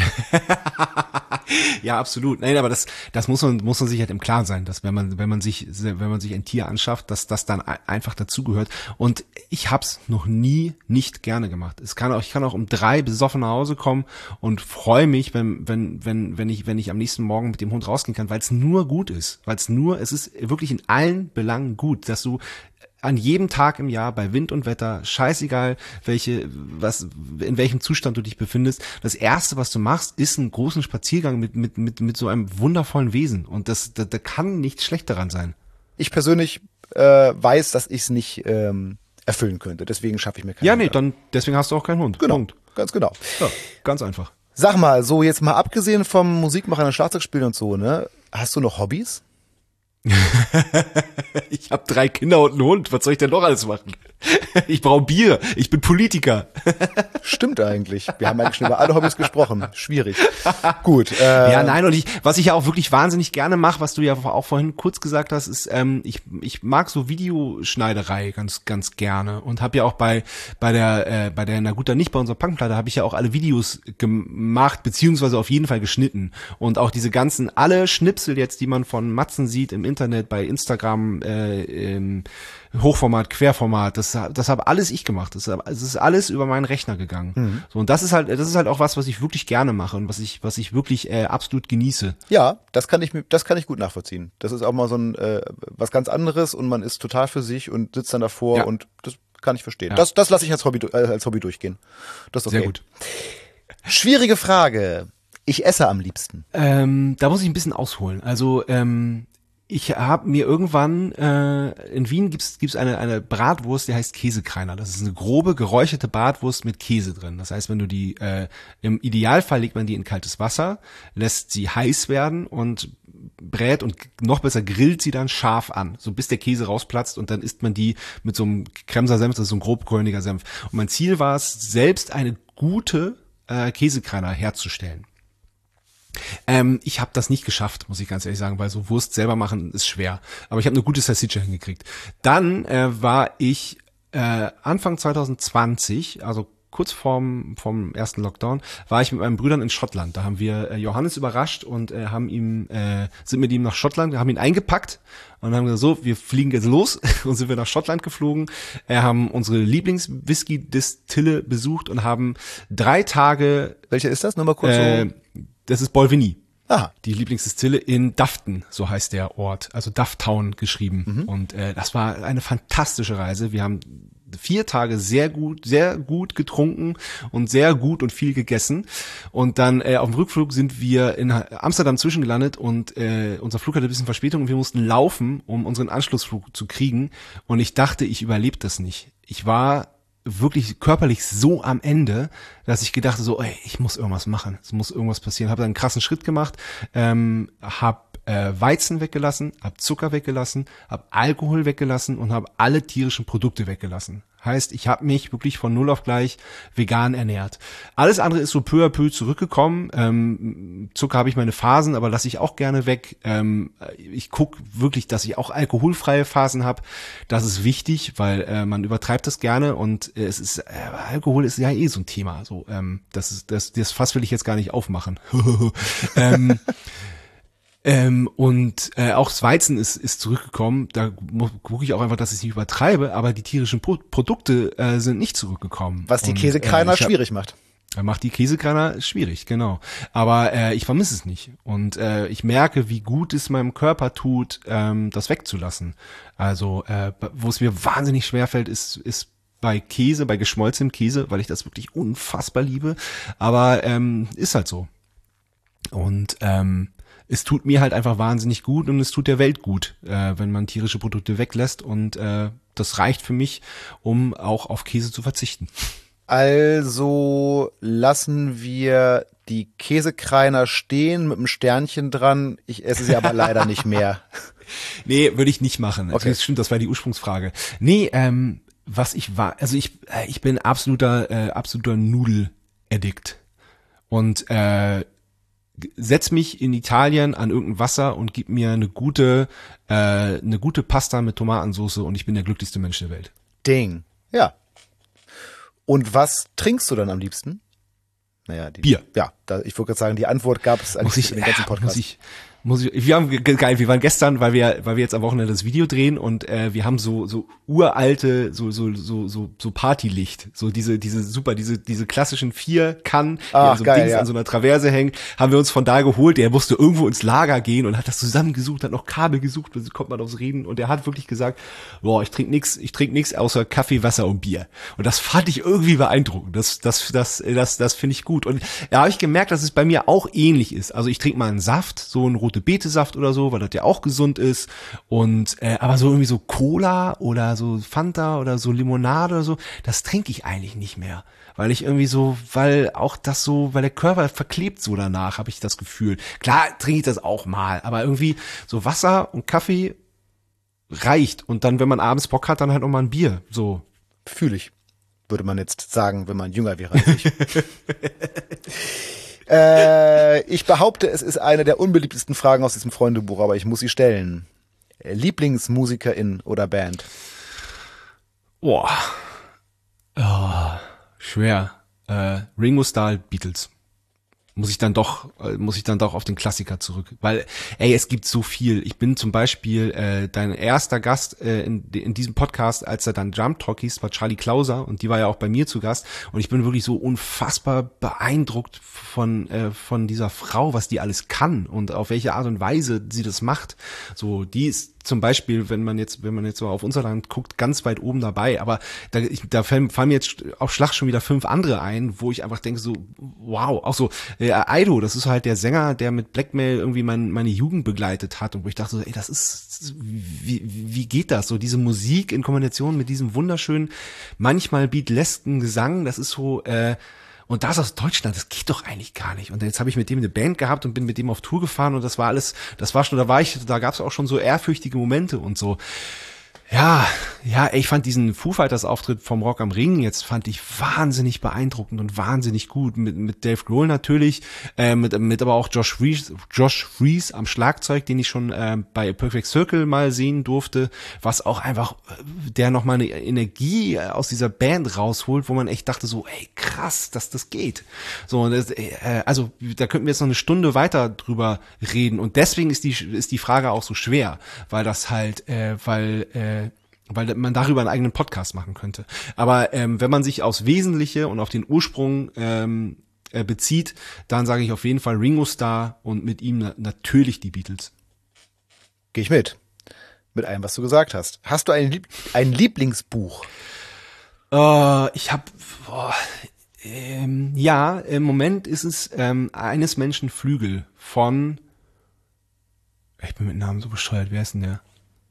Ja, absolut. Nein, aber das, das muss man, muss man sich halt im Klaren sein, dass wenn man, wenn man sich, wenn man sich ein Tier anschafft, dass das dann einfach dazugehört. Und ich hab's noch nie nicht gerne gemacht. Es kann auch, ich kann auch um drei besoffen nach Hause kommen und freue mich, wenn, wenn, wenn, wenn ich, wenn ich am nächsten Morgen mit dem Hund rausgehen kann, weil es nur gut ist, weil es nur, es ist wirklich in allen Belangen gut, dass du an jedem Tag im Jahr bei Wind und Wetter, scheißegal, welche, was, in welchem Zustand du dich befindest. Das erste, was du machst, ist einen großen Spaziergang mit, mit, mit, mit so einem wundervollen Wesen. Und das, da, da kann nichts schlecht daran sein. Ich persönlich äh, weiß, dass ich es nicht ähm, erfüllen könnte. Deswegen schaffe ich mir keinen Ja, Hund nee, an. dann, deswegen hast du auch keinen Hund. Genau, Punkt. ganz genau. Ja, ganz einfach. Sag mal, so jetzt mal abgesehen vom Musikmachen und Schlagzeugspielen und so, ne? Hast du noch Hobbys? Ich habe drei Kinder und einen Hund. Was soll ich denn noch alles machen? Ich brauche Bier. Ich bin Politiker. Stimmt eigentlich. Wir haben eigentlich schon über alle Hobbys gesprochen. Schwierig. Gut. Äh, Ja, nein, und ich, was ich ja auch wirklich wahnsinnig gerne mache, was du ja auch vorhin kurz gesagt hast, ist, ähm, ich, ich mag so Videoschneiderei ganz, ganz gerne und habe ja auch bei, bei der, äh, bei der, na gut, dann nicht bei unserer Punkplatte, habe ich ja auch alle Videos gemacht, beziehungsweise auf jeden Fall geschnitten und auch diese ganzen, alle Schnipsel jetzt, die man von Matzen sieht im Internet, bei Instagram, äh, im Hochformat, Querformat, das, das habe alles ich gemacht. Das, das ist alles über meinen Rechner gegangen. Mhm. So, und das ist halt, das ist halt auch was, was ich wirklich gerne mache und was ich, was ich wirklich äh, absolut genieße. Ja, das kann ich, das kann ich gut nachvollziehen. Das ist auch mal so ein äh, was ganz anderes und man ist total für sich und sitzt dann davor Ja. und das kann ich verstehen. Ja. Das, das lasse ich als Hobby, äh, als Hobby durchgehen. Das ist okay. Sehr gut. Schwierige Frage. Ich esse am liebsten. Ähm, da muss ich ein bisschen ausholen. Also ähm, ich habe mir irgendwann äh, in Wien gibt's gibt's eine eine Bratwurst, die heißt Käsekreiner. Das ist eine grobe geräucherte Bratwurst mit Käse drin. Das heißt, wenn du die äh, im Idealfall legt man die in kaltes Wasser, lässt sie heiß werden und brät und noch besser grillt sie dann scharf an, so bis der Käse rausplatzt und dann isst man die mit so einem Kremser Senf, das ist so ein grobkörniger Senf. Und mein Ziel war es, selbst eine gute äh, Käsekreiner herzustellen. Ähm, ich habe das nicht geschafft, muss ich ganz ehrlich sagen, weil so Wurst selber machen ist schwer. Aber ich habe eine gute Salsiccia hingekriegt. Dann äh, war ich äh, Anfang zwanzig zwanzig, also kurz vorm vom ersten Lockdown, war ich mit meinen Brüdern in Schottland. Da haben wir äh, Johannes überrascht und äh, haben ihm äh, sind mit ihm nach Schottland, haben ihn eingepackt und haben gesagt, so, wir fliegen jetzt los und sind wir nach Schottland geflogen. Wir äh, haben unsere Lieblings-Whisky-Distille besucht und haben drei Tage. Welche ist das? Nur mal kurz Äh, so. das ist Bolvini. Aha. Die Lieblingsdistille in Dufton, so heißt der Ort, also Dufftown geschrieben. Mhm. Und äh, das war eine fantastische Reise. Wir haben vier Tage sehr gut, sehr gut getrunken und sehr gut und viel gegessen. Und dann äh, auf dem Rückflug sind wir in Amsterdam zwischengelandet und äh, unser Flug hatte ein bisschen Verspätung und wir mussten laufen, um unseren Anschlussflug zu kriegen. Und ich dachte, ich überlebe das nicht. Ich war wirklich körperlich so am Ende, dass ich gedacht so, ey, ich muss irgendwas machen, es muss irgendwas passieren. Habe dann einen krassen Schritt gemacht, ähm, habe äh, Weizen weggelassen, habe Zucker weggelassen, habe Alkohol weggelassen und habe alle tierischen Produkte weggelassen. Heißt, ich habe mich wirklich von null auf gleich vegan ernährt. Alles andere ist so peu à peu zurückgekommen. Ähm, Zucker habe ich meine Phasen, aber lasse ich auch gerne weg. Ähm, ich guck wirklich, dass ich auch alkoholfreie Phasen habe. Das ist wichtig, weil äh, man übertreibt das gerne und äh, es ist äh, Alkohol ist ja eh so ein Thema. So, ähm, das ist das, das Fass will ich jetzt gar nicht aufmachen. ähm, Ähm, und äh, auch das Weizen ist ist zurückgekommen. Da gucke ich auch einfach, dass ich es nicht übertreibe, aber die tierischen Pro- Produkte äh, sind nicht zurückgekommen. Was die und, Käsekreiner äh, ich hab, schwierig macht. Macht die Käsekreiner schwierig, genau. Aber äh, ich vermisse es nicht. Und äh, ich merke, wie gut es meinem Körper tut, ähm, das wegzulassen. Also, äh, wo es mir wahnsinnig schwerfällt, ist ist bei Käse, bei geschmolzenem Käse, weil ich das wirklich unfassbar liebe. Aber ähm, ist halt so. Und ähm, es tut mir halt einfach wahnsinnig gut und es tut der Welt gut, äh, wenn man tierische Produkte weglässt. Und äh, das reicht für mich, um auch auf Käse zu verzichten. Also lassen wir die Käsekreiner stehen mit einem Sternchen dran. Ich esse sie aber leider nicht mehr. Nee, würde ich nicht machen. Okay. Das stimmt, das war die Ursprungsfrage. Nee, ähm, was ich war, also ich äh, ich bin absoluter äh, absoluter Nudeladdikt. Und äh, setz mich in Italien an irgendein Wasser und gib mir eine gute äh, eine gute Pasta mit Tomatensauce und ich bin der glücklichste Mensch der Welt. Ding. Ja. Und was trinkst du dann am liebsten? Naja, die, Bier. Ja, da, ich wollte gerade sagen, die Antwort gab es eigentlich Muss ich, in den ganzen äh, Podcast. muss ich, muss ich, wir haben, geil, wir waren gestern, weil wir, weil wir jetzt am Wochenende das Video drehen und äh, wir haben so, so uralte, so, so, so, so, so Partylicht, so diese, diese super, diese, diese klassischen vier Kannen, die Ach, an so einem geil, Dings, ja. an so einer Traverse hängen, haben wir uns von da geholt. Der musste irgendwo ins Lager gehen und hat das zusammengesucht, hat noch Kabel gesucht, so kommt man aufs Reden und der hat wirklich gesagt, boah, ich trinke nix, ich trinke nix außer Kaffee, Wasser und Bier. Und das fand ich irgendwie beeindruckend. Das, das, das, das, das finde ich gut. Und da habe ich gemerkt, dass es bei mir auch ähnlich ist. Also ich trinke mal einen Saft, so einen rote Beete-Saft oder so, weil das ja auch gesund ist. Und äh, aber so irgendwie so Cola oder so Fanta oder so Limonade oder so, das trinke ich eigentlich nicht mehr. Weil ich irgendwie so, weil auch das so, weil der Körper verklebt so danach, habe ich das Gefühl. Klar trinke ich das auch mal, aber irgendwie so Wasser und Kaffee reicht. Und dann, wenn man abends Bock hat, dann halt noch mal ein Bier. So. Fühle ich, würde man jetzt sagen, wenn man jünger wäre als ich. äh, ich behaupte, es ist eine der unbeliebtesten Fragen aus diesem Freundebuch, aber ich muss sie stellen. Lieblingsmusikerin oder Band? Boah. Oh, schwer. Äh, Ringo Starr, Beatles. Muss ich dann doch, äh, muss ich dann doch auf den Klassiker zurück. Weil, ey, es gibt so viel. Ich bin zum Beispiel äh, dein erster Gast äh, in, in diesem Podcast, als er dann Jump Talk hieß, war Charlie Klauser und die war ja auch bei mir zu Gast. Und ich bin wirklich so unfassbar beeindruckt von äh, von dieser Frau, was die alles kann und auf welche Art und Weise sie das macht. So, die ist zum Beispiel, wenn man jetzt, wenn man jetzt so auf unser Land guckt, ganz weit oben dabei. Aber da, ich, da fallen, fallen mir jetzt auf Schlag schon wieder fünf andere ein, wo ich einfach denke so, wow, auch so äh, Aido, das ist halt der Sänger, der mit Blackmail irgendwie mein, meine Jugend begleitet hat und wo ich dachte so, ey, das ist, wie, wie geht das? So diese Musik in Kombination mit diesem wunderschönen, manchmal beatlesken Gesang, das ist so, äh, und das aus Deutschland, das geht doch eigentlich gar nicht. Und jetzt habe ich mit dem eine Band gehabt und bin mit dem auf Tour gefahren und das war alles, das war schon, da war ich, da gab es auch schon so ehrfürchtige Momente und so. Ja, ja, ey, ich fand diesen Foo Fighters Auftritt vom Rock am Ring jetzt fand ich wahnsinnig beeindruckend und wahnsinnig gut mit mit Dave Grohl natürlich, äh, mit mit aber auch Josh Freese, Josh Freese am Schlagzeug, den ich schon äh, bei Perfect Circle mal sehen durfte, was auch einfach der noch mal eine Energie aus dieser Band rausholt, wo man echt dachte so, ey, krass, dass das geht. So und das, äh, also da könnten wir jetzt noch eine Stunde weiter drüber reden und deswegen ist die ist die Frage auch so schwer, weil das halt äh, weil äh, weil man darüber einen eigenen Podcast machen könnte. Aber ähm, wenn man sich aufs Wesentliche und auf den Ursprung ähm, äh, bezieht, dann sage ich auf jeden Fall Ringo Starr und mit ihm na- natürlich die Beatles. Gehe ich mit. Mit allem, was du gesagt hast. Hast du ein, Lieb- ein Lieblingsbuch? Äh, ich habe ähm, ja, im Moment ist es ähm, eines Menschen Flügel von, ich bin mit Namen so bescheuert, wer ist denn der?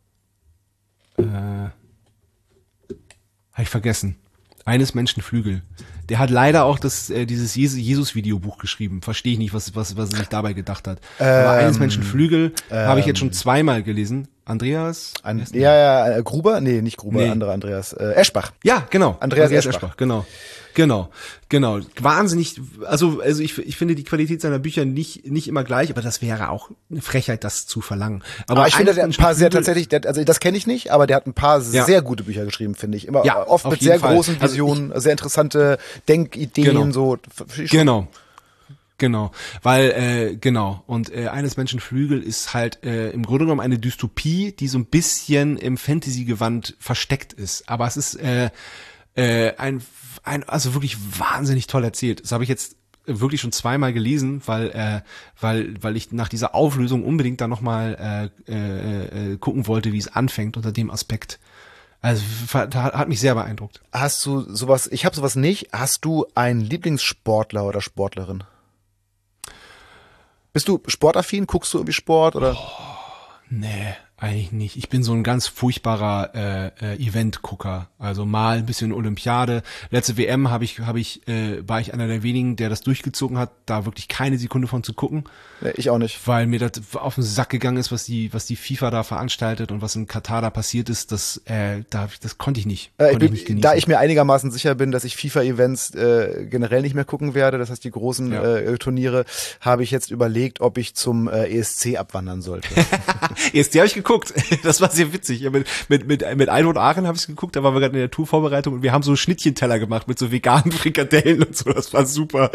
Äh, habe ich vergessen. Eines Menschen Flügel. Der hat leider auch das äh, dieses Jesus-Videobuch geschrieben. Verstehe ich nicht, was was was er sich dabei gedacht hat. Ähm, Aber eines Menschen Flügel ähm, habe ich jetzt schon zweimal gelesen. Andreas? An, ja, ja, äh, Gruber? Nee, nicht Gruber, Nee. anderer Andreas. Äh, Eschbach. Ja, genau. Andreas Eschbach. Genau. Genau. Genau. Wahnsinnig, also, also ich, ich finde die Qualität seiner Bücher nicht, nicht immer gleich, aber das wäre auch eine Frechheit, das zu verlangen. Aber, Aber ich finde, eines der hat ein Menschen paar sehr Flügel- tatsächlich, der, also das kenne ich nicht, aber der hat ein paar Ja. sehr gute Bücher geschrieben, finde ich. Immer Ja, oft auf mit jeden sehr Fall. großen Also Visionen, sehr interessante Denkideen, Genau. so. Genau. Genau, weil, äh, genau, und äh, eines Menschen Flügel ist halt äh, im Grunde genommen eine Dystopie, die so ein bisschen im Fantasy-Gewand versteckt ist. Aber es ist äh, äh, ein, ein, also wirklich wahnsinnig toll erzählt. Das habe ich jetzt wirklich schon zweimal gelesen, weil äh, weil weil ich nach dieser Auflösung unbedingt dann nochmal äh, äh, äh, gucken wollte, wie es anfängt unter dem Aspekt. Also hat, hat mich sehr beeindruckt. Hast du sowas, ich habe sowas nicht, hast du einen Lieblingssportler oder Sportlerin? Bist du sportaffin? Guckst du irgendwie Sport oder? Oh, nee, eigentlich nicht. Ich bin so ein ganz furchtbarer äh, äh, Event-Gucker. Also mal ein bisschen Olympiade. Letzte W M habe ich, habe ich, äh, war ich einer der wenigen, der das durchgezogen hat, da wirklich keine Sekunde von zu gucken. Nee, ich auch nicht. Weil mir das auf den Sack gegangen ist, was die, was die FIFA da veranstaltet und was in Katar da passiert ist, das, äh, da, das konnte ich nicht. Äh, ich konnte bin, ich nicht da ich mir einigermaßen sicher bin, dass ich FIFA-Events äh, generell nicht mehr gucken werde, das heißt die großen Ja. äh, Turniere, habe ich jetzt überlegt, ob ich zum äh, E S C abwandern sollte. E S C habe ich geguckt. Das war sehr witzig. Ja, mit, mit, mit, mit Aino und Aachen habe ich es geguckt, da waren wir gerade in der Tourvorbereitung und wir haben so Schnittchenteller gemacht mit so veganen Frikadellen und so. Das war super.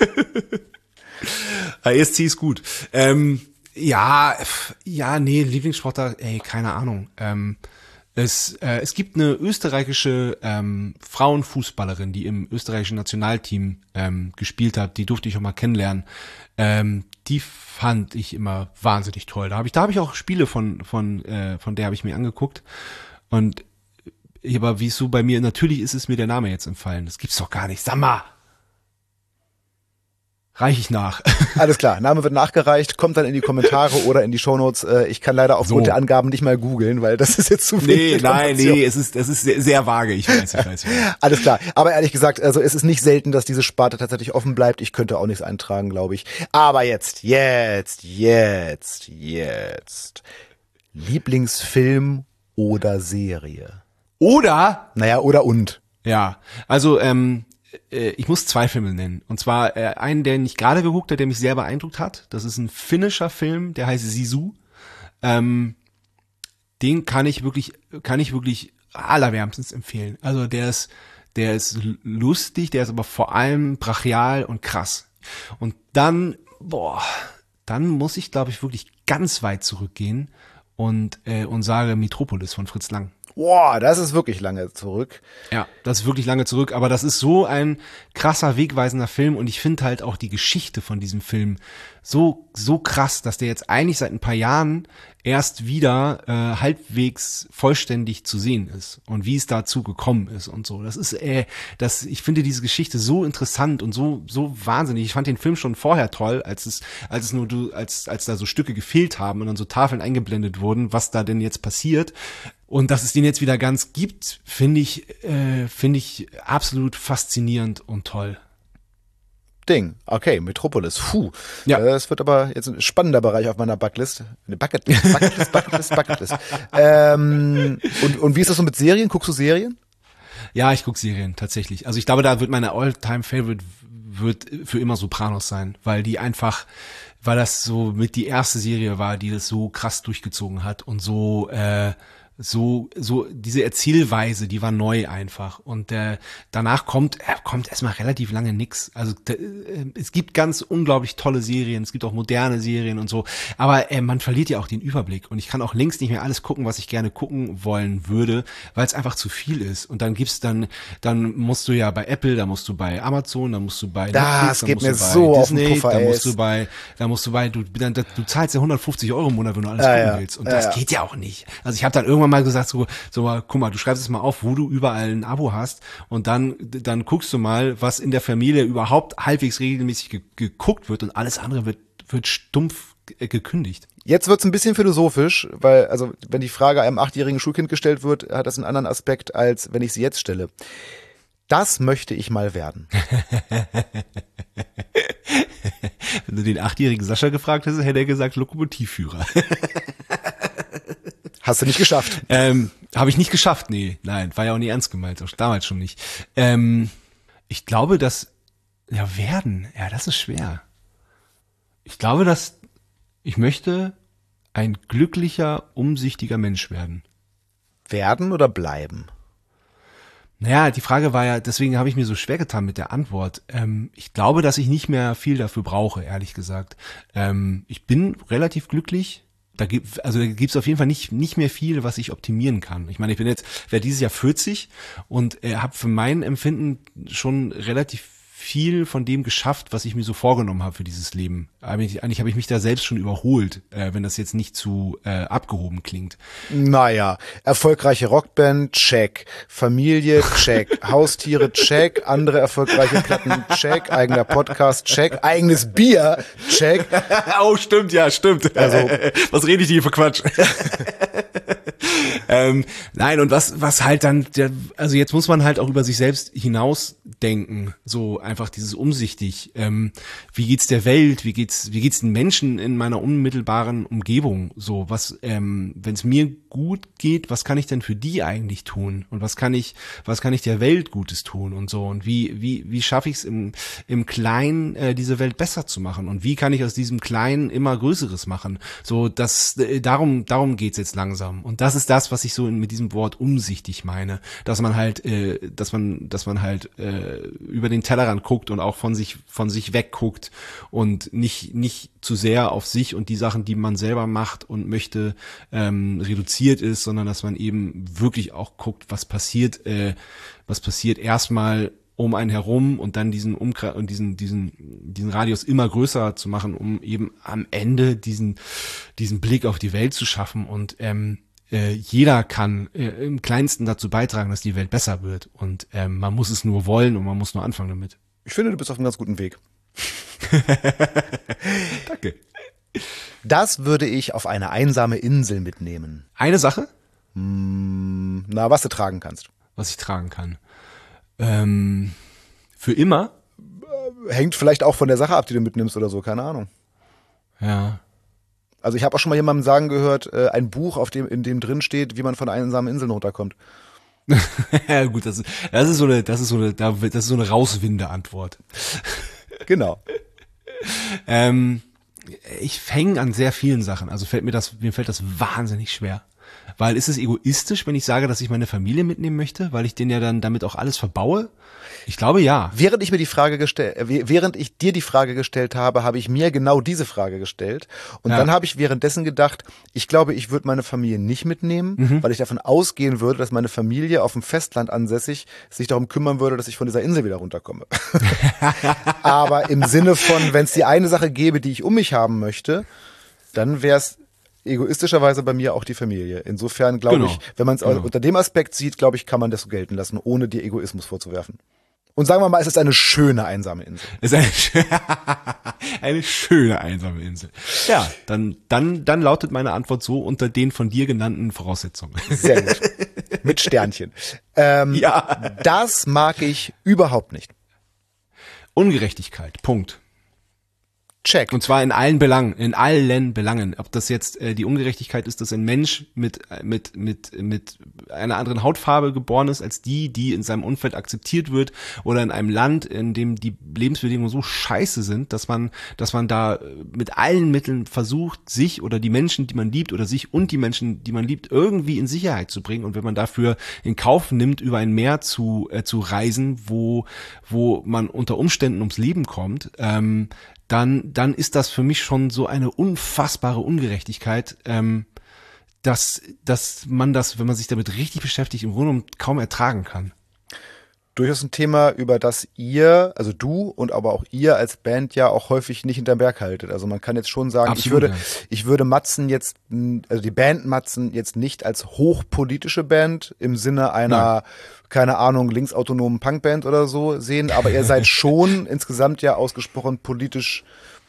E S C ist gut. Ähm, ja, ja, nee, Lieblingssportler, ey, keine Ahnung. Ähm, es, äh, es gibt eine österreichische ähm, Frauenfußballerin, die im österreichischen Nationalteam ähm, gespielt hat. Die durfte ich auch mal kennenlernen. Ähm, die fand ich immer wahnsinnig toll. Da habe ich, da habe ich auch Spiele von von äh, von der habe ich mir angeguckt. Und aber wie es so bei mir natürlich ist, ist mir der Name jetzt entfallen. Das gibt's doch gar nicht. Sag mal. Reich ich nach. Alles klar, Name wird nachgereicht, kommt dann in die Kommentare oder in die Shownotes. Äh, ich kann leider aufgrund So. der Angaben nicht mal googeln, weil das ist jetzt zu viel. Nee, nein, Information. nee, es ist, es ist sehr, sehr vage, ich weiß, ich weiß. Ich weiß. Alles klar, aber ehrlich gesagt, also es ist nicht selten, dass diese Sparte tatsächlich offen bleibt. Ich könnte auch nichts eintragen, glaube ich. Aber jetzt, jetzt, jetzt, jetzt. Lieblingsfilm oder Serie? Oder, Naja, oder und. ja, also ähm, äh, ich muss zwei Filme nennen. Und zwar äh, einen, den ich gerade geguckt habe, der mich sehr beeindruckt hat. Das ist ein finnischer Film, der heißt Sisu. Ähm, den kann ich wirklich, kann ich wirklich allerwärmstens empfehlen. Also der ist, der ist lustig, der ist aber vor allem brachial und krass. Und dann, boah, dann muss ich, glaube ich, wirklich ganz weit zurückgehen und äh, und sage Metropolis von Fritz Lang. Boah, das ist wirklich lange zurück. Ja, das ist wirklich lange zurück, aber das ist so ein krasser, wegweisender Film und ich finde halt auch die Geschichte von diesem Film so so krass, dass der jetzt eigentlich seit ein paar Jahren erst wieder äh, halbwegs vollständig zu sehen ist und wie es dazu gekommen ist und so. Das ist äh, das ich finde diese Geschichte so interessant und so so wahnsinnig. Ich fand den Film schon vorher toll, als es als es nur du als als da so Stücke gefehlt haben und dann so Tafeln eingeblendet wurden, was da denn jetzt passiert. Und dass es den jetzt wieder ganz gibt, finde ich, äh, finde ich absolut faszinierend und toll. Ding. Okay, Metropolis. Puh. Ja. Das wird aber jetzt ein spannender Bereich auf meiner Bucketlist. Eine Bucketlist, Bucketlist, Bucketlist, Bucketlist. ähm, und, und wie ist das so mit Serien? Guckst du Serien? Ja, ich gucke Serien tatsächlich. Also ich glaube, da wird meine All-Time-Favorite wird für immer Sopranos sein, weil die einfach, weil das so mit die erste Serie war, die das so krass durchgezogen hat und so äh, so so diese Erzählweise, die war neu einfach und äh, danach kommt äh, kommt erstmal relativ lange nix. Also äh, es gibt ganz unglaublich tolle Serien, es gibt auch moderne Serien und so, aber äh, man verliert ja auch den Überblick und ich kann auch längst nicht mehr alles gucken, was ich gerne gucken wollen würde, weil es einfach zu viel ist und dann gibt's dann dann musst du ja bei Apple, da musst du bei Amazon, da musst du bei Das Netflix, geht dann mir musst du bei so auf den Disney, Puffer, da ey. musst du bei da musst du bei du dann, du zahlst ja hundertfünfzig Euro im Monat, wenn du alles Ja, gucken ja. willst und Ja, das ja. geht ja auch nicht. Also ich habe dann irgendwann mal gesagt so so mal, guck mal, du schreibst es mal auf, wo du überall ein Abo hast und dann dann guckst du mal, was in der Familie überhaupt halbwegs regelmäßig ge- geguckt wird und alles andere wird wird stumpf äh, gekündigt. Jetzt wird's ein bisschen philosophisch, weil, also, wenn die Frage einem achtjährigen Schulkind gestellt wird, hat das einen anderen Aspekt, als wenn ich sie jetzt stelle. Das möchte ich mal werden. Wenn du den achtjährigen Sascha gefragt hättest, hätte er gesagt Lokomotivführer. Hast du nicht geschafft. ähm, habe ich nicht geschafft, nee, nein, war ja auch nie ernst gemeint, auch damals schon nicht. Ähm, ich glaube, dass, ja, werden, ja, das ist schwer. Ich glaube, dass ich möchte ein glücklicher, umsichtiger Mensch werden. Werden oder bleiben? Naja, die Frage war ja, deswegen habe ich mir so schwer getan mit der Antwort. Ähm, ich glaube, dass ich nicht mehr viel dafür brauche, ehrlich gesagt. Ähm, ich bin relativ glücklich. Da gibt, also da gibt's auf jeden Fall nicht nicht mehr viel, was ich optimieren kann. Ich meine, ich bin jetzt werde dieses Jahr vierzig und äh, habe für mein Empfinden schon relativ viel von dem geschafft, was ich mir so vorgenommen habe für dieses Leben. Eigentlich, eigentlich habe ich mich da selbst schon überholt, äh, wenn das jetzt nicht zu äh, abgehoben klingt. Naja, erfolgreiche Rockband, check. Familie, check. Haustiere, check. Andere erfolgreiche Platten, check. Eigener Podcast, check. Eigenes Bier, check. Oh, stimmt, ja, stimmt. Also, was rede ich hier für Quatsch? ähm, nein, und was was halt dann, der, also jetzt muss man halt auch über sich selbst hinausdenken, so einfach dieses umsichtig. Ähm, wie geht's der Welt? Wie geht's wie geht's den Menschen in meiner unmittelbaren Umgebung? So was, ähm, wenn es mir gut geht, was kann ich denn für die eigentlich tun? Und was kann ich was kann ich der Welt Gutes tun und so? Und wie wie wie schaffe ich es im im Kleinen äh, diese Welt besser zu machen? Und wie kann ich aus diesem Kleinen immer Größeres machen? So das äh, darum darum geht's jetzt langsam. Und das ist das, was ich so in, mit diesem Wort umsichtig meine, dass man halt, äh, dass man, dass man halt äh, über den Tellerrand guckt und auch von sich, von sich wegguckt und nicht, nicht zu sehr auf sich und die Sachen, die man selber macht und möchte, ähm, reduziert ist, sondern dass man eben wirklich auch guckt, was passiert, äh, was passiert erstmal um einen herum und dann diesen Umkreis und diesen diesen diesen Radius immer größer zu machen, um eben am Ende diesen diesen Blick auf die Welt zu schaffen. Und ähm, äh, jeder kann äh, im Kleinsten dazu beitragen, dass die Welt besser wird. Und ähm, man muss es nur wollen und man muss nur anfangen damit. Ich finde, du bist auf einem ganz guten Weg. Danke. Das würde ich auf eine einsame Insel mitnehmen. Eine Sache? Hm, na, was du tragen kannst. Was ich tragen kann. Ähm, für immer? Hängt vielleicht auch von der Sache ab, die du mitnimmst oder so, keine Ahnung. Ja. Also ich habe auch schon mal jemandem sagen gehört, äh, ein Buch, auf dem in dem drin steht, wie man von einsamen Inseln runterkommt. Ja gut, das ist, das ist so eine, das ist so eine, das ist so eine Rauswinde-Antwort. Genau. ähm, ich hänge an sehr vielen Sachen, also fällt mir das, mir fällt das wahnsinnig schwer. Weil ist es egoistisch, wenn ich sage, dass ich meine Familie mitnehmen möchte, weil ich denen ja dann damit auch alles verbaue? Ich glaube ja. Während ich mir die Frage gestellt, während ich dir die Frage gestellt habe, habe ich mir genau diese Frage gestellt. Und ja. Dann habe ich währenddessen gedacht, ich glaube, ich würde meine Familie nicht mitnehmen, mhm. weil ich davon ausgehen würde, dass meine Familie auf dem Festland ansässig sich darum kümmern würde, dass ich von dieser Insel wieder runterkomme. Aber im Sinne von, wenn es die eine Sache gäbe, die ich um mich haben möchte, dann wäre es egoistischerweise bei mir auch die Familie. Insofern glaube genau. ich, wenn man es genau. unter dem Aspekt sieht, glaube ich, kann man das so gelten lassen, ohne dir Egoismus vorzuwerfen. Und sagen wir mal, es ist eine schöne einsame Insel. Es ist eine, eine schöne einsame Insel. Ja, dann, dann, dann lautet meine Antwort so unter den von dir genannten Voraussetzungen. Sehr gut. Mit Sternchen. Ähm, ja. Das mag ich überhaupt nicht. Ungerechtigkeit. Punkt. Check. Und zwar in allen Belangen, in allen Belangen. Ob das jetzt äh, die Ungerechtigkeit ist, dass ein Mensch mit mit mit mit einer anderen Hautfarbe geboren ist als die, die in seinem Umfeld akzeptiert wird, oder in einem Land, in dem die Lebensbedingungen so scheiße sind, dass man dass man da mit allen Mitteln versucht, sich oder die Menschen, die man liebt, oder sich und die Menschen, die man liebt, irgendwie in Sicherheit zu bringen. Und wenn man dafür in Kauf nimmt, über ein Meer zu äh, zu reisen, wo wo man unter Umständen ums Leben kommt, ähm, dann dann ist das für mich schon so eine unfassbare Ungerechtigkeit, ähm, dass dass man das, wenn man sich damit richtig beschäftigt, im Grunde genommen kaum ertragen kann. Durchaus ein Thema, über das ihr, also du und aber auch ihr als Band ja auch häufig nicht hinterm Berg haltet. Also man kann jetzt schon sagen, Absolut, ich würde ja. ich würde Matzen jetzt, also die Band Matzen jetzt nicht als hochpolitische Band im Sinne einer, Nein. keine Ahnung, linksautonomen Punkband oder so sehen, aber ihr seid schon insgesamt ja ausgesprochen politisch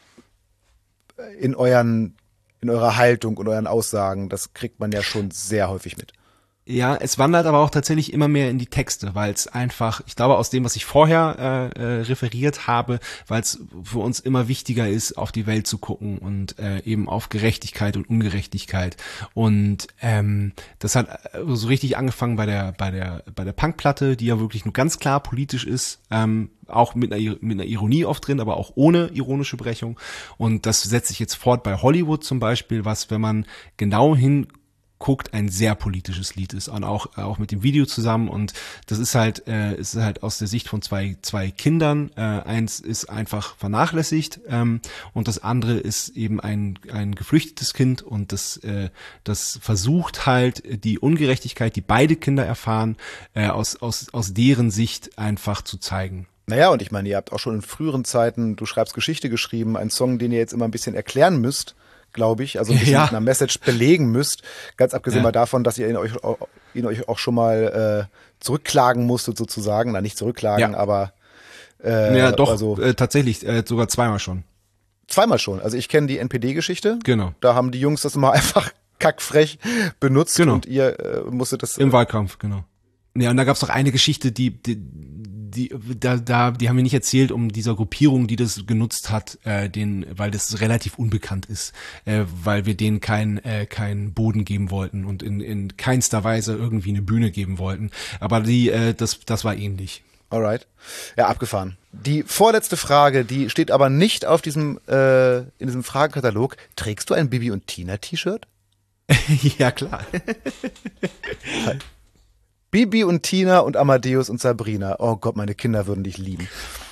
in euren in eurer Haltung und euren Aussagen. Das kriegt man ja schon sehr häufig mit. Ja, es wandert aber auch tatsächlich immer mehr in die Texte, weil es einfach, ich glaube aus dem, was ich vorher äh, äh, referiert habe, weil es für uns immer wichtiger ist, auf die Welt zu gucken und äh, eben auf Gerechtigkeit und Ungerechtigkeit. Und ähm, das hat so richtig angefangen bei der bei der bei der Punkplatte, die ja wirklich nur ganz klar politisch ist, ähm, auch mit einer mit einer Ironie oft drin, aber auch ohne ironische Brechung. Und das setzt sich jetzt fort bei Hollywood zum Beispiel, was, wenn man genau hin guckt, ein sehr politisches Lied ist, und auch auch mit dem Video zusammen. Und das ist halt äh, ist halt aus der Sicht von zwei zwei Kindern. Äh, eins ist einfach vernachlässigt ähm, und das andere ist eben ein ein geflüchtetes Kind, und das äh, das versucht halt die Ungerechtigkeit, die beide Kinder erfahren, äh, aus aus aus deren Sicht einfach zu zeigen. Naja, und ich meine, ihr habt auch schon in früheren Zeiten, du schreibst Geschichte geschrieben, einen Song, den ihr jetzt immer ein bisschen erklären müsst, glaube ich, also ein bisschen Ja. mit einer Message belegen müsst, ganz abgesehen Ja. mal davon, dass ihr ihn euch, ihn euch auch schon mal äh, zurückklagen musstet sozusagen, na nicht zurückklagen, Ja. aber äh, Ja, doch, also äh, tatsächlich, äh, sogar zweimal schon. zweimal schon. Also ich kenne die N P D-Geschichte, Genau. da haben die Jungs das mal einfach kackfrech benutzt Genau. und ihr äh, musstet das... Im Wahlkampf, genau. Ja, und da gab's noch eine Geschichte, die, die, die, da, da, die haben wir nicht erzählt, um dieser Gruppierung, die das genutzt hat, äh, den, weil das relativ unbekannt ist, äh, weil wir denen keinen äh, keinen Boden geben wollten und in, in keinster Weise irgendwie eine Bühne geben wollten. Aber die, äh, das, das war ähnlich. Alright. Ja, abgefahren. Die vorletzte Frage, die steht aber nicht auf diesem, äh, in diesem Fragenkatalog. Trägst du ein Bibi und Tina T-Shirt? Ja, klar. Bibi und Tina und Amadeus und Sabrina. Oh Gott, meine Kinder würden dich lieben.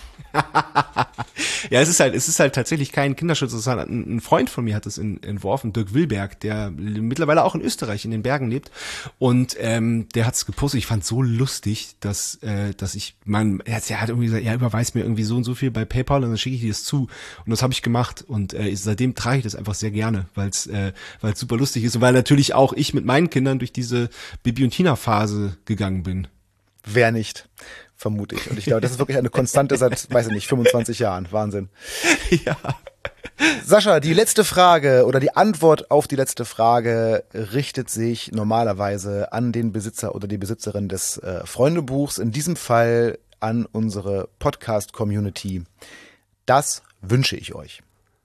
Ja, es ist halt, es ist halt tatsächlich kein Kinderschutz. Es ist halt ein, ein Freund von mir hat das in, entworfen, Dirk Wilberg, der mittlerweile auch in Österreich in den Bergen lebt. Und ähm, der hat es gepostet. Ich fand so lustig, dass äh, dass ich, mein, er hat, er hat irgendwie gesagt, ja, überweist mir irgendwie so und so viel bei PayPal und dann schicke ich dir das zu. Und das habe ich gemacht. Und äh, seitdem trage ich das einfach sehr gerne, weil es äh, weil es super lustig ist und weil natürlich auch ich mit meinen Kindern durch diese Bibi und Tina Phase gegangen bin. Wer nicht, vermute ich. Und ich glaube, das ist wirklich eine Konstante seit, weiß ich nicht, fünfundzwanzig Jahren. Wahnsinn. Ja. Sascha, die letzte Frage oder die Antwort auf die letzte Frage richtet sich normalerweise an den Besitzer oder die Besitzerin des äh, Freundebuchs, in diesem Fall an unsere Podcast-Community. Das wünsche ich euch.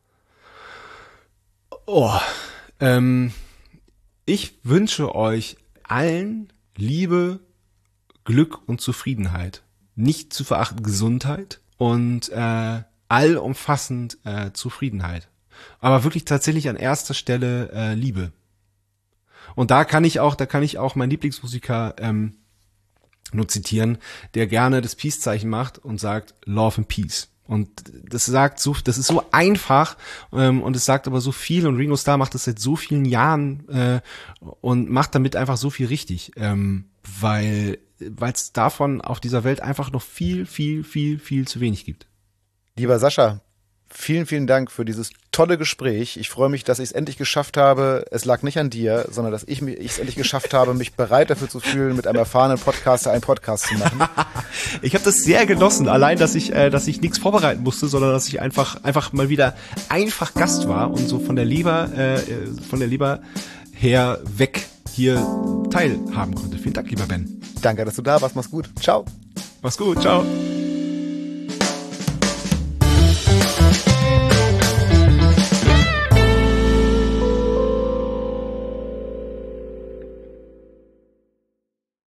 Oh, ähm, ich wünsche euch allen Liebe, Glück und Zufriedenheit. Nicht zu verachten Gesundheit und äh, allumfassend äh, Zufriedenheit. Aber wirklich tatsächlich an erster Stelle äh, Liebe. Und da kann ich auch, da kann ich auch meinen Lieblingsmusiker ähm, nur zitieren, der gerne das Peace-Zeichen macht und sagt Love and Peace. Und das sagt so, das ist so einfach ähm, und es sagt aber so viel und Ringo Starr macht das seit so vielen Jahren äh, und macht damit einfach so viel richtig, ähm, weil weil es davon auf dieser Welt einfach noch viel, viel, viel, viel zu wenig gibt. Lieber Sascha, vielen, vielen Dank für dieses tolle Gespräch. Ich freue mich, dass ich es endlich geschafft habe. Es lag nicht an dir, sondern dass ich es endlich geschafft habe, mich bereit dafür zu fühlen, mit einem erfahrenen Podcaster einen Podcast zu machen. Ich habe das sehr genossen, allein, dass ich, äh, dass ich nichts vorbereiten musste, sondern dass ich einfach, einfach mal wieder einfach Gast war und so von der Leber, äh, von der Leber her weg hier teilhaben konnte. Vielen Dank, lieber Ben. Danke, dass du da warst. Mach's gut. Ciao. Mach's gut. Ciao.